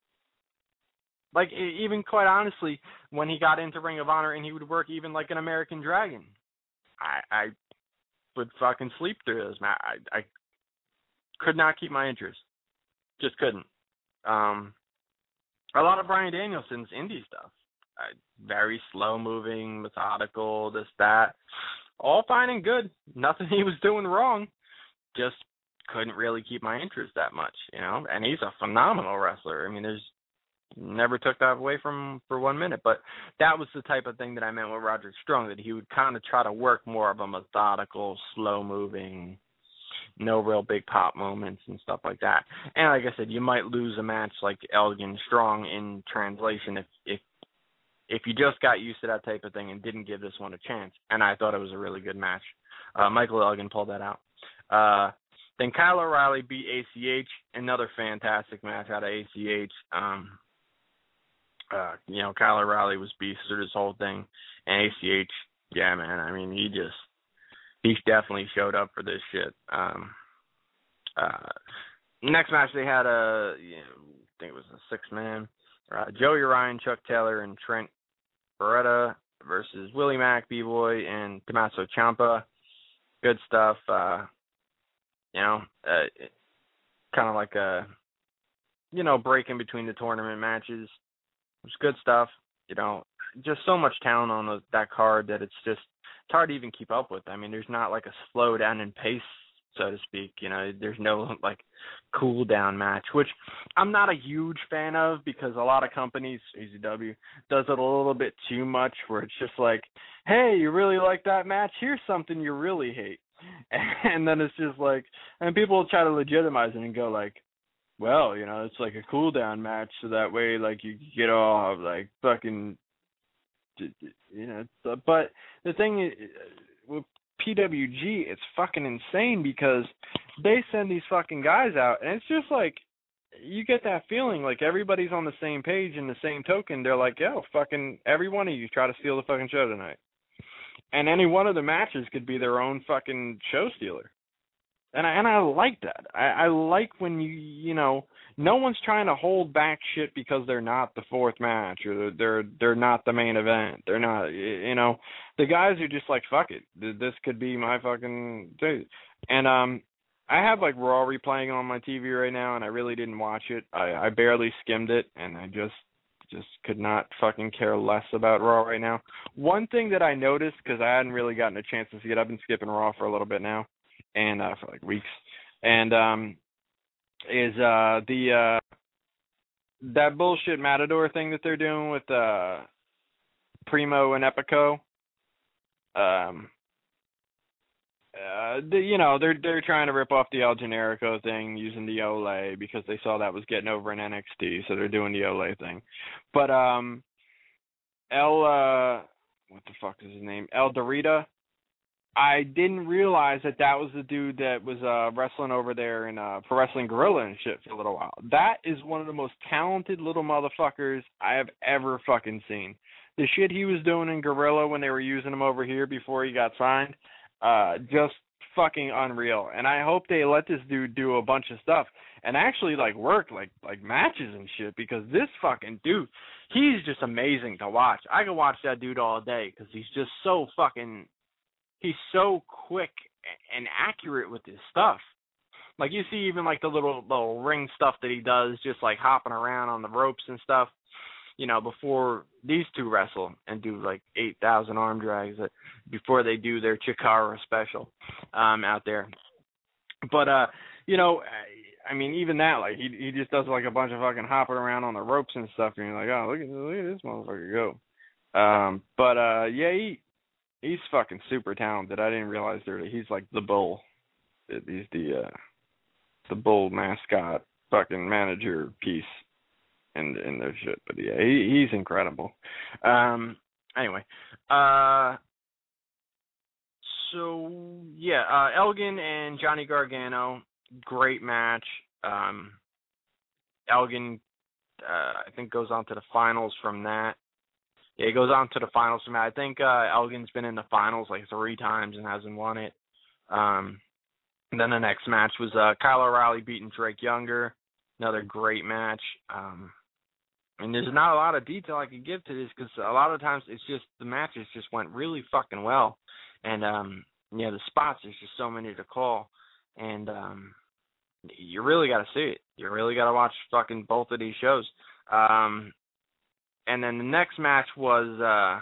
like even quite honestly, when he got into Ring of Honor and he would work even like an American Dragon, I, I would fucking sleep through those. I, I could not keep my interest. Just couldn't. Um, a lot of Bryan Danielson's indie stuff. Uh, very slow moving, methodical, this, that. All fine and good. Nothing he was doing wrong. Just couldn't really keep my interest that much, you know? And he's a phenomenal wrestler. I mean, there's never took that away from for one minute, but that was the type of thing that I meant with Roderick Strong, that he would kind of try to work more of a methodical, slow-moving, no real big pop moments and stuff like that. And like I said, you might lose a match like Elgin Strong in translation if if if you just got used to that type of thing and didn't give this one a chance. And I thought it was a really good match. Uh, Michael Elgin pulled that out. Uh, then Kyle O'Reilly beat A C H, another fantastic match out of A C H. Um, Uh, you know, Kyle O'Reilly was beast through this whole thing, and A C H, yeah, man. I mean, he just he definitely showed up for this shit. Um, uh, next match they had a, you know, I think it was a six man, uh, Joey Ryan, Chuck Taylor, and Trent Beretta versus Willie Mack, B-Boy, and Tommaso Ciampa. Good stuff. Uh, you know, uh, kind of like a, you know, break in between the tournament matches. It's good stuff, you know, just so much talent on the, that card that it's just, it's hard to even keep up with. I mean, there's not like a slow down in pace, so to speak, you know, there's no like cool down match, which I'm not a huge fan of because a lot of companies, E C W, does it a little bit too much where it's just like, hey, you really like that match? Here's something you really hate. And then it's just like, and people will try to legitimize it and go like, well, you know, it's like a cool down match, so that way, like, you get all, like, fucking, you know, but the thing is, P W G, it's fucking insane because they send these fucking guys out, and it's just like, you get that feeling like everybody's on the same page. In the same token, they're like, yo, fucking every one of you try to steal the fucking show tonight. And any one of the matches could be their own fucking show stealer. And I, and I like that. I, I like when you, you know, no one's trying to hold back shit because they're not the fourth match or they're, they're, they're not the main event. They're not, you know, the guys are just like, fuck it. This could be my fucking thing. And, um, I have like Raw replaying on my T V right now, and I really didn't watch it. I, I barely skimmed it, and I just just could not fucking care less about Raw right now. One thing that I noticed, because I hadn't really gotten a chance to see it, I've been skipping Raw for a little bit now, and uh, for like weeks, and um, is uh, the uh, that bullshit Matador thing that they're doing with uh, Primo and Epico. Um. Uh, the, you know, they're they're trying to rip off the El Generico thing using the Ole because they saw that was getting over in N X T, so they're doing the Ole thing. But um, El, uh, what the fuck is his name? El Dorita. I didn't realize that that was the dude that was uh, wrestling over there in uh, Pro Wrestling Guerrilla and shit for a little while. That is one of the most talented little motherfuckers I have ever fucking seen. The shit he was doing in Guerrilla when they were using him over here before he got signed. Uh, just fucking unreal. And I hope they let this dude do a bunch of stuff and actually like work like like matches and shit, because this fucking dude, he's just amazing to watch. I could watch that dude all day because he's just so fucking, he's so quick and accurate with his stuff. Like you see even like the little little ring stuff that he does, just like hopping around on the ropes and stuff. You know, before these two wrestle and do like eight thousand arm drags, that before they do their Chikara special um, out there. But, uh, you know, I mean, even that, like, he he just does like a bunch of fucking hopping around on the ropes and stuff, and you're like, oh, look at, look at this motherfucker go. Um, but, uh, yeah, he he's fucking super talented. I didn't realize there he's like the bull. He's the, uh, the bull mascot fucking manager piece. And, and their shit, but yeah, he, he's incredible. Um, anyway, uh, so yeah, uh, Elgin and Johnny Gargano, great match. Um, Elgin, uh, I think goes on to the finals from that. Yeah, he goes on to the finals from that. I think uh, Elgin's been in the finals like three times and hasn't won it. Um, and then the next match was uh, Kyle O'Reilly beating Drake Younger. Another great match. Um, And there's not a lot of detail I can give to this because a lot of times it's just the matches just went really fucking well. And, um, yeah, the spots, there's just so many to call. And um, you really got to see it. You really got to watch fucking both of these shows. Um, and then the next match was uh,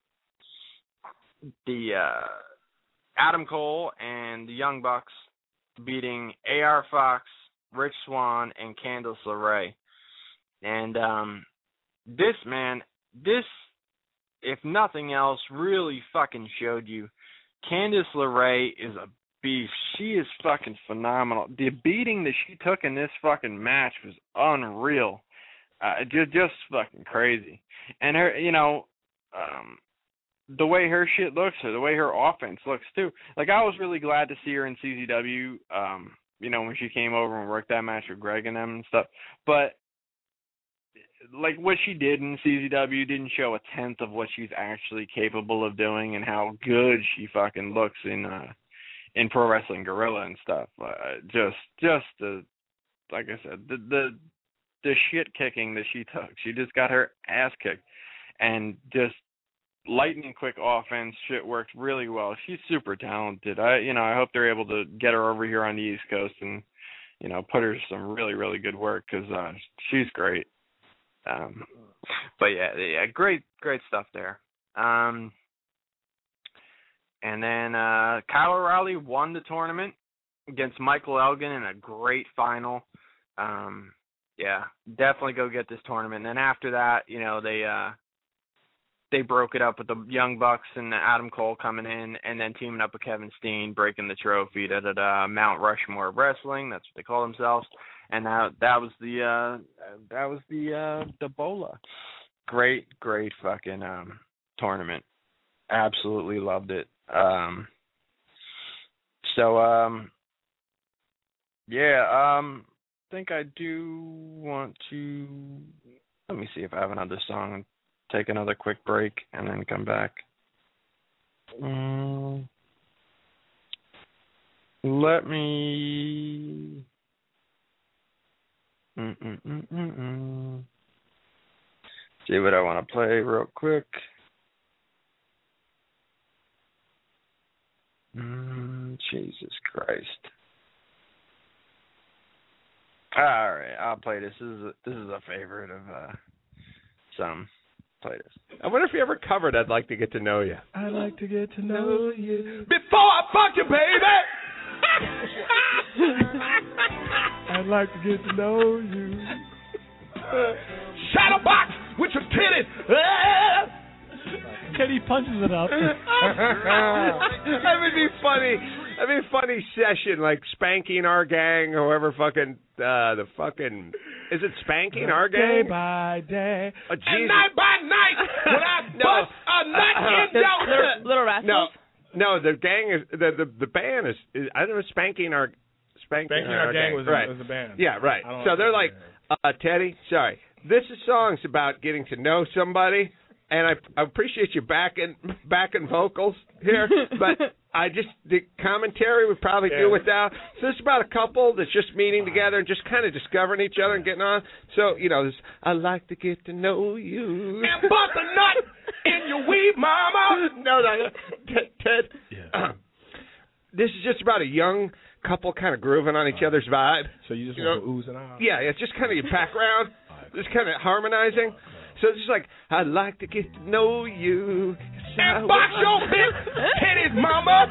the uh, Adam Cole and the Young Bucks beating A R Fox, Rich Swann, and Candice LeRae. And um, this, man, this, if nothing else, really fucking showed you Candice LeRae is a beast. She is fucking phenomenal. The beating that she took in this fucking match was unreal. Uh, just, just fucking crazy. And her, you know, um, the way her shit looks, or the way her offense looks too. Like, I was really glad to see her in C Z W, um, you know, when she came over and worked that match with Greg and them and stuff. But like what she did in C Z W didn't show a tenth of what she's actually capable of doing and how good she fucking looks in uh, in Pro Wrestling Guerrilla and stuff. Uh, just, just the, like I said, the the the shit kicking that she took. She just got her ass kicked, and just lightning quick offense. Shit worked really well. She's super talented. I, you know, I hope they're able to get her over here on the East Coast and, you know, put her some really, really good work because uh, she's great. Um, but yeah, yeah, great, great stuff there. Um, and then uh, Kyle O'Reilly won the tournament against Michael Elgin in a great final. Um, yeah, definitely go get this tournament. And then after that, you know, they uh, they broke it up with the Young Bucks and Adam Cole coming in, and then teaming up with Kevin Steen, breaking the trophy. Da da da. Mount Rushmore of Wrestling. That's what they call themselves. And that that was the uh, that was the uh, the Bola. Great, great fucking um, tournament. Absolutely loved it. Um, So, um, yeah, um, I think I do want to, let me see if I have another song, take another quick break, and then come back. Um, let me, Mm-mm-mm-mm-mm. see what I want to play real quick. Mm, Jesus Christ. All right, I'll play this. This is a, this is a favorite of uh, some. Play this. I wonder if you ever covered I'd Like to Get to Know You. I'd like to get to know you. Before I fuck you, baby! I'd like to get to know you. Shadow box with your titties! Kenny punches it up. That would be funny. That'd be a funny session, like Spanking Our Gang, or whoever fucking, uh, the fucking, is it Spanking Our Gang? Day by day. Oh, and night by night, when I no. bust a nut Uh, in your... Little, little Rascals? No, no, the gang is, the the, the band is, is, I don't know, Spanking Our, Spanking, Spanking Our, Our Gang, gang. was, right. was the band. Yeah, right. So they're like, uh, Teddy, sorry, this is songs about getting to know somebody. And I, I appreciate you backing backing vocals here, but I just the commentary we probably Yeah. do without. So this is about a couple that's just meeting together and just kind of discovering each other and getting on. So you know, this, I like to get to know you. And bust a nut in your weed, mama. No, no, Ted. Ted Yeah. This is just about a young couple kind of grooving on each other's vibe. So you just You want know, to ooze and ah? Yeah, it's just kind of your background, just kind of harmonizing. So it's just like, I'd like to get to know you. And box your big titties, mama.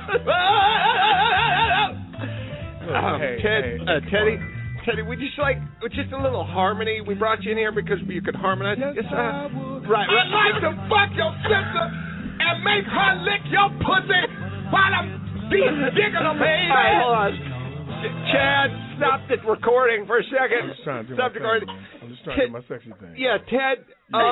Um, Hey, Ted, hey, uh, come Teddy, on. Teddy, we just like, with just a little harmony. We brought you in here because you could harmonize. Yes, uh, I would. right, I'd right. like to fuck your sister and make her lick your pussy while I'm deep digging her, baby. All right, hold on. Chad, stop the recording for a second. I'm just trying to do Stop my recording. thing. I'm just trying to do my sexy thing. Yeah, Ted, um,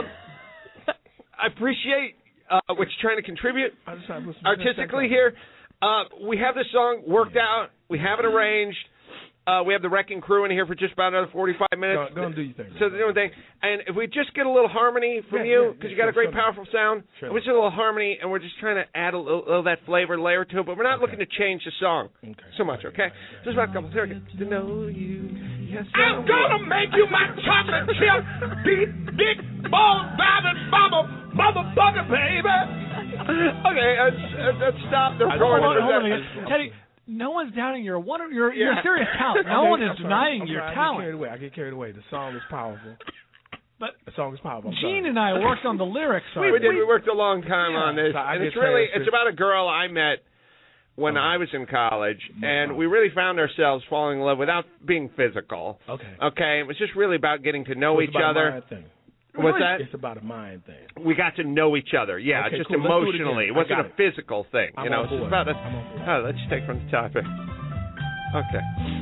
I appreciate uh, what you're trying to contribute I'm just trying to put some artistically here. Uh, we have this song worked out. We have it arranged. Uh, we have the Wrecking Crew in here for just about another forty-five minutes. Go, go and do your thing. So they're doing thing. And if we just get a little harmony from Yeah, you, yeah, because yeah, you got a sure, great, sure. powerful sound, Sure. we just a little harmony, and we're just trying to add a little, little of that flavor layer to it, but we're not Okay. looking to change the song Okay. so much, okay? Just about a couple. Here we go. To know you. Yes, I'm gonna make you my chocolate chip, deep dick, ball driving mama, motherfucker, baby. Okay, let's, let's stop the Hold recording. on, for hold on a again. second. Teddy, no one's doubting your one of your your Yeah. serious talent. No Okay, one is I'm sorry. denying I'm your sorry, I get talent. carried away. I get carried away. The song is powerful. But the song is powerful. I'm Gene sorry. and I worked on the lyrics. We, we did. We worked a long time Yeah. on this, So I and get it's really transcripts. it's about a girl I met when Okay. I was in college, and we really found ourselves falling in love without being physical. Okay. Okay, it was just really about getting to know So it's each about a other. mind thing. What's that? It's about a mind thing. We got to know each other. Yeah, Okay, just cool. Let's do it emotionally. again. It wasn't I a got it. physical thing. I'm you know, on it's just board. about a, I'm on board. oh, let's just take from the topic. Okay.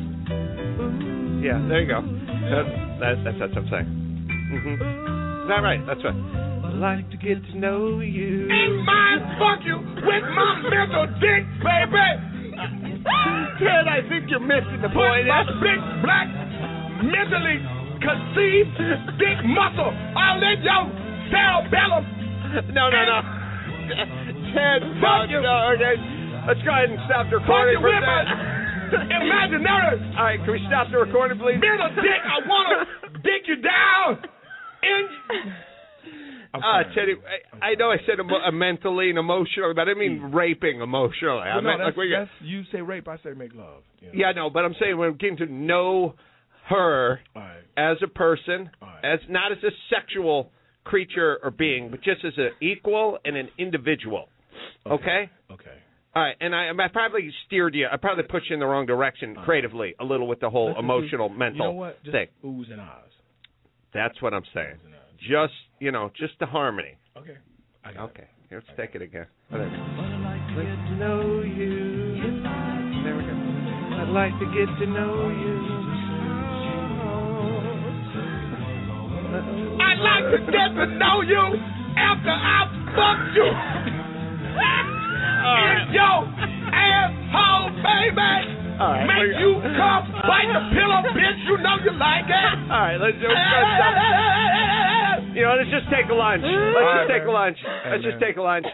Yeah, there you go. That, that, that's what I'm saying. Mm-hmm. Is that right? That's right. I'd like to get to know you. Ain't mine fuck you with my mental dick, baby. Ted, I think you're missing the Put point. my big black mentally conceived dick muscle all in your cerebellum. No, no, no. Ted, Fuck no, you. no, okay. Let's go ahead and stop the Fuck recording you for a with my second. imaginary All right, can we stop the recording, please? mental dick. I wanna dick you down in. I'm Ah, sorry. Teddy, I, I know I said emo- uh, mentally and emotionally, but I didn't mean raping emotionally. I Well, no, meant that's, like we got. that's, you say rape, I say make love. You know? Yeah, no, but I'm saying we're getting to know her All right. as a person, All right. as not as a sexual creature or being, but just as an equal and an individual. Okay? Okay. All right, and I, I probably steered you. I probably put you in the wrong direction creatively a little with the whole Let's just emotional, do- mental You know what? Just thing. oohs and ahs. That's what I'm saying. Oohs and ahs. Just, you know, just the harmony. Okay. I got Okay, here, let's take it again. Oh, there we go. I'd like to know you. There we go. I'd like to get to know you. I'd like to get to know you after I fuck you. In your asshole, baby. All right, Make we're- you cough like a pillow, bitch. You know you like it. All right, let's, let's go stop. You know, let's just take a lunch. Let's All just right, take a lunch. Let's just take a lunch.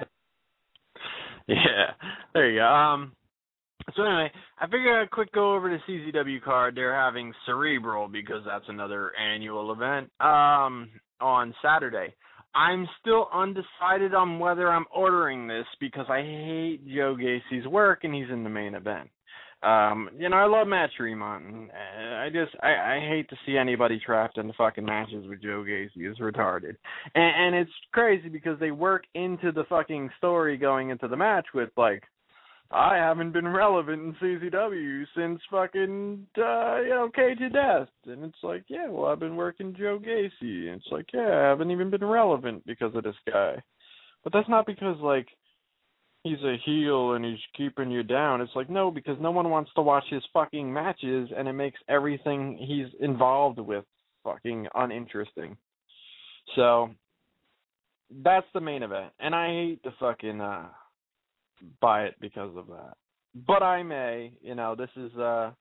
Yeah, there you go. Um, so anyway, I figured I'd quick go over the C Z W card. They're having Cerebral because that's another annual event um, on Saturday. I'm still undecided on whether I'm ordering this because I hate Joe Gacy's work and he's in the main event. Um, you know, I love Matt Tremont. And I just, I, I hate to see anybody trapped in the fucking matches with Joe Gacy. It's retarded. And, and it's crazy because they work into the fucking story going into the match with, like, I haven't been relevant in C Z W since fucking, uh, you know, Cage of Death. And it's like, yeah, well, I've been working Joe Gacy. And it's like, yeah, I haven't even been relevant because of this guy. But that's not because, like, he's a heel and he's keeping you down. It's like, no, because no one wants to watch his fucking matches, and it makes everything he's involved with fucking uninteresting. So, that's the main event. And I hate to fucking uh, buy it because of that. But I may. You know, this is, uh,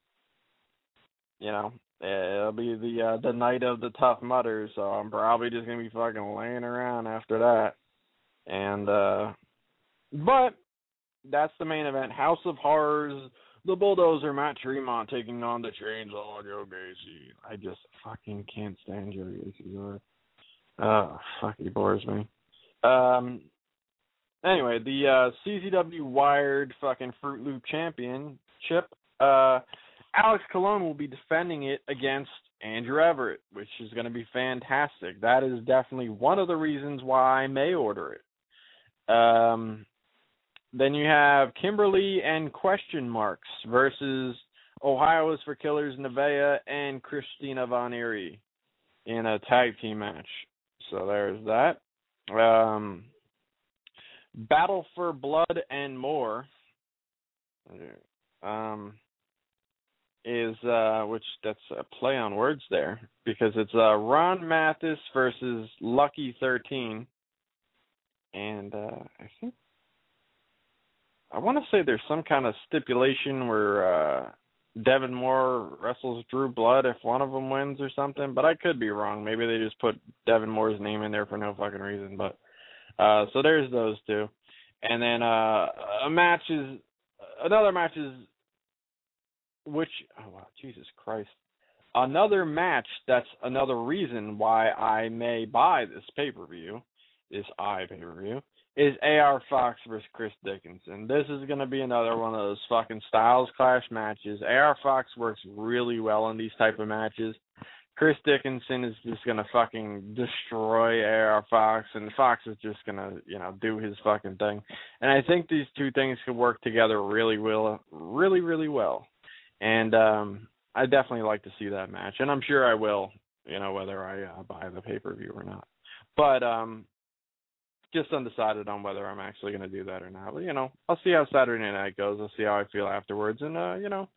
you know, it'll be the uh, the night of the Tough Mudder, so I'm probably just going to be fucking laying around after that. And, uh... But that's the main event. House of Horrors, the Bulldozer, Matt Tremont taking on the Chainsaw Joe Gacy. I just fucking can't stand Joe Gacy. Oh, fuck, he bores me. Um. Anyway, the uh, C Z W Wired fucking Fruit Loop Championship, uh, Alex Colon will be defending it against Andrew Everett, which is going to be fantastic. That is definitely one of the reasons why I may order it. Um... Then you have Kimberly and Question Marks versus Ohio is for Killers, Nevaeh, and Christina Von Eerie in a tag team match. So there's that. Um, Battle for Blood and More um, is, uh, which that's a play on words there, because it's uh, Ron Mathis versus Lucky thirteen. And uh, I think I want to say there's some kind of stipulation where uh, Devin Moore wrestles Drew Blood if one of them wins or something, but I could be wrong. Maybe they just put Devin Moore's name in there for no fucking reason. But uh, so there's those two, and then uh, a match is another match is which oh wow Jesus Christ another match that's another reason why I may buy this pay per view this I pay per view. Is A R Fox versus Chris Dickinson. This is going to be another one of those fucking Styles Clash matches. A R Fox works really well in these type of matches. Chris Dickinson is just going to fucking destroy A R Fox, and Fox is just going to, you know, do his fucking thing. And I think these two things could work together really well, really, really well. And um, I definitely like to see that match, and I'm sure I will, you know, whether I uh, buy the pay-per-view or not. But, um, just undecided on whether I'm actually going to do that or not. But, you know, I'll see how Saturday night goes. I'll see how I feel afterwards. And, uh, you know,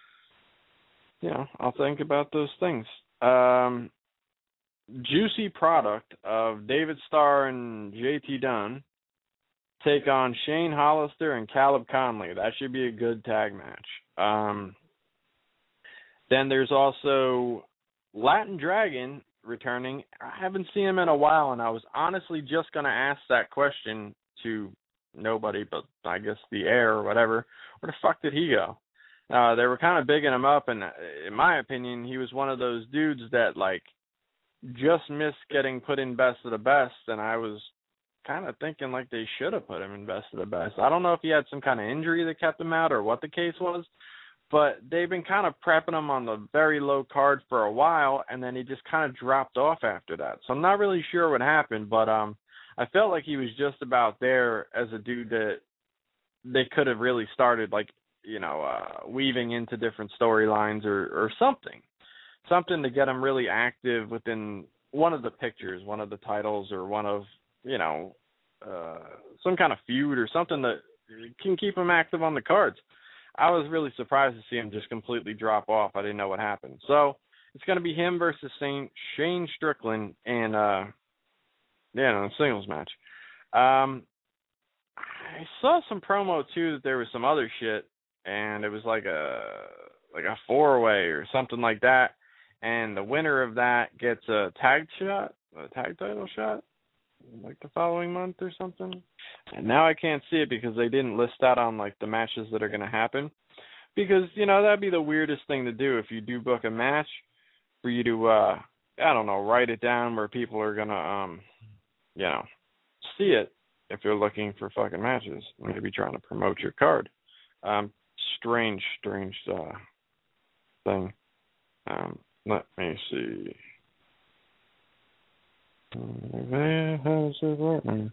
you know, I'll think about those things. Um, Juicy Product of David Starr and J T Dunn take on Shane Hollister and Caleb Conley. That should be a good tag match. Um, then there's also Latin Dragon returning. I haven't seen him in a while, and I was honestly just going to ask that question to nobody but I guess the air or whatever. Where the fuck did he go? Uh, they were kind of bigging him up, and in my opinion, he was one of those dudes that, like, just missed getting put in best of the best, and I was kind of thinking, like, they should have put him in best of the best. I don't know if he had some kind of injury that kept him out or what the case was, but they've been kind of prepping him on the very low card for a while, and then he just kind of dropped off after that. So I'm not really sure what happened, but um, I felt like he was just about there as a dude that they could have really started, like, you know, uh, weaving into different storylines or, or something. Something to get him really active within one of the pictures, one of the titles, or one of, you know, uh, some kind of feud or something that can keep him active on the cards. I was really surprised to see him just completely drop off. I didn't know what happened. So it's going to be him versus Saint Shane Strickland in, uh, yeah, no, a singles match. Um, I saw some promo, too, that there was some other shit, and it was like a like a four-way or something like that, and the winner of that gets a tag shot, a tag title shot, like the following month or something. And now I can't see it because they didn't list that on like the matches that are going to happen. Because, you know, that'd be the weirdest thing to do if you do book a match for you to, uh, I don't know, write it down where people are going to, um, you know, see it if you're looking for fucking matches. Maybe trying to promote your card. Um, strange, strange uh, thing. Um, let me see. How's it working?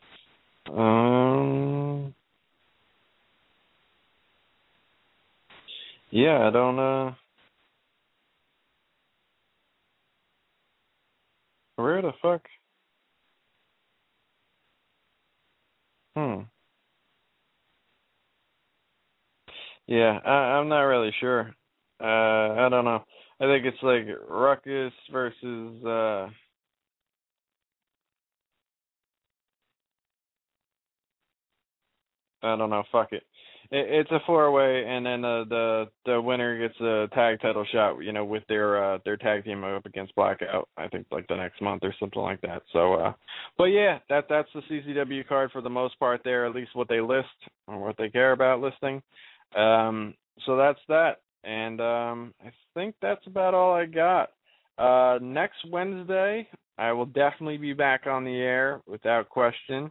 Um, yeah, I don't, uh, where the fuck? Hmm. Yeah, I, I'm not really sure. Uh, I don't know. I think it's like Ruckus versus, uh, I don't know. Fuck it. it it's a four-way, and then uh, the the winner gets a tag title shot. You know, with their uh, their tag team up against Blackout. I think like the next month or something like that. So, uh, but yeah, that that's the C C W card for the most part. There, at least what they list or what they care about listing. Um, so that's that, and um, I think that's about all I got. Uh, next Wednesday, I will definitely be back on the air without question.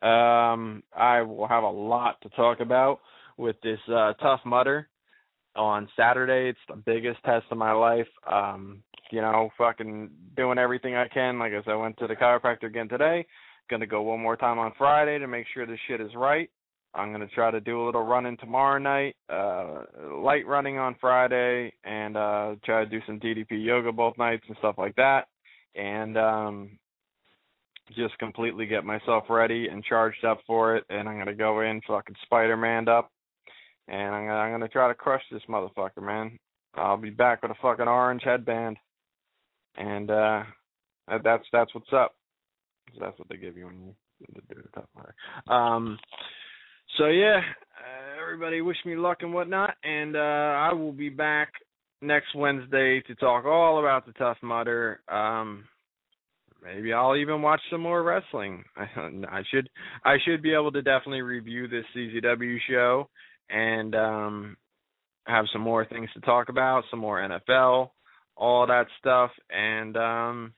Um, I will have a lot to talk about with this uh, Tough Mudder on Saturday. It's the biggest test of my life. Um, you know, fucking doing everything I can. Like I said, I went to the chiropractor again today. Going to go one more time on Friday to make sure this shit is right. I'm going to try to do a little running tomorrow night, uh, light running on Friday, and uh, try to do some D D P yoga both nights and stuff like that. And, um, just completely get myself ready and charged up for it, and I'm going to go in fucking Spider-Man up, and I'm going I'm going to try to crush this motherfucker, man. I'll be back with a fucking orange headband, and uh, that's that's what's up. That's what they give you when you do the Tough Mudder. Um, so, yeah, uh, everybody wish me luck and whatnot, and uh, I will be back next Wednesday to talk all about the Tough Mudder. Um Maybe I'll even watch some more wrestling. I should I should be able to definitely review this C Z W show and um, have some more things to talk about, some more N F L, all that stuff, and um,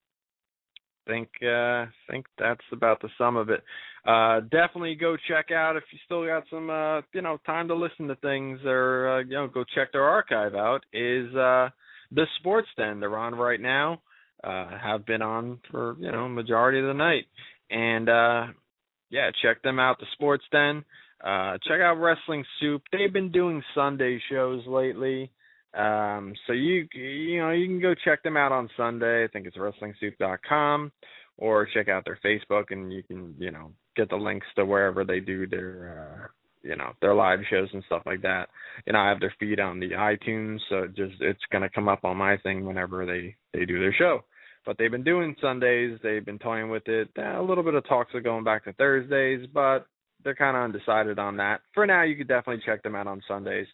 think uh, think that's about the sum of it. Uh, definitely go check out if you still got some uh, you know time to listen to things, or uh, you know go check their archive out. Is uh, the Sports Den they're on right now. Uh, have been on for, you know, majority of the night. And, uh, yeah, check them out, the Sports Den. Uh, check out Wrestling Soup. They've been doing Sunday shows lately. Um, so, you you know, you can go check them out on Sunday. I think it's wrestling soup dot com. Or check out their Facebook, and you can, you know, get the links to wherever they do their, uh, you know, their live shows and stuff like that. You know, I have their feed on the iTunes, so it just it's going to come up on my thing whenever they, they do their show. But they've been doing Sundays. They've been toying with it. A little bit of talks are going back to Thursdays, but they're kind of undecided on that. For now, you could definitely check them out on Sundays.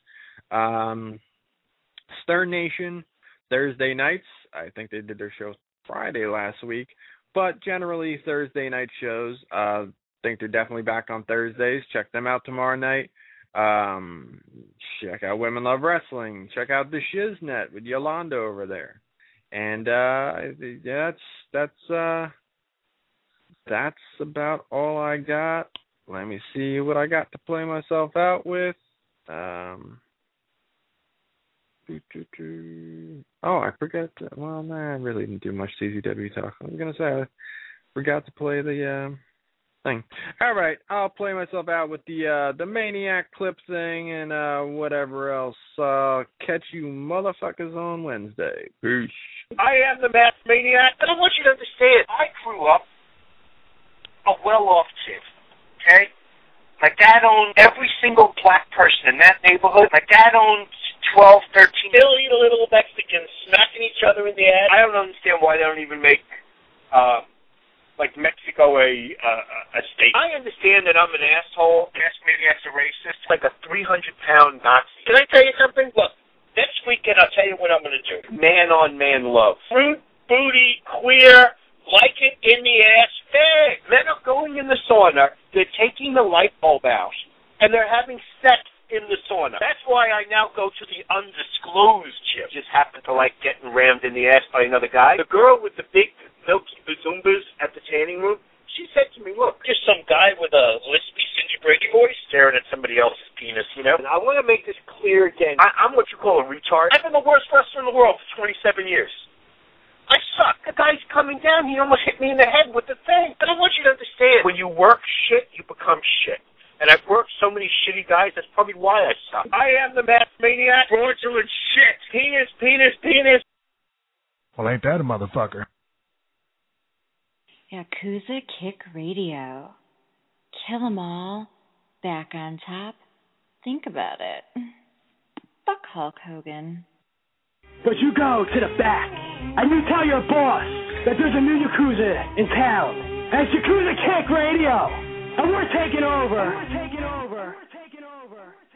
Um, Stern Nation, Thursday nights. I think they did their show Friday last week. But generally, Thursday night shows. I uh, think they're definitely back on Thursdays. Check them out tomorrow night. Um, check out Women Love Wrestling. Check out the Shiznet with Yolanda over there. And uh, that's that's uh, that's about all I got. Let me see what I got to play myself out with. Um, oh, I forgot. To, well, nah, I really didn't do much C Z W talk. I was gonna say I forgot to play the um, thing. All right, I'll play myself out with the uh, the Maniac clip thing and uh, whatever else. Uh, catch you motherfuckers on Wednesday. Peace. I am the Math Maniac, and I want you to understand, I grew up a well-off kid, okay? My dad owned every single black person in that neighborhood. My dad owned twelve, thirteen billion little Mexicans smacking each other in the ass. I don't understand why they don't even make uh, like Mexico a uh, a state. I understand that I'm an asshole. Yes, maybe that's a racist. Like a three hundred pound Nazi. Can I tell you something? Look, next weekend I'll tell you what I'm going to do. Man on man love. Fruit, booty, queer, like it in the ass, fag. Men are going in the sauna. They're taking the light bulb out, and they're having sex in the sauna. That's why I now go to the undisclosed chip. Just happened to like getting rammed in the ass by another guy. The girl with the big milky bazoombas at the tanning room, she said to me, look, just some guy with a lispy Cindy Brady voice staring at somebody else's penis, you know? And I want to make this clear again. I, I'm what you call a retard. I've been the worst wrestler in the world for twenty-seven years. I suck. The guy's coming down. He almost hit me in the head with the thing. But I want you to understand, when you work shit, you become shit. And I've worked so many shitty guys, that's probably why I suck. I am the math maniac, fraudulent shit. Penis, penis, penis. Well, ain't that a motherfucker? Yakuza Kick Radio. Kill 'em all. Back on top. Think about it. Fuck Hulk Hogan. But you go to the back, and you tell your boss that there's a new Yakuza in town. And it's Yakuza Kick Radio. And we're taking over. We're taking over. We're taking over.